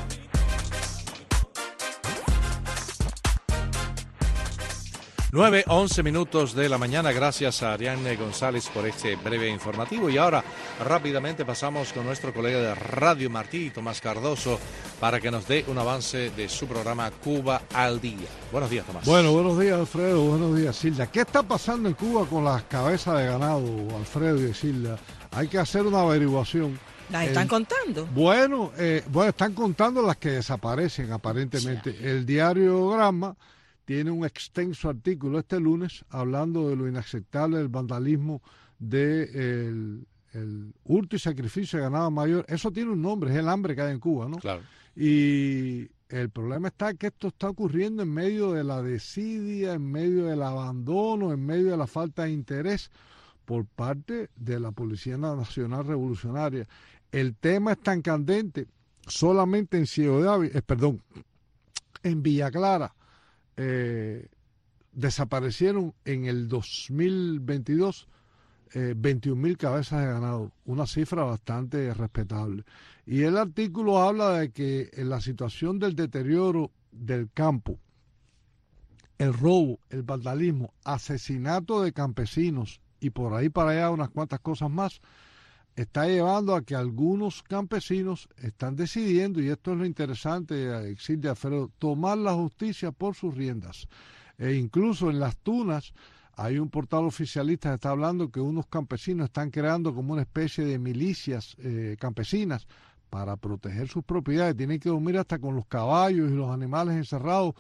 nueve, once minutos de la mañana. Gracias a Ariane González por este breve informativo. Y ahora rápidamente pasamos con nuestro colega de Radio Martí, Tomás Cardoso, para que nos dé un avance de su programa Cuba al Día. Buenos días, Tomás. Bueno, buenos días, Alfredo. Buenos días, Silda. ¿Qué está pasando en Cuba con las cabezas de ganado, Alfredo y Silda? Hay que hacer una averiguación. ¿Las están El, contando? Bueno, eh, bueno, están contando las que desaparecen aparentemente. Sí. El diario Gramma tiene un extenso artículo este lunes hablando de lo inaceptable del vandalismo del de el hurto y sacrificio de ganado mayor. Eso tiene un nombre, es el hambre que hay en Cuba, ¿no? Claro. Y el problema está que esto está ocurriendo en medio de la desidia, en medio del abandono, en medio de la falta de interés por parte de la Policía Nacional Revolucionaria. El tema es tan candente, solamente en Ciego de Ávila, eh, perdón, en Villa Clara, Eh, desaparecieron en el dos mil veintidós eh, veintiún mil cabezas de ganado, una cifra bastante respetable. Y el artículo habla de que en la situación del deterioro del campo, el robo, el vandalismo, asesinato de campesinos y por ahí para allá unas cuantas cosas más, está llevando a que algunos campesinos están decidiendo, y esto es lo interesante, Exilde Alfredo, tomar la justicia por sus riendas. E incluso en Las Tunas hay un portal oficialista que está hablando que unos campesinos están creando como una especie de milicias eh, campesinas para proteger sus propiedades. Tienen que dormir hasta con los caballos y los animales encerrados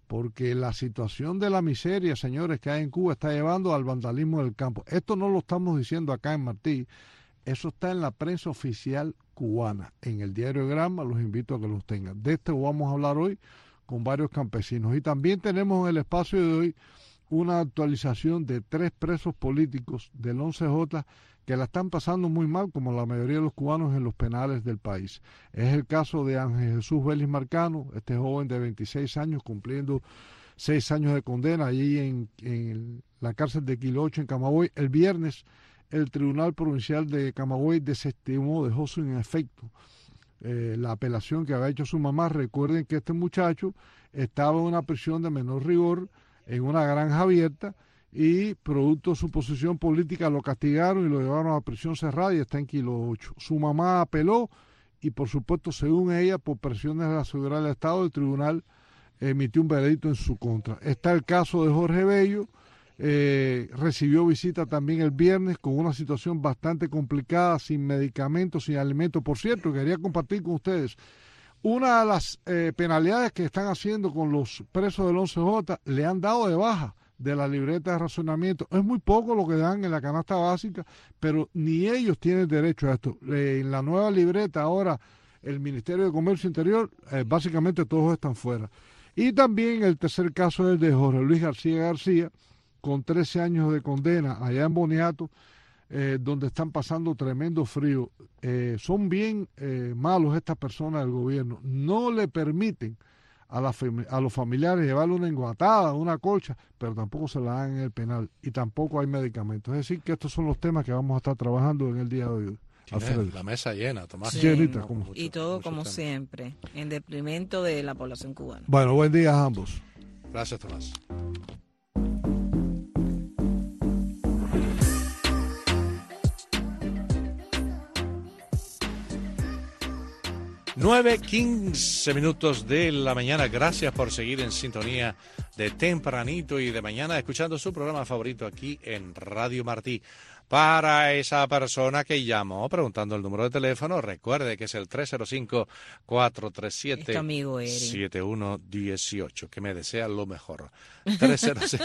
porque la situación de la miseria, señores, que hay en Cuba está llevando al vandalismo del campo. Esto no lo estamos diciendo acá en Martí, eso está en la prensa oficial cubana, en el diario Granma, los invito a que los tengan. De esto vamos a hablar hoy con varios campesinos. Y también tenemos en el espacio de hoy una actualización de tres presos políticos del once J que la están pasando muy mal, como la mayoría de los cubanos en los penales del país. Es el caso de Ángel Jesús Vélez Marcano, este joven de veintiséis años, cumpliendo seis años de condena allí en, en la cárcel de Quilocho, en Camagüey. El viernes, el Tribunal Provincial de Camagüey desestimó, dejó sin efecto eh, la apelación que había hecho su mamá. Recuerden que este muchacho estaba en una prisión de menor rigor, en una granja abierta, y producto de su posición política lo castigaron y lo llevaron a prisión cerrada y está en Kilo ocho. Su mamá apeló y, por supuesto, según ella, por presiones de la seguridad del Estado, el tribunal emitió un veredicto en su contra. Está el caso de Jorge Bello, eh, recibió visita también el viernes con una situación bastante complicada, sin medicamentos, sin alimentos. Por cierto, quería compartir con ustedes una de las eh, penalidades que están haciendo con los presos del once J, le han dado de baja de la libreta de racionamiento. Es muy poco lo que dan en la canasta básica, pero ni ellos tienen derecho a esto. Eh, en la nueva libreta ahora, el Ministerio de Comercio Interior, eh, básicamente todos están fuera. Y también el tercer caso es el de Jorge Luis García García, con trece años de condena allá en Boniato, eh, donde están pasando tremendo frío. Eh, son bien eh, malos estas personas del gobierno. No le permiten a, la a los familiares llevarle una enguatada, una colcha, pero tampoco se la dan en el penal y tampoco hay medicamentos. Es decir, que estos son los temas que vamos a estar trabajando en el día de hoy. La mesa llena, Tomás. Sí, Llenita, como, mucho, y todo como tema. Siempre, en detrimento de la población cubana. Bueno, buen día a ambos. Gracias, Tomás. nueve quince minutos de la mañana. Gracias por seguir en sintonía de Tempranito y de Mañana, escuchando su programa favorito aquí en Radio Martí. Para esa persona que llamó preguntando el número de teléfono, recuerde que es el tres cero cinco, cuatro tres siete, siete uno uno ocho, que me desea lo mejor. tres cero cinco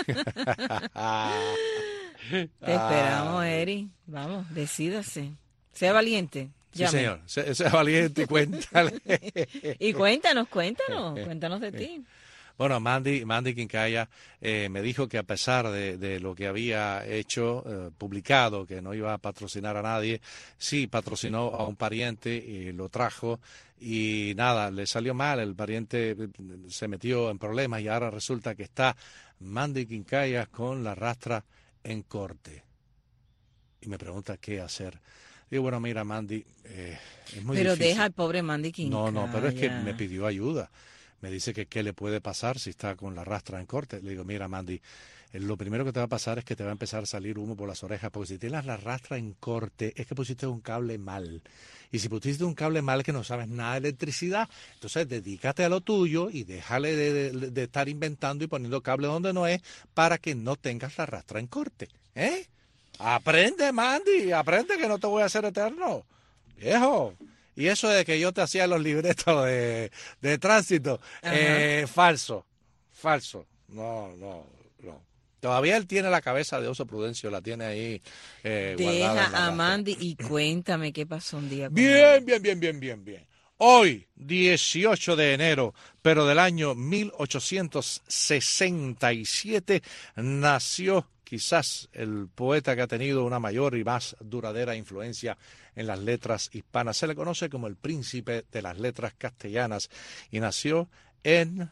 Te esperamos, Eri. Vamos, decídase. Sea valiente. Sí, señor. Sea, sea valiente y cuéntale. Y cuéntanos, cuéntanos, cuéntanos de ti. Bueno, Mandy, Mandy Quincaya eh, me dijo que a pesar de, de lo que había hecho, eh, publicado, que no iba a patrocinar a nadie, sí patrocinó a un pariente y lo trajo y nada, le salió mal, el pariente se metió en problemas y ahora resulta que está Mandy Quincaya con la rastra en corte. Y me pregunta qué hacer. Digo, bueno, mira, Mandy, eh, es muy pero difícil. Deja al pobre Mandy Quincaya. No, no, pero es que me pidió ayuda. Me dice que qué le puede pasar si está con la rastra en corte. Le digo, mira, Mandy, eh, lo primero que te va a pasar es que te va a empezar a salir humo por las orejas, porque si tienes la rastra en corte es que pusiste un cable mal. Y si pusiste un cable mal que no sabes nada de electricidad, entonces dedícate a lo tuyo y déjale de, de, de estar inventando y poniendo cable donde no es para que no tengas la rastra en corte. ¿Eh? Aprende, Mandy, aprende, que no te voy a hacer eterno, viejo. Y eso de que yo te hacía los libretos de, de tránsito, eh, falso, falso. No, no, no. Todavía él tiene la cabeza de Oso Prudencio, la tiene ahí eh, guardada. Deja a Mandy y cuéntame qué pasó un día con Bien, él. bien, bien, bien, bien, bien. Hoy, dieciocho de enero, pero del año mil ochocientos sesenta y siete, nació quizás el poeta que ha tenido una mayor y más duradera influencia en las letras hispanas. Se le conoce como el príncipe de las letras castellanas y nació en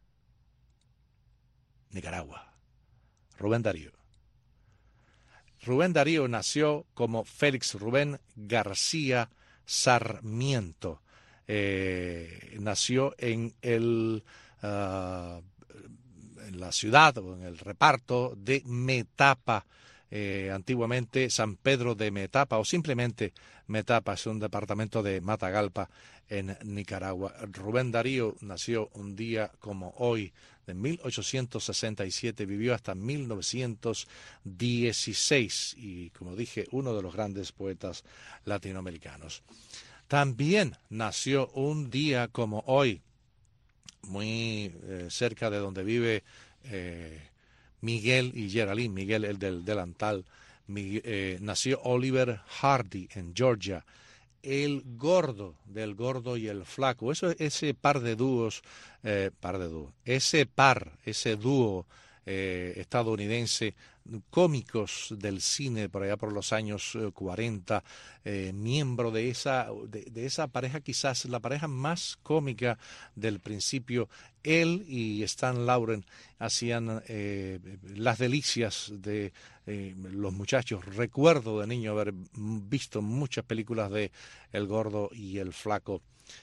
Nicaragua. Rubén Darío. Rubén Darío nació como Félix Rubén García Sarmiento. Eh, nació en el uh, en la ciudad o en el reparto de Metapa, eh, antiguamente San Pedro de Metapa o simplemente Metapa, es un departamento de Matagalpa en Nicaragua. Rubén Darío nació un día como hoy de mil ochocientos sesenta y siete, vivió hasta mil novecientos dieciséis y, como dije, uno de los grandes poetas latinoamericanos. También nació un día como hoy muy eh, cerca de donde vive eh, Miguel y Geraldine, Miguel el del delantal. Miguel, eh, nació Oliver Hardy en Georgia, el gordo del gordo y el flaco. Eso, ese par de dúos, eh, par de dúos, ese par, ese dúo eh, estadounidense, cómicos del cine por allá por los años eh, cuarenta, eh, miembro de esa, de, de esa pareja, quizás la pareja más cómica del principio. Él y Stan Laurel hacían eh, las delicias de eh, los muchachos. Recuerdo de niño haber visto muchas películas de El Gordo y el Flaco.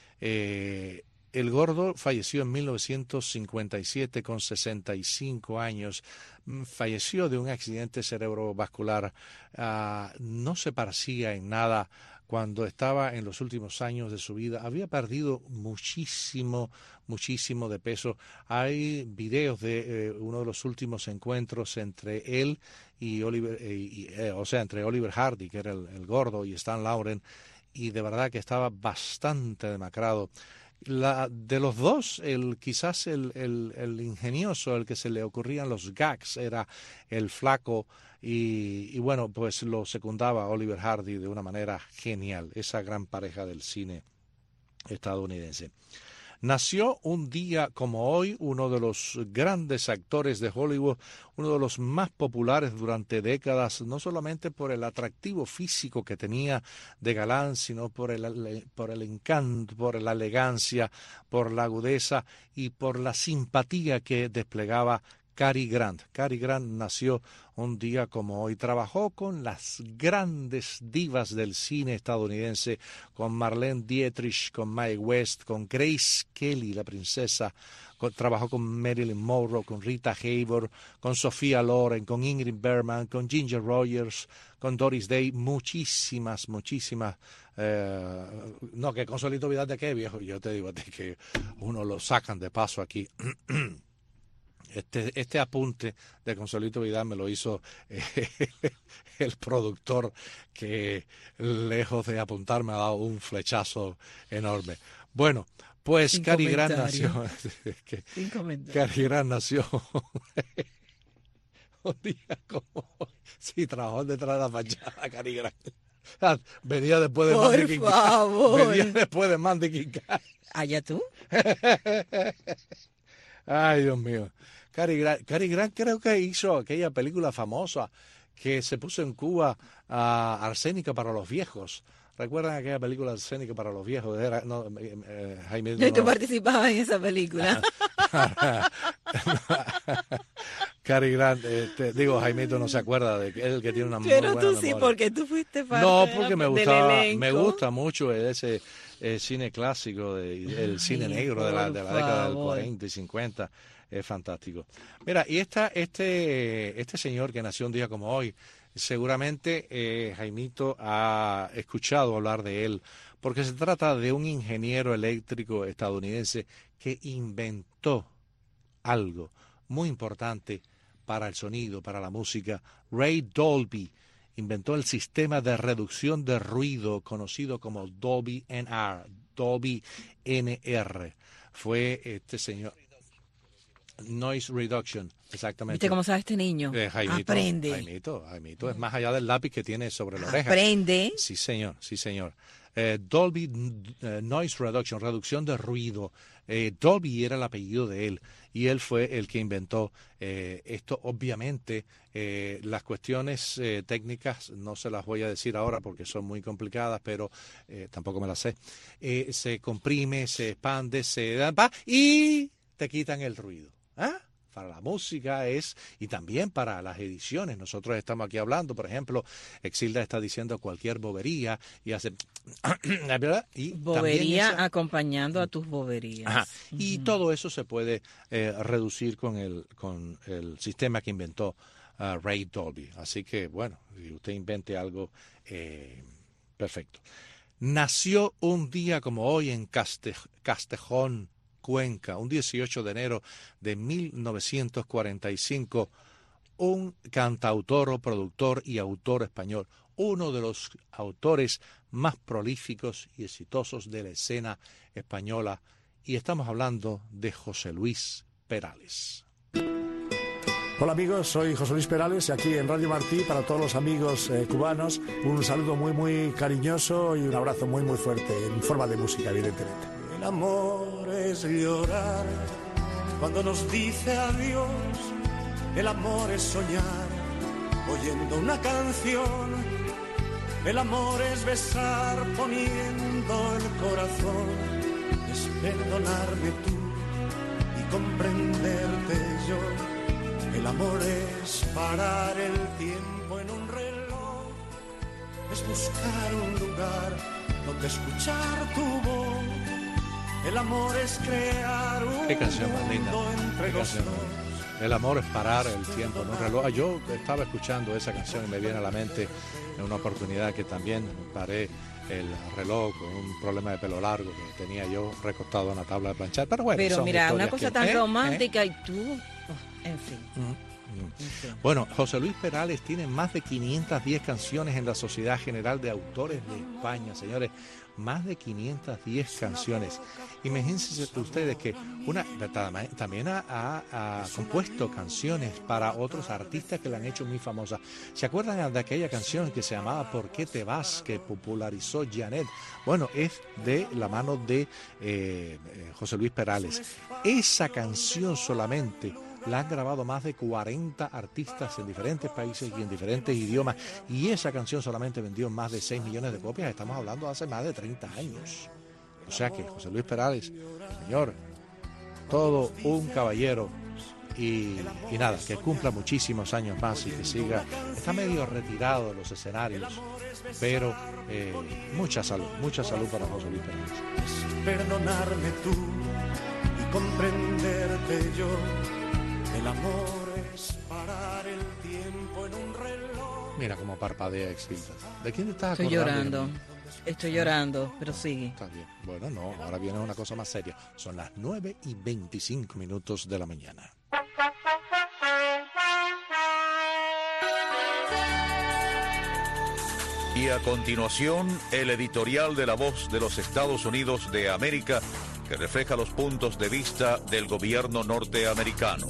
Eh, El Gordo falleció en mil novecientos cincuenta y siete con sesenta y cinco años. Falleció de un accidente cerebrovascular. Uh, no se parecía en nada cuando estaba en los últimos años de su vida. Había perdido muchísimo, muchísimo de peso. Hay videos de eh, uno de los últimos encuentros entre él y Oliver, eh, y, eh, o sea, entre Oliver Hardy, que era el, el gordo, y Stan Laurel, y de verdad que estaba bastante demacrado. La, de los dos, el, quizás el, el, el ingenioso, el que se le ocurrían los gags, era el flaco, y, y bueno, pues lo secundaba Oliver Hardy de una manera genial, esa gran pareja del cine estadounidense. Nació un día como hoy uno de los grandes actores de Hollywood, uno de los más populares durante décadas, no solamente por el atractivo físico que tenía de galán, sino por el, por el encanto, por la elegancia, por la agudeza y por la simpatía que desplegaba Cary Grant. Cary Grant nació un día como hoy. Trabajó con las grandes divas del cine estadounidense, con Marlene Dietrich, con Mae West, con Grace Kelly, la princesa. Con, trabajó con Marilyn Monroe, con Rita Hayworth, con Sofía Loren, con Ingrid Bergman, con Ginger Rogers, con Doris Day. Muchísimas, muchísimas. Eh, no, que Consuelito Vidal, ¿de qué, viejo? Yo te digo a ti que uno lo sacan de paso aquí. Este, este apunte de Consuelito Vidal me lo hizo eh, el productor, que lejos de apuntar me ha dado un flechazo enorme. Bueno, pues Cary Grant nació. que, Cary Grant nació un día como hoy. Sí, trabajó detrás de la fachada, Cary Grant. Venía después de Por Mandy favor. Venía después de Mandy King. ¿Allá tú? Ay, Dios mío. Cary Grant, Cary Grant creo que hizo aquella película famosa que se puso en Cuba, uh, Arsénica para los viejos. ¿Recuerdan aquella película Arsénica para los viejos? Era, no, eh, eh, Jaime, Yo no, te participaba en esa película. Cary Grant, este, digo, Jaimito no se acuerda de que es el que tiene una muy Pero buena tú sí, memoria. Porque tú fuiste parte No, de porque la, me del gustaba, elenco. me gusta mucho ese eh, cine clásico, de, el cine Ay, negro de la, de la década del favor. cuarenta y cincuenta. Es fantástico. Mira, y esta, este, este señor que nació un día como hoy, seguramente eh, Jaimito ha escuchado hablar de él, porque se trata de un ingeniero eléctrico estadounidense que inventó algo muy importante para el sonido, para la música. Ray Dolby inventó el sistema de reducción de ruido conocido como Dolby N R, Dolby N R. Fue este señor... Noise Reduction, exactamente. ¿Viste cómo sabe este niño? Eh, Jaimito, Aprende. Jaimito, Jaimito, es más allá del lápiz que tiene sobre la oreja. Aprende. Sí, señor, sí, señor. Eh, Dolby eh, Noise Reduction, reducción de ruido. Eh, Dolby era el apellido de él y él fue el que inventó eh, esto. Obviamente, eh, las cuestiones eh, técnicas no se las voy a decir ahora porque son muy complicadas, pero eh, tampoco me las sé. Eh, se comprime, se expande, se da y te quitan el ruido. ¿Ah? Para la música es, y también para las ediciones. Nosotros estamos aquí hablando, por ejemplo, Exilda está diciendo cualquier bobería y hace... y bobería esa... acompañando a tus boberías. Ajá. Y uh-huh. todo eso se puede eh, reducir con el, con el sistema que inventó uh, Ray Dolby. Así que, bueno, si usted invente algo, eh, perfecto. Nació un día como hoy en Caste- Castejón, Cuenca, un dieciocho de enero de mil novecientos cuarenta y cinco, un cantautor, productor y autor español, uno de los autores más prolíficos y exitosos de la escena española y estamos hablando de José Luis Perales. Hola amigos, soy José Luis Perales y aquí en Radio Martí para todos los amigos eh, cubanos un saludo muy muy cariñoso y un abrazo muy muy fuerte en forma de música, evidentemente. El amor es llorar cuando nos dice adiós, el amor es soñar oyendo una canción, el amor es besar poniendo el corazón, es perdonarme tú y comprenderte yo. El amor es parar el tiempo en un reloj, es buscar un lugar donde escuchar tu voz. El amor es crear un Qué canción más linda. mundo entre Qué los canción dos. más linda. El amor es parar el tiempo en un reloj. Yo estaba escuchando esa canción y me viene a la mente en una oportunidad que también paré el reloj con un problema de pelo largo que tenía yo recostado en una tabla de planchar. Pero bueno, Pero son mira, una cosa que, tan ¿eh? romántica ¿eh? y tú, oh, en fin. Mm. Bueno, José Luis Perales tiene más de quinientas diez canciones en la Sociedad General de Autores de España, señores, más de quinientas diez canciones. Imagínense ustedes que una también ha, ha, ha compuesto canciones para otros artistas que la han hecho muy famosas. ¿Se acuerdan de aquella canción que se llamaba ¿Por qué te vas?, que popularizó Janet? Bueno, es de la mano de eh, José Luis Perales. Esa canción solamente la han grabado más de cuarenta artistas en diferentes países y en diferentes idiomas, y esa canción solamente vendió más de seis millones de copias. Estamos hablando de hace más de treinta años. O sea que José Luis Perales, señor, todo un caballero, y, y nada, que cumpla muchísimos años más y que siga. Está medio retirado de los escenarios, pero eh, mucha salud, mucha salud para José Luis Perales. Perdonarme tú y comprenderte yo. El amor es parar el tiempo en un reloj. Mira cómo parpadea Exilda. ¿De quién te estás Estoy acordando? llorando. Estoy llorando, pero sigue. Está bien. Bueno, no, ahora viene una cosa más seria. Son las nueve y veinticinco minutos de la mañana. Y a continuación, el editorial de La Voz de los Estados Unidos de América, que refleja los puntos de vista del gobierno norteamericano.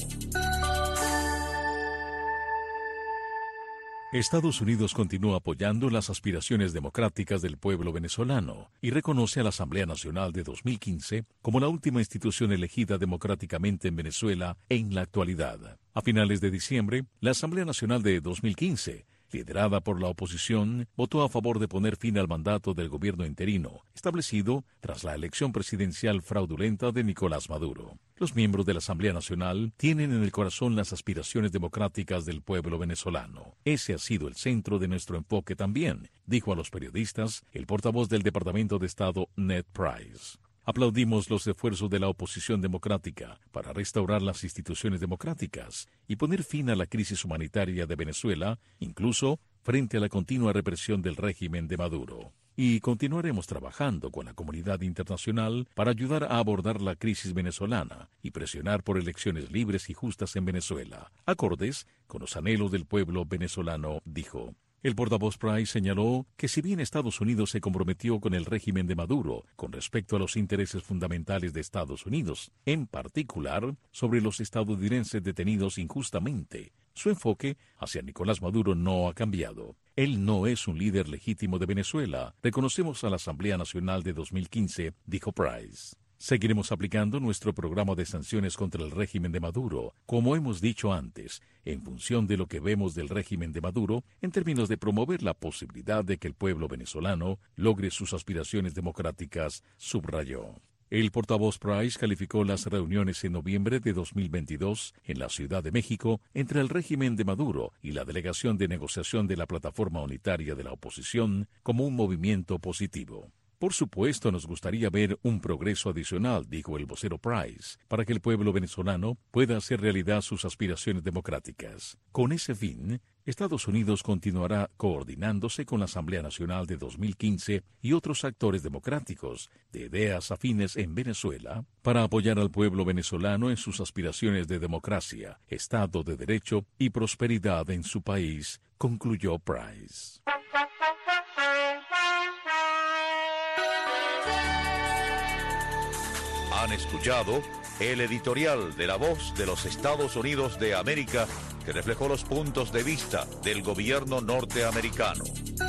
Estados Unidos continúa apoyando las aspiraciones democráticas del pueblo venezolano y reconoce a la Asamblea Nacional de dos mil quince como la última institución elegida democráticamente en Venezuela en la actualidad. A finales de diciembre, la Asamblea Nacional de dos mil quince, liderada por la oposición, votó a favor de poner fin al mandato del gobierno interino, establecido tras la elección presidencial fraudulenta de Nicolás Maduro. Los miembros de la Asamblea Nacional tienen en el corazón las aspiraciones democráticas del pueblo venezolano. Ese ha sido el centro de nuestro enfoque también, dijo a los periodistas el portavoz del Departamento de Estado, Ned Price. Aplaudimos los esfuerzos de la oposición democrática para restaurar las instituciones democráticas y poner fin a la crisis humanitaria de Venezuela, incluso frente a la continua represión del régimen de Maduro. Y continuaremos trabajando con la comunidad internacional para ayudar a abordar la crisis venezolana y presionar por elecciones libres y justas en Venezuela, acordes con los anhelos del pueblo venezolano, dijo. El portavoz Price señaló que si bien Estados Unidos se comprometió con el régimen de Maduro con respecto a los intereses fundamentales de Estados Unidos, en particular sobre los estadounidenses detenidos injustamente, su enfoque hacia Nicolás Maduro no ha cambiado. Él no es un líder legítimo de Venezuela. Reconocemos a la Asamblea Nacional de dos mil quince, dijo Price. Seguiremos aplicando nuestro programa de sanciones contra el régimen de Maduro, como hemos dicho antes, en función de lo que vemos del régimen de Maduro, en términos de promover la posibilidad de que el pueblo venezolano logre sus aspiraciones democráticas, subrayó. El portavoz Price calificó las reuniones en noviembre de dos mil veintidós en la Ciudad de México entre el régimen de Maduro y la delegación de negociación de la Plataforma Unitaria de la Oposición como un movimiento positivo. Por supuesto, nos gustaría ver un progreso adicional, dijo el vocero Price, para que el pueblo venezolano pueda hacer realidad sus aspiraciones democráticas. Con ese fin, Estados Unidos continuará coordinándose con la Asamblea Nacional de dos mil quince y otros actores democráticos de ideas afines en Venezuela para apoyar al pueblo venezolano en sus aspiraciones de democracia, Estado de Derecho y prosperidad en su país, concluyó Price. Han escuchado el editorial de La Voz de los Estados Unidos de América, que reflejó los puntos de vista del gobierno norteamericano.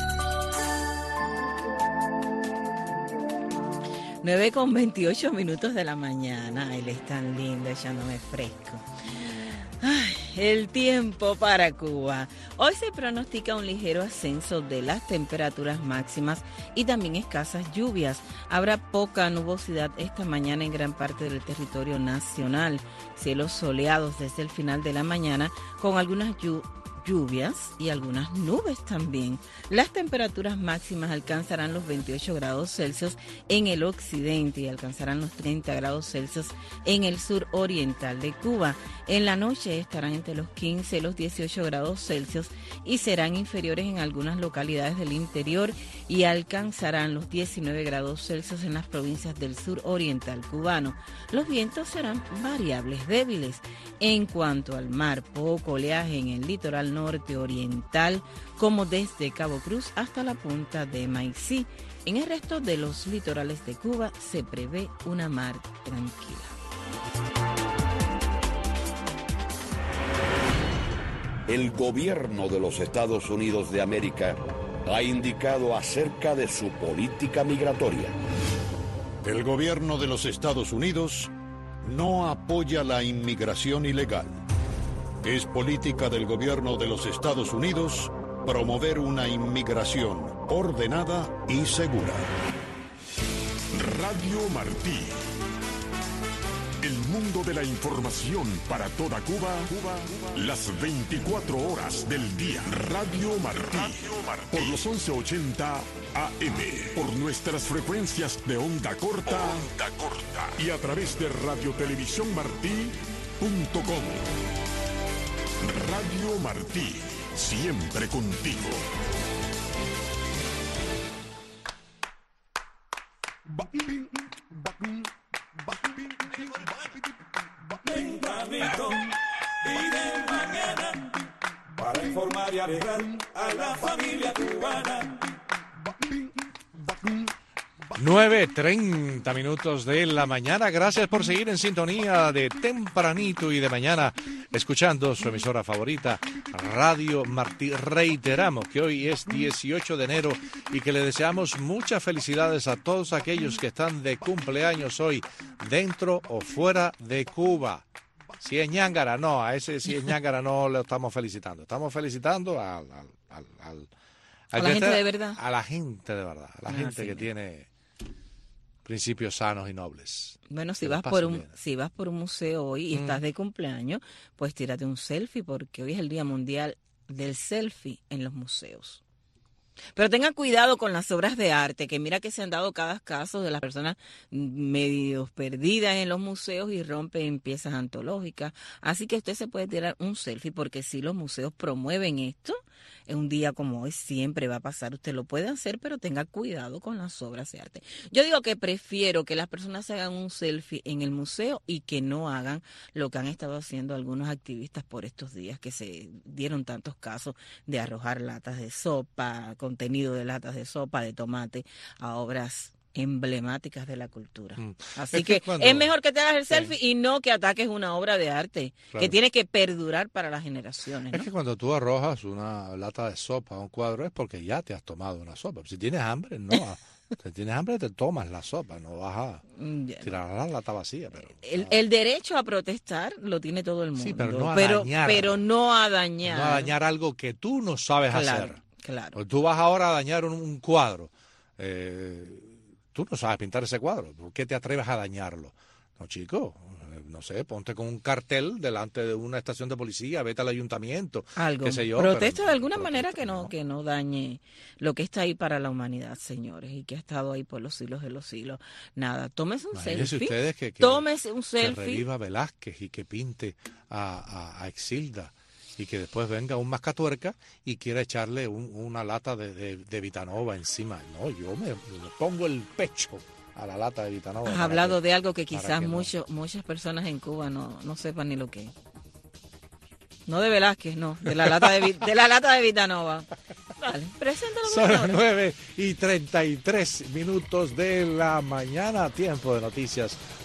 nueve con veintiocho minutos de la mañana. Él es tan lindo echándome fresco. Ay, el tiempo para Cuba. Hoy se pronostica un ligero ascenso de las temperaturas máximas y también escasas lluvias. Habrá poca nubosidad esta mañana en gran parte del territorio nacional. Cielos soleados desde el final de la mañana con algunas lluvias. lluvias y algunas nubes también. Las temperaturas máximas alcanzarán los veintiocho grados Celsius en el occidente y alcanzarán los treinta grados Celsius en el sur oriental de Cuba. En la noche estarán entre los quince y los dieciocho grados Celsius y serán inferiores en algunas localidades del interior y alcanzarán los diecinueve grados Celsius en las provincias del sur oriental cubano. Los vientos serán variables, débiles. En cuanto al mar, poco oleaje en el litoral norte oriental, como desde Cabo Cruz hasta la punta de Maicí. En el resto de los litorales de Cuba se prevé una mar tranquila. El gobierno de los Estados Unidos de América ha indicado acerca de su política migratoria. El gobierno de los Estados Unidos no apoya la inmigración ilegal. Es política del gobierno de los Estados Unidos promover una inmigración ordenada y segura. Radio Martí. El mundo de la información para toda Cuba, Cuba, las veinticuatro horas del día. Radio Martí. Radio Martí. Por los once ochenta A M. Por nuestras frecuencias de onda corta. Onda corta. Y a través de radio televisión martí punto com. Radio Martí, siempre contigo. Tempranito y de mañana, para informar y alegrar a la familia cubana. nueve treinta minutos de la mañana. Gracias por seguir en sintonía de Tempranito y de Mañana, escuchando su emisora favorita, Radio Martí. Reiteramos que hoy es dieciocho de enero y que le deseamos muchas felicidades a todos aquellos que están de cumpleaños hoy, dentro o fuera de Cuba. Si es ñángara, no, a ese si es ñángara no lo estamos felicitando. Estamos felicitando al... al, al, al a la gente de verdad. A la gente de verdad, a la ah, gente sí. que tiene principios sanos y nobles. Bueno, si vas por un bien. si vas por un museo hoy y mm. estás de cumpleaños, pues tírate un selfie porque hoy es el Día Mundial del Selfie en los museos. Pero tengan cuidado con las obras de arte, que mira que se han dado cada caso de las personas medio perdidas en los museos y rompen piezas antológicas. Así que usted se puede tirar un selfie porque si los museos promueven esto, en un día como hoy siempre va a pasar. Usted lo puede hacer, pero tenga cuidado con las obras de arte. Yo digo que prefiero que las personas se hagan un selfie en el museo y que no hagan lo que han estado haciendo algunos activistas por estos días, que se dieron tantos casos de arrojar latas de sopa, contenido de latas de sopa, de tomate, a obras emblemáticas de la cultura. Mm. Así es que, que cuando... es mejor que te hagas el selfie sí. y no que ataques una obra de arte claro. que tiene que perdurar para las generaciones, ¿no? Es que cuando tú arrojas una lata de sopa a un cuadro es porque ya te has tomado una sopa. Si tienes hambre, no. Si tienes hambre, te tomas la sopa, no vas a tirar la lata vacía. Pero, el, el derecho a protestar lo tiene todo el mundo, sí, pero no a pero, dañar. Pero no a dañar. No a dañar algo que tú no sabes claro, hacer. Claro. Tú vas ahora a dañar un, un cuadro. Eh, tú no sabes pintar ese cuadro. ¿Por qué te atreves a dañarlo? No, chico, no sé, ponte con un cartel delante de una estación de policía, vete al ayuntamiento, algo. qué sé yo. Protesta pero, de alguna protesta, manera que no, no que no dañe lo que está ahí para la humanidad, señores, y que ha estado ahí por los siglos de los siglos. Nada, tómese un Imagínense selfie. ustedes que, que, tómese un que selfie. reviva Velázquez y que pinte a, a, a Exilda. Y que después venga un mascatuerca y quiera echarle un, una lata de, de, de Vitanova encima. No, yo me, me pongo el pecho a la lata de Vitanova. Has hablado que, de algo que quizás que mucho, no. muchas personas en Cuba no, no sepan ni lo que es. No de Velázquez, no, de la lata de, de la lata de Vitanova. Vale, preséntalo. Son las nueve y treinta y tres minutos de la mañana, tiempo de noticias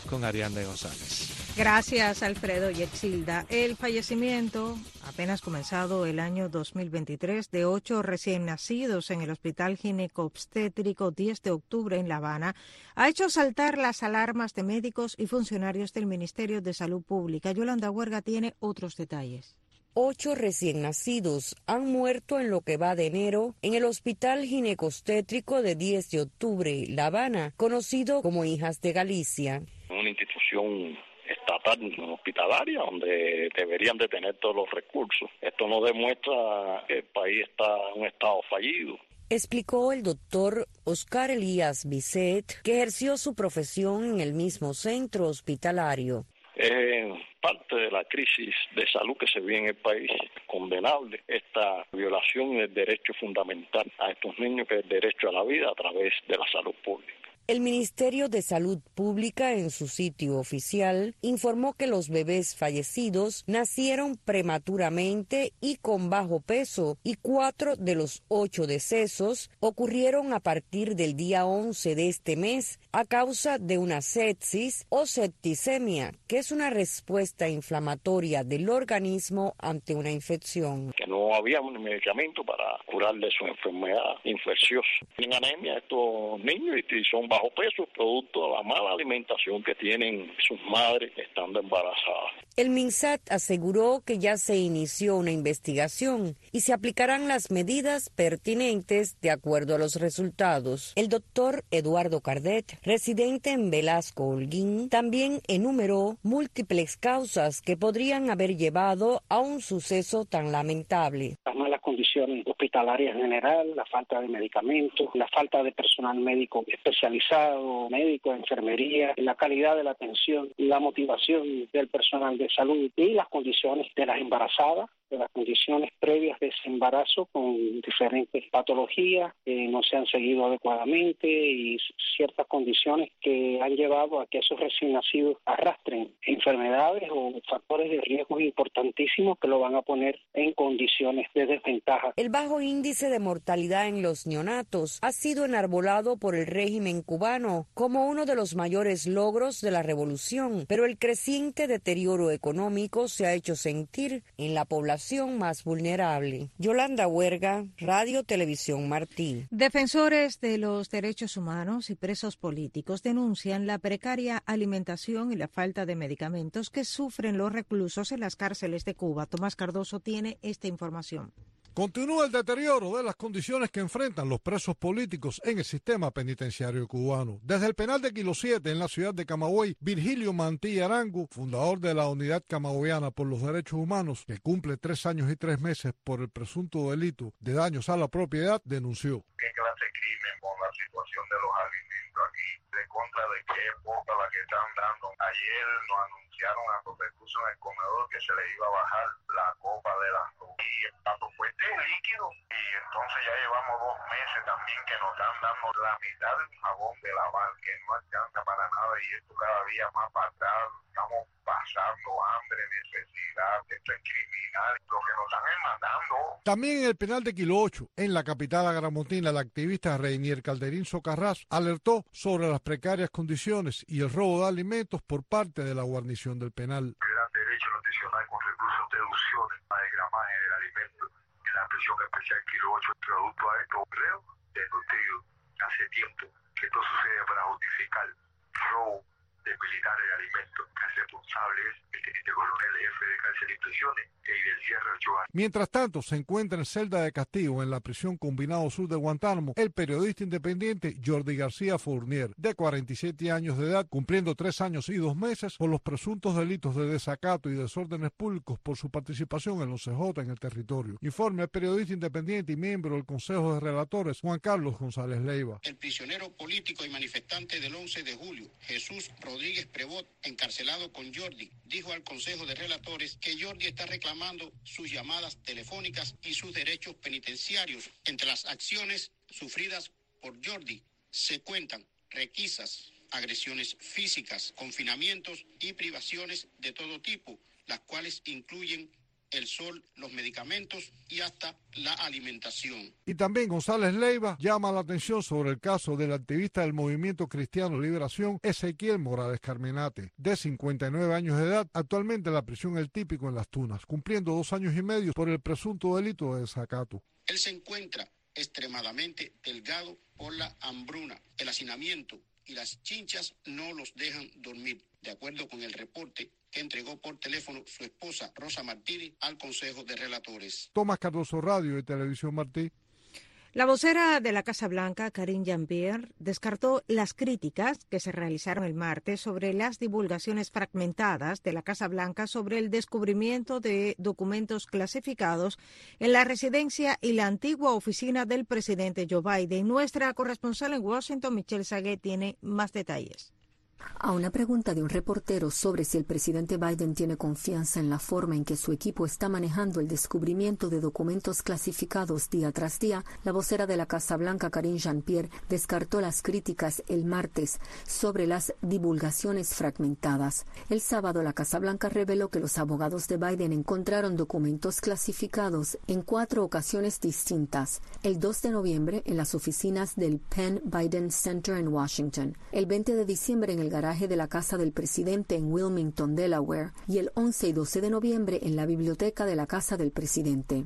con Ariane González. Gracias, Alfredo y Exilda. El fallecimiento, apenas comenzado el año dos mil veintitrés, de ocho recién nacidos en el Hospital Ginecobstétrico diez de octubre en La Habana, ha hecho saltar las alarmas de médicos y funcionarios del Ministerio de Salud Pública. Yolanda Huerga tiene otros detalles. Ocho recién nacidos han muerto en lo que va de enero en el Hospital Ginecobstétrico de diez de octubre, La Habana, conocido como Hijas de Galicia. Una institución estatal hospitalaria donde deberían de tener todos los recursos. Esto no demuestra que el país está en un estado fallido. Explicó el doctor Oscar Elías Bisset, que ejerció su profesión en el mismo centro hospitalario. Es parte de la crisis de salud que se vive en el país, condenable esta violación del derecho fundamental a estos niños, que es el derecho a la vida a través de la salud pública. El Ministerio de Salud Pública, en su sitio oficial, informó que los bebés fallecidos nacieron prematuramente y con bajo peso, y cuatro de los ocho decesos ocurrieron a partir del día once de este mes a causa de una sepsis o septicemia, que es una respuesta inflamatoria del organismo ante una infección. Que no había un medicamento para curarle su enfermedad infecciosa. Tienen anemia estos niños y son bajo peso, producto de la mala alimentación que tienen sus madres estando embarazadas. El MINSAT aseguró que ya se inició una investigación y se aplicarán las medidas pertinentes de acuerdo a los resultados. El doctor Eduardo Cardet, residente en Velasco, Holguín, también enumeró múltiples causas que podrían haber llevado a un suceso tan lamentable. Las malas condiciones hospitalarias en general, la falta de medicamentos, la falta de personal médico especializado, médico, enfermería, la calidad de la atención, la motivación del personal de salud y las condiciones de las embarazadas, de las condiciones previas de ese embarazo con diferentes patologías que no se han seguido adecuadamente y ciertas condiciones que han llevado a que esos recién nacidos arrastren enfermedades o factores de riesgo importantísimos que lo van a poner en condiciones de desventaja. El bajo índice de mortalidad en los neonatos ha sido enarbolado por el régimen cubano como uno de los mayores logros de la revolución, pero el creciente deterioro económico se ha hecho sentir en la población más vulnerable. Yolanda Huerga, Radio Televisión Martí. Defensores de los derechos humanos y presos políticos denuncian la precaria alimentación y la falta de medicamentos que sufren los reclusos en las cárceles de Cuba. Tomás Cardoso tiene esta información. Continúa el deterioro de las condiciones que enfrentan los presos políticos en el sistema penitenciario cubano. Desde el penal de Kilo siete en la ciudad de Camagüey, Virgilio Mantilla Arango, fundador de la Unidad Camagüeyana por los Derechos Humanos, que cumple tres años y tres meses por el presunto delito de daños a la propiedad, denunció. ¿Qué clase de crimen con la situación de los alimentos aquí? ¿De contra de qué poca la que están dando? Ayer nos anunciaron a los reclusos en el comedor que se les iba a bajar la copa de las dos. Y el plato fuerte es líquido. Y entonces ya llevamos dos meses también que nos están dando la mitad del jabón de lavar, que no alcanza para nada, y esto cada día más para atrás. Estamos pasando hambre, necesidad, esto es criminal, lo que nos están mandando. También en el penal de Kilo ocho, en la capital agramontina, la activista Reinier Calderín Socarrás alertó sobre las precarias condiciones y el robo de alimentos por parte de la guarnición del penal. El derecho nutricional con recursos de deducciones para el gramaje del alimento en la prisión especial Kilo ocho, producto a esto creo desnutrido. Hace tiempo que esto sucede para justificar robo de militares de alimentos. El responsable es el teniente coronel, jefe de cárcel y prisiones, Eidel Sierra Ochoa. Mientras tanto, se encuentra en celda de castigo en la prisión Combinado Sur de Guantánamo el periodista independiente Jordi García Fournier, de cuarenta y siete años de edad, cumpliendo tres años y dos meses por los presuntos delitos de desacato y desórdenes públicos por su participación en los C J en el territorio. Informe el periodista independiente y miembro del Consejo de Relatores, Juan Carlos González Leiva. El prisionero político y manifestante del once de julio, Jesús Rodríguez Prevot, encarcelado con Jordi, dijo al Consejo de Relatores que Jordi está reclamando sus llamadas telefónicas y sus derechos penitenciarios. Entre las acciones sufridas por Jordi se cuentan requisas, agresiones físicas, confinamientos y privaciones de todo tipo, las cuales incluyen el sol, los medicamentos y hasta la alimentación. Y también González Leiva llama la atención sobre el caso del activista del Movimiento Cristiano Liberación, Ezequiel Morales Carmenate, de cincuenta y nueve años de edad, actualmente en la prisión El Típico en Las Tunas, cumpliendo dos años y medio por el presunto delito de desacato. Él se encuentra extremadamente delgado por la hambruna, el hacinamiento y las chinchas no los dejan dormir, de acuerdo con el reporte que entregó por teléfono su esposa Rosa Martínez al Consejo de Relatores. Tomás Cardoso, Radio y Televisión Martí. La vocera de la Casa Blanca, Karine Jean-Pierre, descartó las críticas que se realizaron el martes sobre las divulgaciones fragmentadas de la Casa Blanca sobre el descubrimiento de documentos clasificados en la residencia y la antigua oficina del presidente Joe Biden. Nuestra corresponsal en Washington, Michelle Sagué, tiene más detalles. A una pregunta de un reportero sobre si el presidente Biden tiene confianza en la forma en que su equipo está manejando el descubrimiento de documentos clasificados día tras día, la vocera de la Casa Blanca, Karine Jean-Pierre, descartó las críticas el martes sobre las divulgaciones fragmentadas. El sábado, la Casa Blanca reveló que los abogados de Biden encontraron documentos clasificados en cuatro ocasiones distintas. El dos de noviembre, en las oficinas del Penn Biden Center en Washington. El veinte de diciembre, en el garaje de la casa del presidente en Wilmington, Delaware, y el once y doce de noviembre en la biblioteca de la casa del presidente.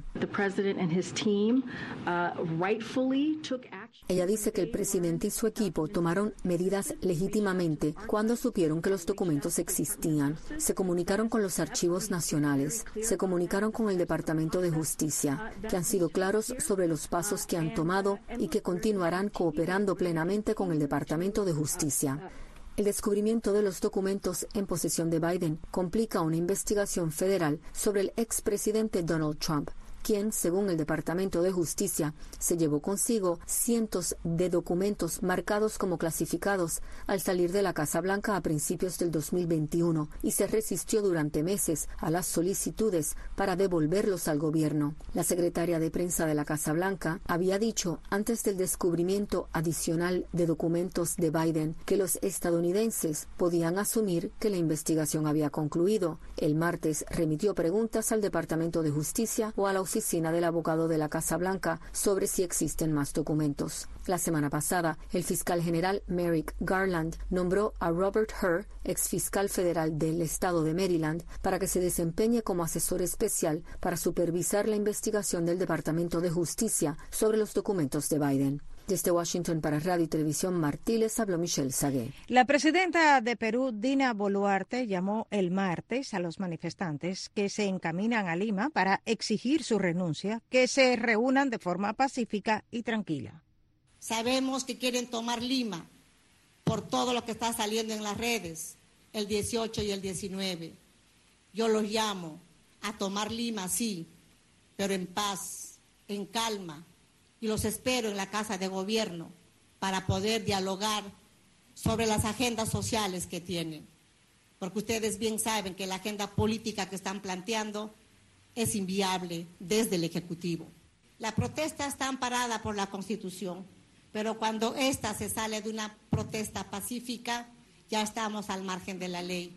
Ella dice que el presidente y su equipo tomaron medidas legítimamente cuando supieron que los documentos existían. Se comunicaron con los archivos nacionales, se comunicaron con el Departamento de Justicia, que han sido claros sobre los pasos que han tomado y que continuarán cooperando plenamente con el Departamento de Justicia. El descubrimiento de los documentos en posesión de Biden complica una investigación federal sobre el expresidente Donald Trump, quien, según el Departamento de Justicia, se llevó consigo cientos de documentos marcados como clasificados al salir de la Casa Blanca a principios del dos mil veintiuno y se resistió durante meses a las solicitudes para devolverlos al gobierno. La secretaria de prensa de la Casa Blanca había dicho antes del descubrimiento adicional de documentos de Biden que los estadounidenses podían asumir que la investigación había concluido. El martes remitió preguntas al Departamento de Justicia o a la oficina del abogado de la Casa Blanca sobre si existen más documentos. La semana pasada, el fiscal general Merrick Garland nombró a Robert Hur, exfiscal federal del estado de Maryland, para que se desempeñe como asesor especial para supervisar la investigación del Departamento de Justicia sobre los documentos de Biden. Desde Washington para Radio y Televisión Martí les habló Michelle Sagué. La presidenta de Perú, Dina Boluarte, llamó el martes a los manifestantes que se encaminan a Lima para exigir su renuncia, que se reúnan de forma pacífica y tranquila. Sabemos que quieren tomar Lima por todo lo que está saliendo en las redes, el dieciocho y el diecinueve. Yo los llamo a tomar Lima, sí, pero en paz, en calma. Y los espero en la Casa de Gobierno para poder dialogar sobre las agendas sociales que tienen. Porque ustedes bien saben que la agenda política que están planteando es inviable desde el Ejecutivo. La protesta está amparada por la Constitución, pero cuando ésta se sale de una protesta pacífica, ya estamos al margen de la ley.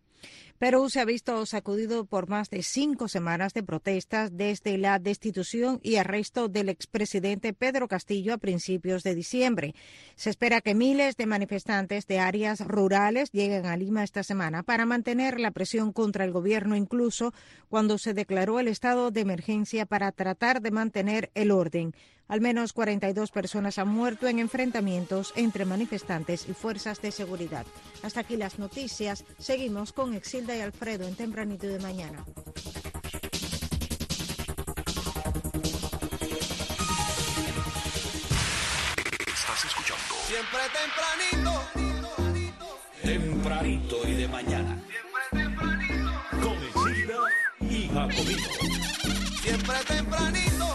Perú se ha visto sacudido por más de cinco semanas de protestas desde la destitución y arresto del expresidente Pedro Castillo a principios de diciembre. Se espera que miles de manifestantes de áreas rurales lleguen a Lima esta semana para mantener la presión contra el gobierno, incluso cuando se declaró el estado de emergencia para tratar de mantener el orden. Al menos cuarenta y dos personas han muerto en enfrentamientos entre manifestantes y fuerzas de seguridad. Hasta aquí las noticias. Seguimos con Exilda y Alfredo en Tempranito de Mañana. Estás escuchando Siempre tempranito. Tempranito y de mañana. Siempre tempranito. con Exilda y Jacobino. Siempre tempranito.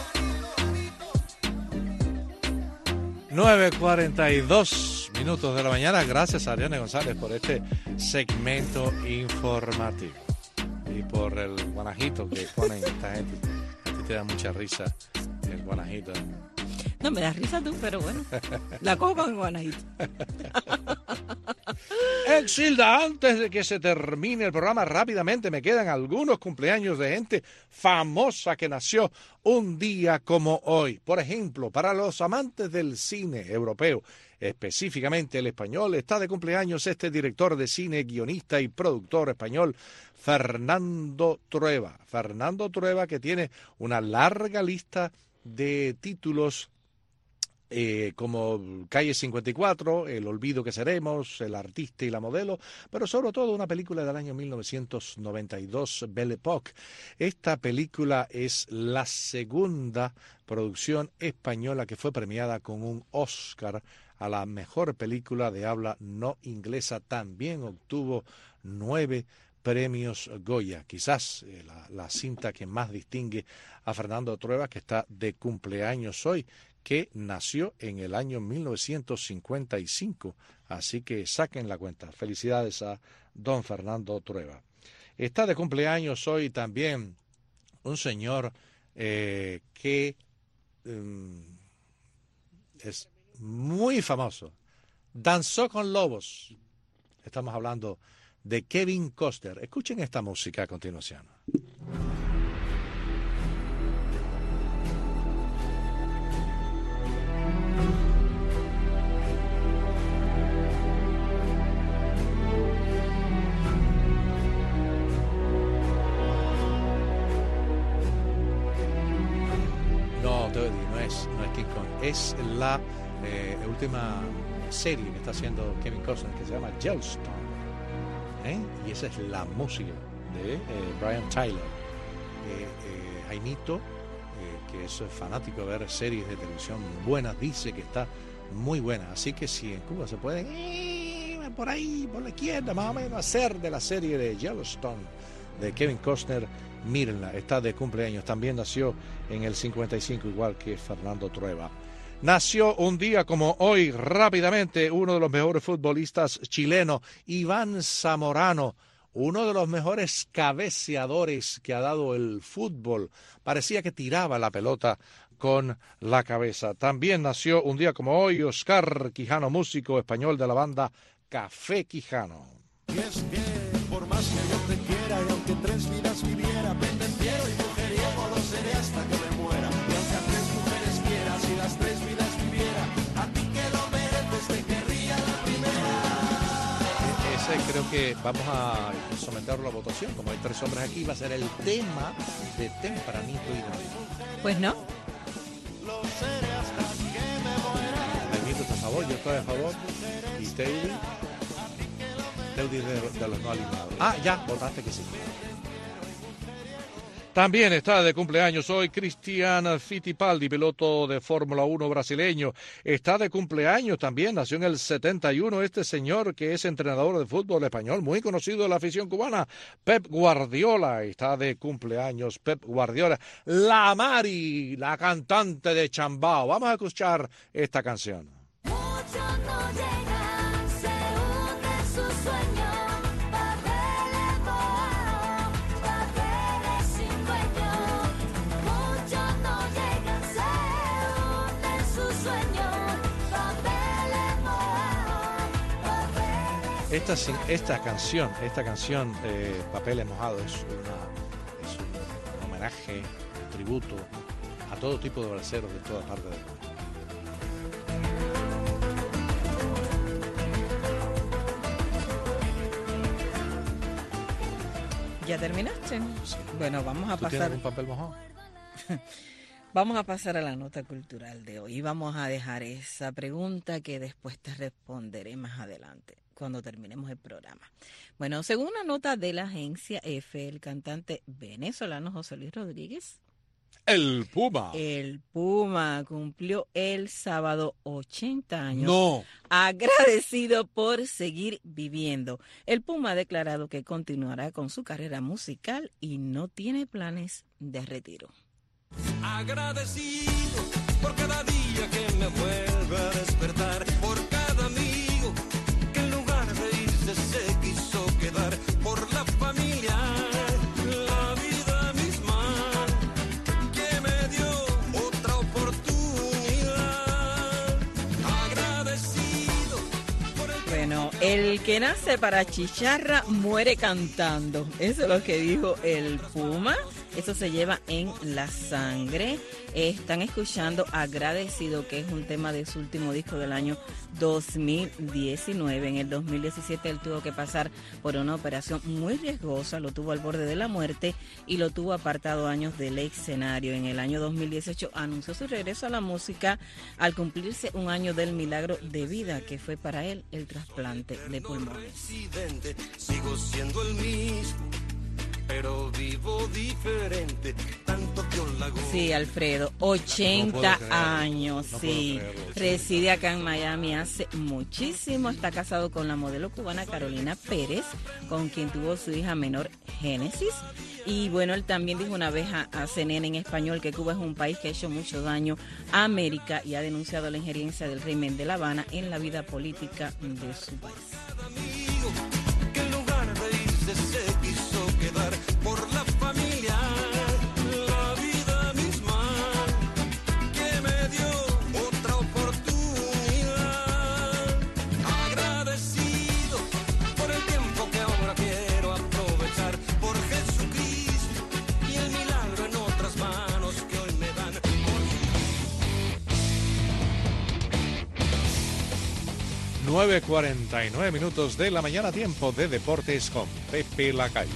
nueve cuarenta y dos minutos de la mañana. Gracias a Ariane González por este segmento informativo y por el guanajito que ponen esta gente. A ti te da mucha risa el guanajito. No me das risa tú, pero bueno, la cojo con el guanajito. Exilda, antes de que se termine el programa, rápidamente me quedan algunos cumpleaños de gente famosa que nació un día como hoy. Por ejemplo, para los amantes del cine europeo, específicamente el español, está de cumpleaños este director de cine, guionista y productor español, Fernando Trueba. Fernando Trueba, que tiene una larga lista de títulos Eh, como Calle cincuenta y cuatro, El olvido que seremos, El artista y la modelo, pero sobre todo una película del año mil novecientos noventa y dos, Belle Époque. Esta película es la segunda producción española que fue premiada con un Oscar a la mejor película de habla no inglesa. También obtuvo nueve premios Goya, quizás eh, la, la cinta que más distingue a Fernando Trueba, que está de cumpleaños hoy, que nació en el año mil novecientos cincuenta y cinco, así que saquen la cuenta. Felicidades a don Fernando Trueba. Está de cumpleaños hoy también un señor eh, que um, es muy famoso, danzó con lobos. Estamos hablando de Kevin Costner. Escuchen esta música a continuación. No es, no es King Kong, es la eh, última serie que está haciendo Kevin Costner, que se llama Yellowstone, ¿eh? Y esa es la música de eh, Brian Tyler. eh, eh, Jaimito, eh, que es fanático de ver series de televisión buenas, dice que está muy buena, así que si en Cuba se pueden eh, por ahí, por la izquierda más o menos, hacer de la serie de Yellowstone de Kevin Costner, mírenla, está de cumpleaños. También nació en el cincuenta y cinco, igual que Fernando Trueba. Nació un día como hoy, rápidamente, uno de los mejores futbolistas chilenos, Iván Zamorano, uno de los mejores cabeceadores que ha dado el fútbol. Parecía que tiraba la pelota con la cabeza. También nació un día como hoy Oscar Quijano, músico español de la banda Café Quijano. Y es que por más que yo te quiera y aunque tres vidas viviera, pendenciero y mujeriego lo seré hasta que me muera. Y aunque a tres mujeres quieras y las tres vidas viviera, a ti que lo mereces te querría la primera. Ese creo que vamos a someterlo a votación. Como hay tres hombres aquí, va a ser el tema de Tempranito y de... Pues no. Lo seré hasta que me muera. Jaimito está a favor, yo estoy a favor. Y Teddy... De, de los no alineados. Ah, ya, votaste que sí. También está de cumpleaños hoy Cristian Fittipaldi, piloto de Fórmula uno brasileño. Está de cumpleaños también, nació en el setenta y uno este señor que es entrenador de fútbol español, muy conocido de la afición cubana, Pep Guardiola. Está de cumpleaños Pep Guardiola. La Mari, la cantante de Chambao. Vamos a escuchar esta canción. Muchos no llegan, se hunde su sueño, papeles mojados, papeles sin dueño. Muchos no llegan, se hunde su sueño, papeles mojados, papeles. Esta, esta canción, esta canción, eh, Papeles Mojados, es, una, es un homenaje, un tributo a todo tipo de braceros de toda parte del mundo. ¿Ya terminaste? Sí. Bueno, vamos a ¿Tú pasar. tienes un papel mojado? Vamos a pasar a la nota cultural de hoy y vamos a dejar esa pregunta que después te responderé más adelante, cuando terminemos el programa. Bueno, según una nota de la agencia F, el cantante venezolano José Luis Rodríguez, El Puma. el Puma, cumplió el sábado ochenta años. No. Agradecido por seguir viviendo. El Puma ha declarado que continuará con su carrera musical y no tiene planes de retiro. Agradecido por cada día que me vuelve a despertar, por cada amigo que en lugar de irse se quiso quedar, por la familia, la vida misma que me dio otra oportunidad. Agradecido por el... Bueno, El que nace para chicharra muere cantando. Eso es lo que dijo el Puma. Eso se lleva en la sangre. Están escuchando Agradecido, que es un tema de su último disco del año dos mil diecinueve. En el dos mil diecisiete él tuvo que pasar por una operación muy riesgosa, lo tuvo al borde de la muerte y lo tuvo apartado años del escenario. En el año dos mil dieciocho anunció su regreso a la música al cumplirse un año del milagro de vida que fue para él el trasplante de pulmones. Sigo siendo el mismo, pero vivo diferente, tanto Dios la goza. Sí, Alfredo, ochenta No puedo años, no sí. puedo creerlo, Reside acá en Miami hace muchísimo. Está casado con la modelo cubana Carolina Pérez, con quien tuvo su hija menor, Génesis. Y bueno, él también dijo una vez a, a C N N en español que Cuba es un país que ha hecho mucho daño a América y ha denunciado la injerencia del régimen de La Habana en la vida política de su país. Que en lugar de irse se quiso quedar por la familia, la vida misma que me dio otra oportunidad. Agradecido por el tiempo que ahora quiero aprovechar, por Jesucristo y el milagro en otras manos que hoy me dan. nueve cuarenta y nueve minutos de la mañana, tiempo de deportes con Pepe Lacalle.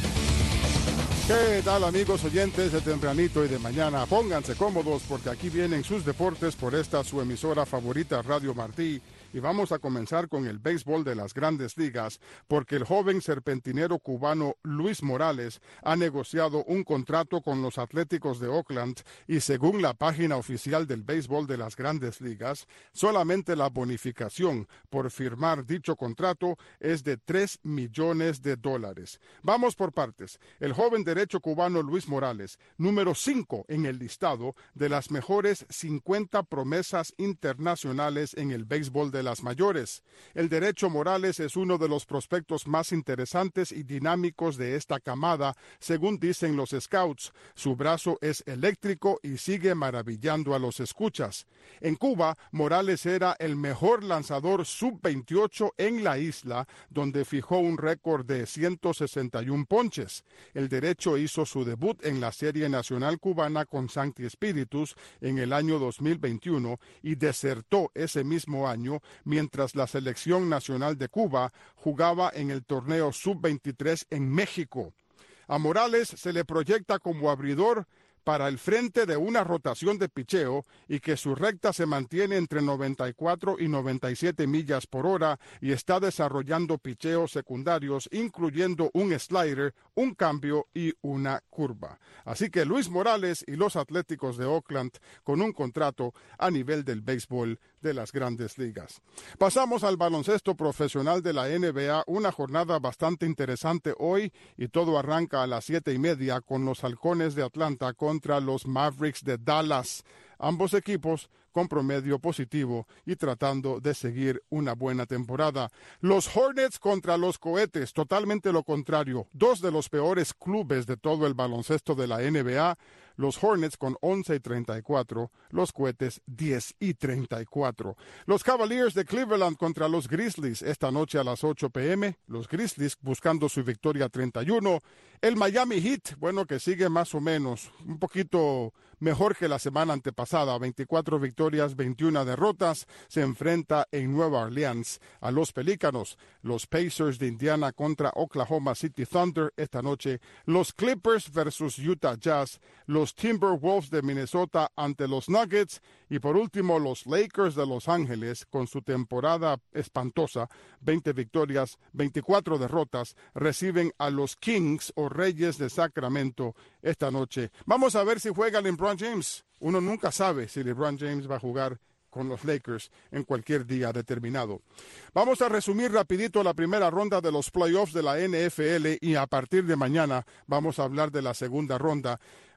¿Qué tal, amigos oyentes de tempranito y de mañana? Pónganse cómodos porque aquí vienen sus deportes por esta su emisora favorita, Radio Martí. Y vamos a comenzar con el béisbol de las Grandes Ligas, porque el joven serpentinero cubano Luis Morales ha negociado un contrato con los Atléticos de Oakland y según la página oficial del béisbol de las Grandes Ligas, solamente la bonificación por firmar dicho contrato es de tres millones de dólares. Vamos por partes. El joven derecho cubano Luis Morales, número cinco en el listado de las mejores cincuenta promesas internacionales en el béisbol de las mayores. El derecho Morales es uno de los prospectos más interesantes y dinámicos de esta camada, según dicen los scouts. Su brazo es eléctrico y sigue maravillando a los escuchas. En Cuba, Morales era el mejor lanzador sub veintiocho en la isla, donde fijó un récord de ciento sesenta y uno ponches. El derecho hizo su debut en la Serie Nacional Cubana con Sancti Spiritus en el año dos mil veintiuno y desertó ese mismo año mientras la selección nacional de Cuba jugaba en el torneo sub veintitrés en México. A Morales se le proyecta como abridor para el frente de una rotación de picheo y que su recta se mantiene entre noventa y cuatro y noventa y siete millas por hora y está desarrollando picheos secundarios incluyendo un slider, un cambio y una curva. Así que Luis Morales y los Atléticos de Oakland con un contrato a nivel del béisbol de las Grandes Ligas. Pasamos al baloncesto profesional de la N B A, una jornada bastante interesante hoy y todo arranca a las siete y media con los Halcones de Atlanta contra los Mavericks de Dallas. Ambos equipos con promedio positivo y tratando de seguir una buena temporada. Los Hornets contra los Cohetes, totalmente lo contrario. Dos de los peores clubes de todo el baloncesto de la N B A. Los Hornets con once y treinta y cuatro, los Cohetes diez y treinta y cuatro. Los Cavaliers de Cleveland contra los Grizzlies esta noche a las ocho p m Los Grizzlies buscando su victoria treinta y uno. El Miami Heat, bueno, que sigue más o menos, un poquito mejor que la semana antepasada, veinticuatro victorias, veintiuna derrotas, se enfrenta en Nueva Orleans a los Pelícanos. Los Pacers de Indiana contra Oklahoma City Thunder esta noche. Los Clippers versus Utah Jazz. Los Timberwolves de Minnesota ante los Nuggets. Y por último, los Lakers de Los Ángeles, con su temporada espantosa, veinte victorias, veinticuatro derrotas, reciben a los Kings o Reyes de Sacramento esta noche. Vamos a ver si juega LeBron James. Uno nunca sabe si LeBron James va a jugar con los Lakers en cualquier día determinado. Vamos a resumir rapidito la primera ronda de los playoffs de la N F L y a partir de mañana vamos a hablar de la segunda ronda.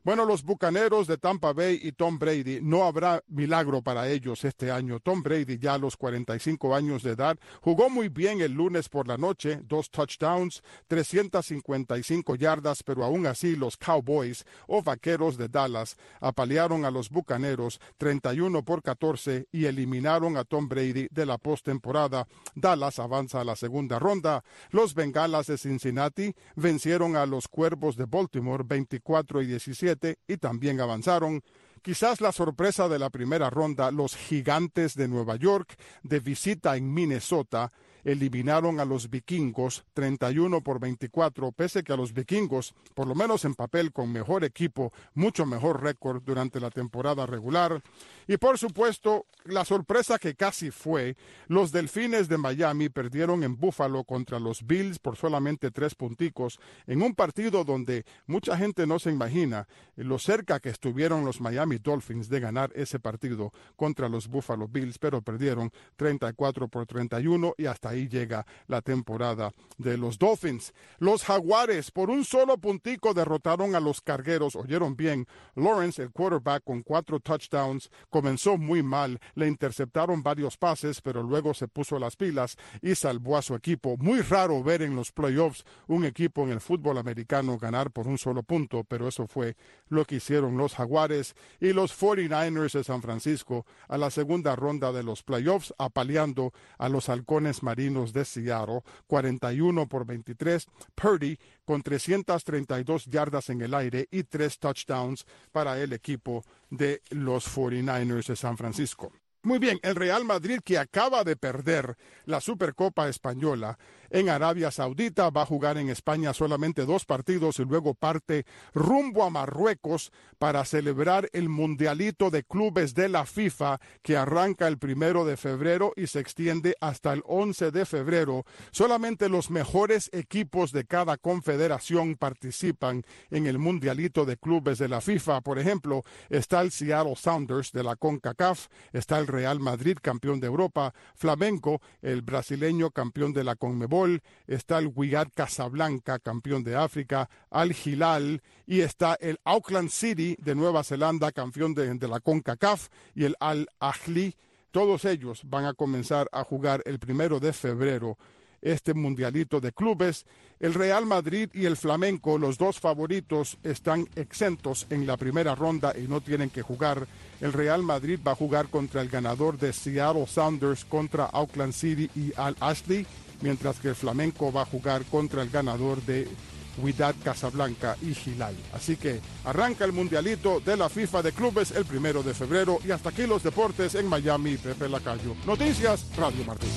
Bueno, los Bucaneros de Tampa Bay y Tom Brady, no habrá milagro para ellos este año. Tom Brady, ya a los cuarenta y cinco años de edad, jugó muy bien el lunes por la noche, dos touchdowns, trescientas cincuenta y cinco yardas, pero aún así los Cowboys o Vaqueros de Dallas apalearon a los Bucaneros treinta y uno por catorce y eliminaron a Tom Brady de la postemporada. Dallas avanza a la segunda ronda. Los Bengalas de Cincinnati vencieron a los Cuervos de Baltimore veinticuatro y diecisiete y también avanzaron. Quizás la sorpresa de la primera ronda, los Gigantes de Nueva York, de visita en Minnesota, eliminaron a los Vikingos treinta y uno por veinticuatro, pese que a los Vikingos, por lo menos en papel, con mejor equipo, mucho mejor récord durante la temporada regular. Y por supuesto, la sorpresa que casi fue, los Delfines de Miami perdieron en Buffalo contra los Bills por solamente tres punticos, en un partido donde mucha gente no se imagina lo cerca que estuvieron los Miami Dolphins de ganar ese partido contra los Buffalo Bills, pero perdieron treinta y cuatro por treinta y uno y hasta ahí llega la temporada de los Dolphins. Los Jaguares por un solo puntico derrotaron a los Cargueros. Oyeron bien, Lawrence, el quarterback, con cuatro touchdowns, comenzó muy mal, le interceptaron varios pases, pero luego se puso las pilas y salvó a su equipo. Muy raro ver en los playoffs un equipo en el fútbol americano ganar por un solo punto, pero eso fue lo que hicieron los Jaguares. Y los cuarenta y nueve ers de San Francisco a la segunda ronda de los playoffs, apaleando a los Halcones Marinos de Seattle, cuarenta y uno por veintitrés. Purdy con trescientas treinta y dos yardas en el aire y tres touchdowns para el equipo de los cuarenta y nueve ers de San Francisco. Muy bien, el Real Madrid, que acaba de perder la Supercopa Española en Arabia Saudita, va a jugar en España solamente dos partidos y luego parte rumbo a Marruecos para celebrar el Mundialito de Clubes de la FIFA, que arranca el primero de febrero y se extiende hasta el once de febrero. Solamente los mejores equipos de cada confederación participan en el Mundialito de Clubes de la FIFA. Por ejemplo, está el Seattle Sounders de la CONCACAF, está el Real Madrid, campeón de Europa, Flamengo, el brasileño, campeón de la CONMEBOL, está el Wydad Casablanca, campeón de África, Al Hilal, y está el Auckland City de Nueva Zelanda, campeón de, de la CONCACAF, y el Al Ahly. Todos ellos van a comenzar a jugar el primero de febrero este mundialito de clubes. El Real Madrid y el Flamengo, los dos favoritos, están exentos en la primera ronda y no tienen que jugar. El Real Madrid va a jugar contra el ganador de Seattle Sounders contra Auckland City y Al Ahly, mientras que el Flamengo va a jugar contra el ganador de Wydad Casablanca y Hilal. Así que arranca el mundialito de la FIFA de clubes el primero de febrero. Y hasta aquí los deportes en Miami. Pepe Lacayo. Noticias, Radio Martín.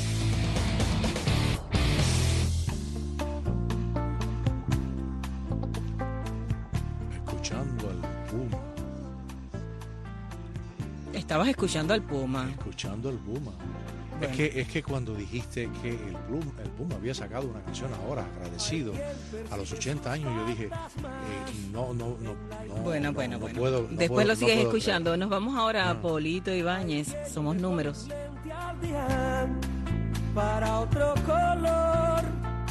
Escuchando al Puma. Estabas escuchando al Puma. Escuchando al Puma. Bueno. Es que, es que cuando dijiste que el Puma, el Puma había sacado una canción ahora, agradecido a los ochenta años, yo dije, eh, no, no, no, no. Bueno, no, bueno, no bueno. puedo, no Después puedo, lo no sigues puedo escuchando. creer. Nos vamos ahora No. a Polito Ibáñez. Somos números. Para otro color.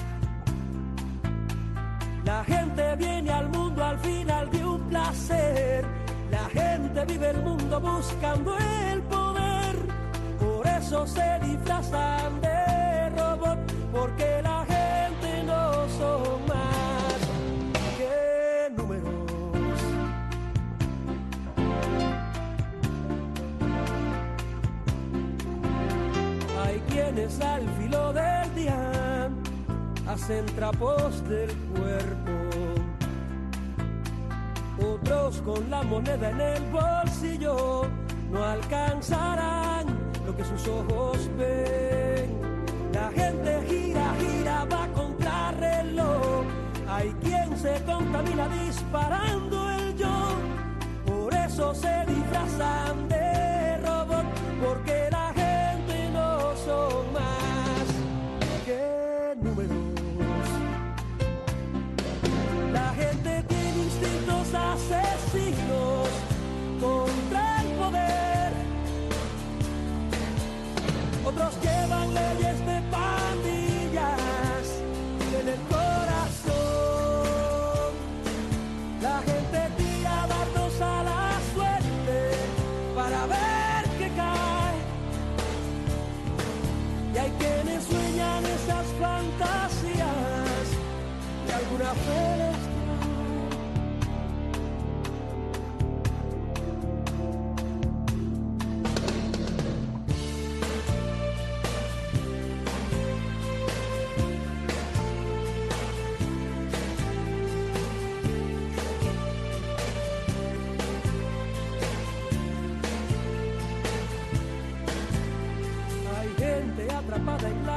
La gente viene al mundo al final de un placer. La gente vive el mundo buscando el poder. Por eso se disfrazan de robot, porque la gente no son más que números. Hay quienes al filo del día hacen trapos del cuerpo. Otros con la moneda en el bolsillo no alcanzarán lo que sus ojos ven. La gente gira, gira, va contra reloj. Hay quien se contamina disparando el yo. Por eso se disfrazan de robot, porque la gente no son más que números. La gente tiene instintos asesinos contra el poder. Otros llevan leyes de pandillas en el corazón. La gente tira la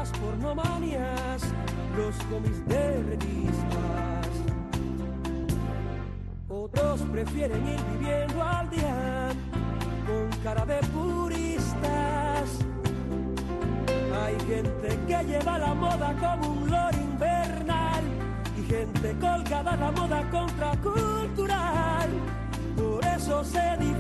las pornomanias, los cómics de revistas. Otros prefieren ir viviendo al día con cara de puristas. Hay gente que lleva la moda como un loro invernal y gente colgada a la moda contracultural. Por eso se dice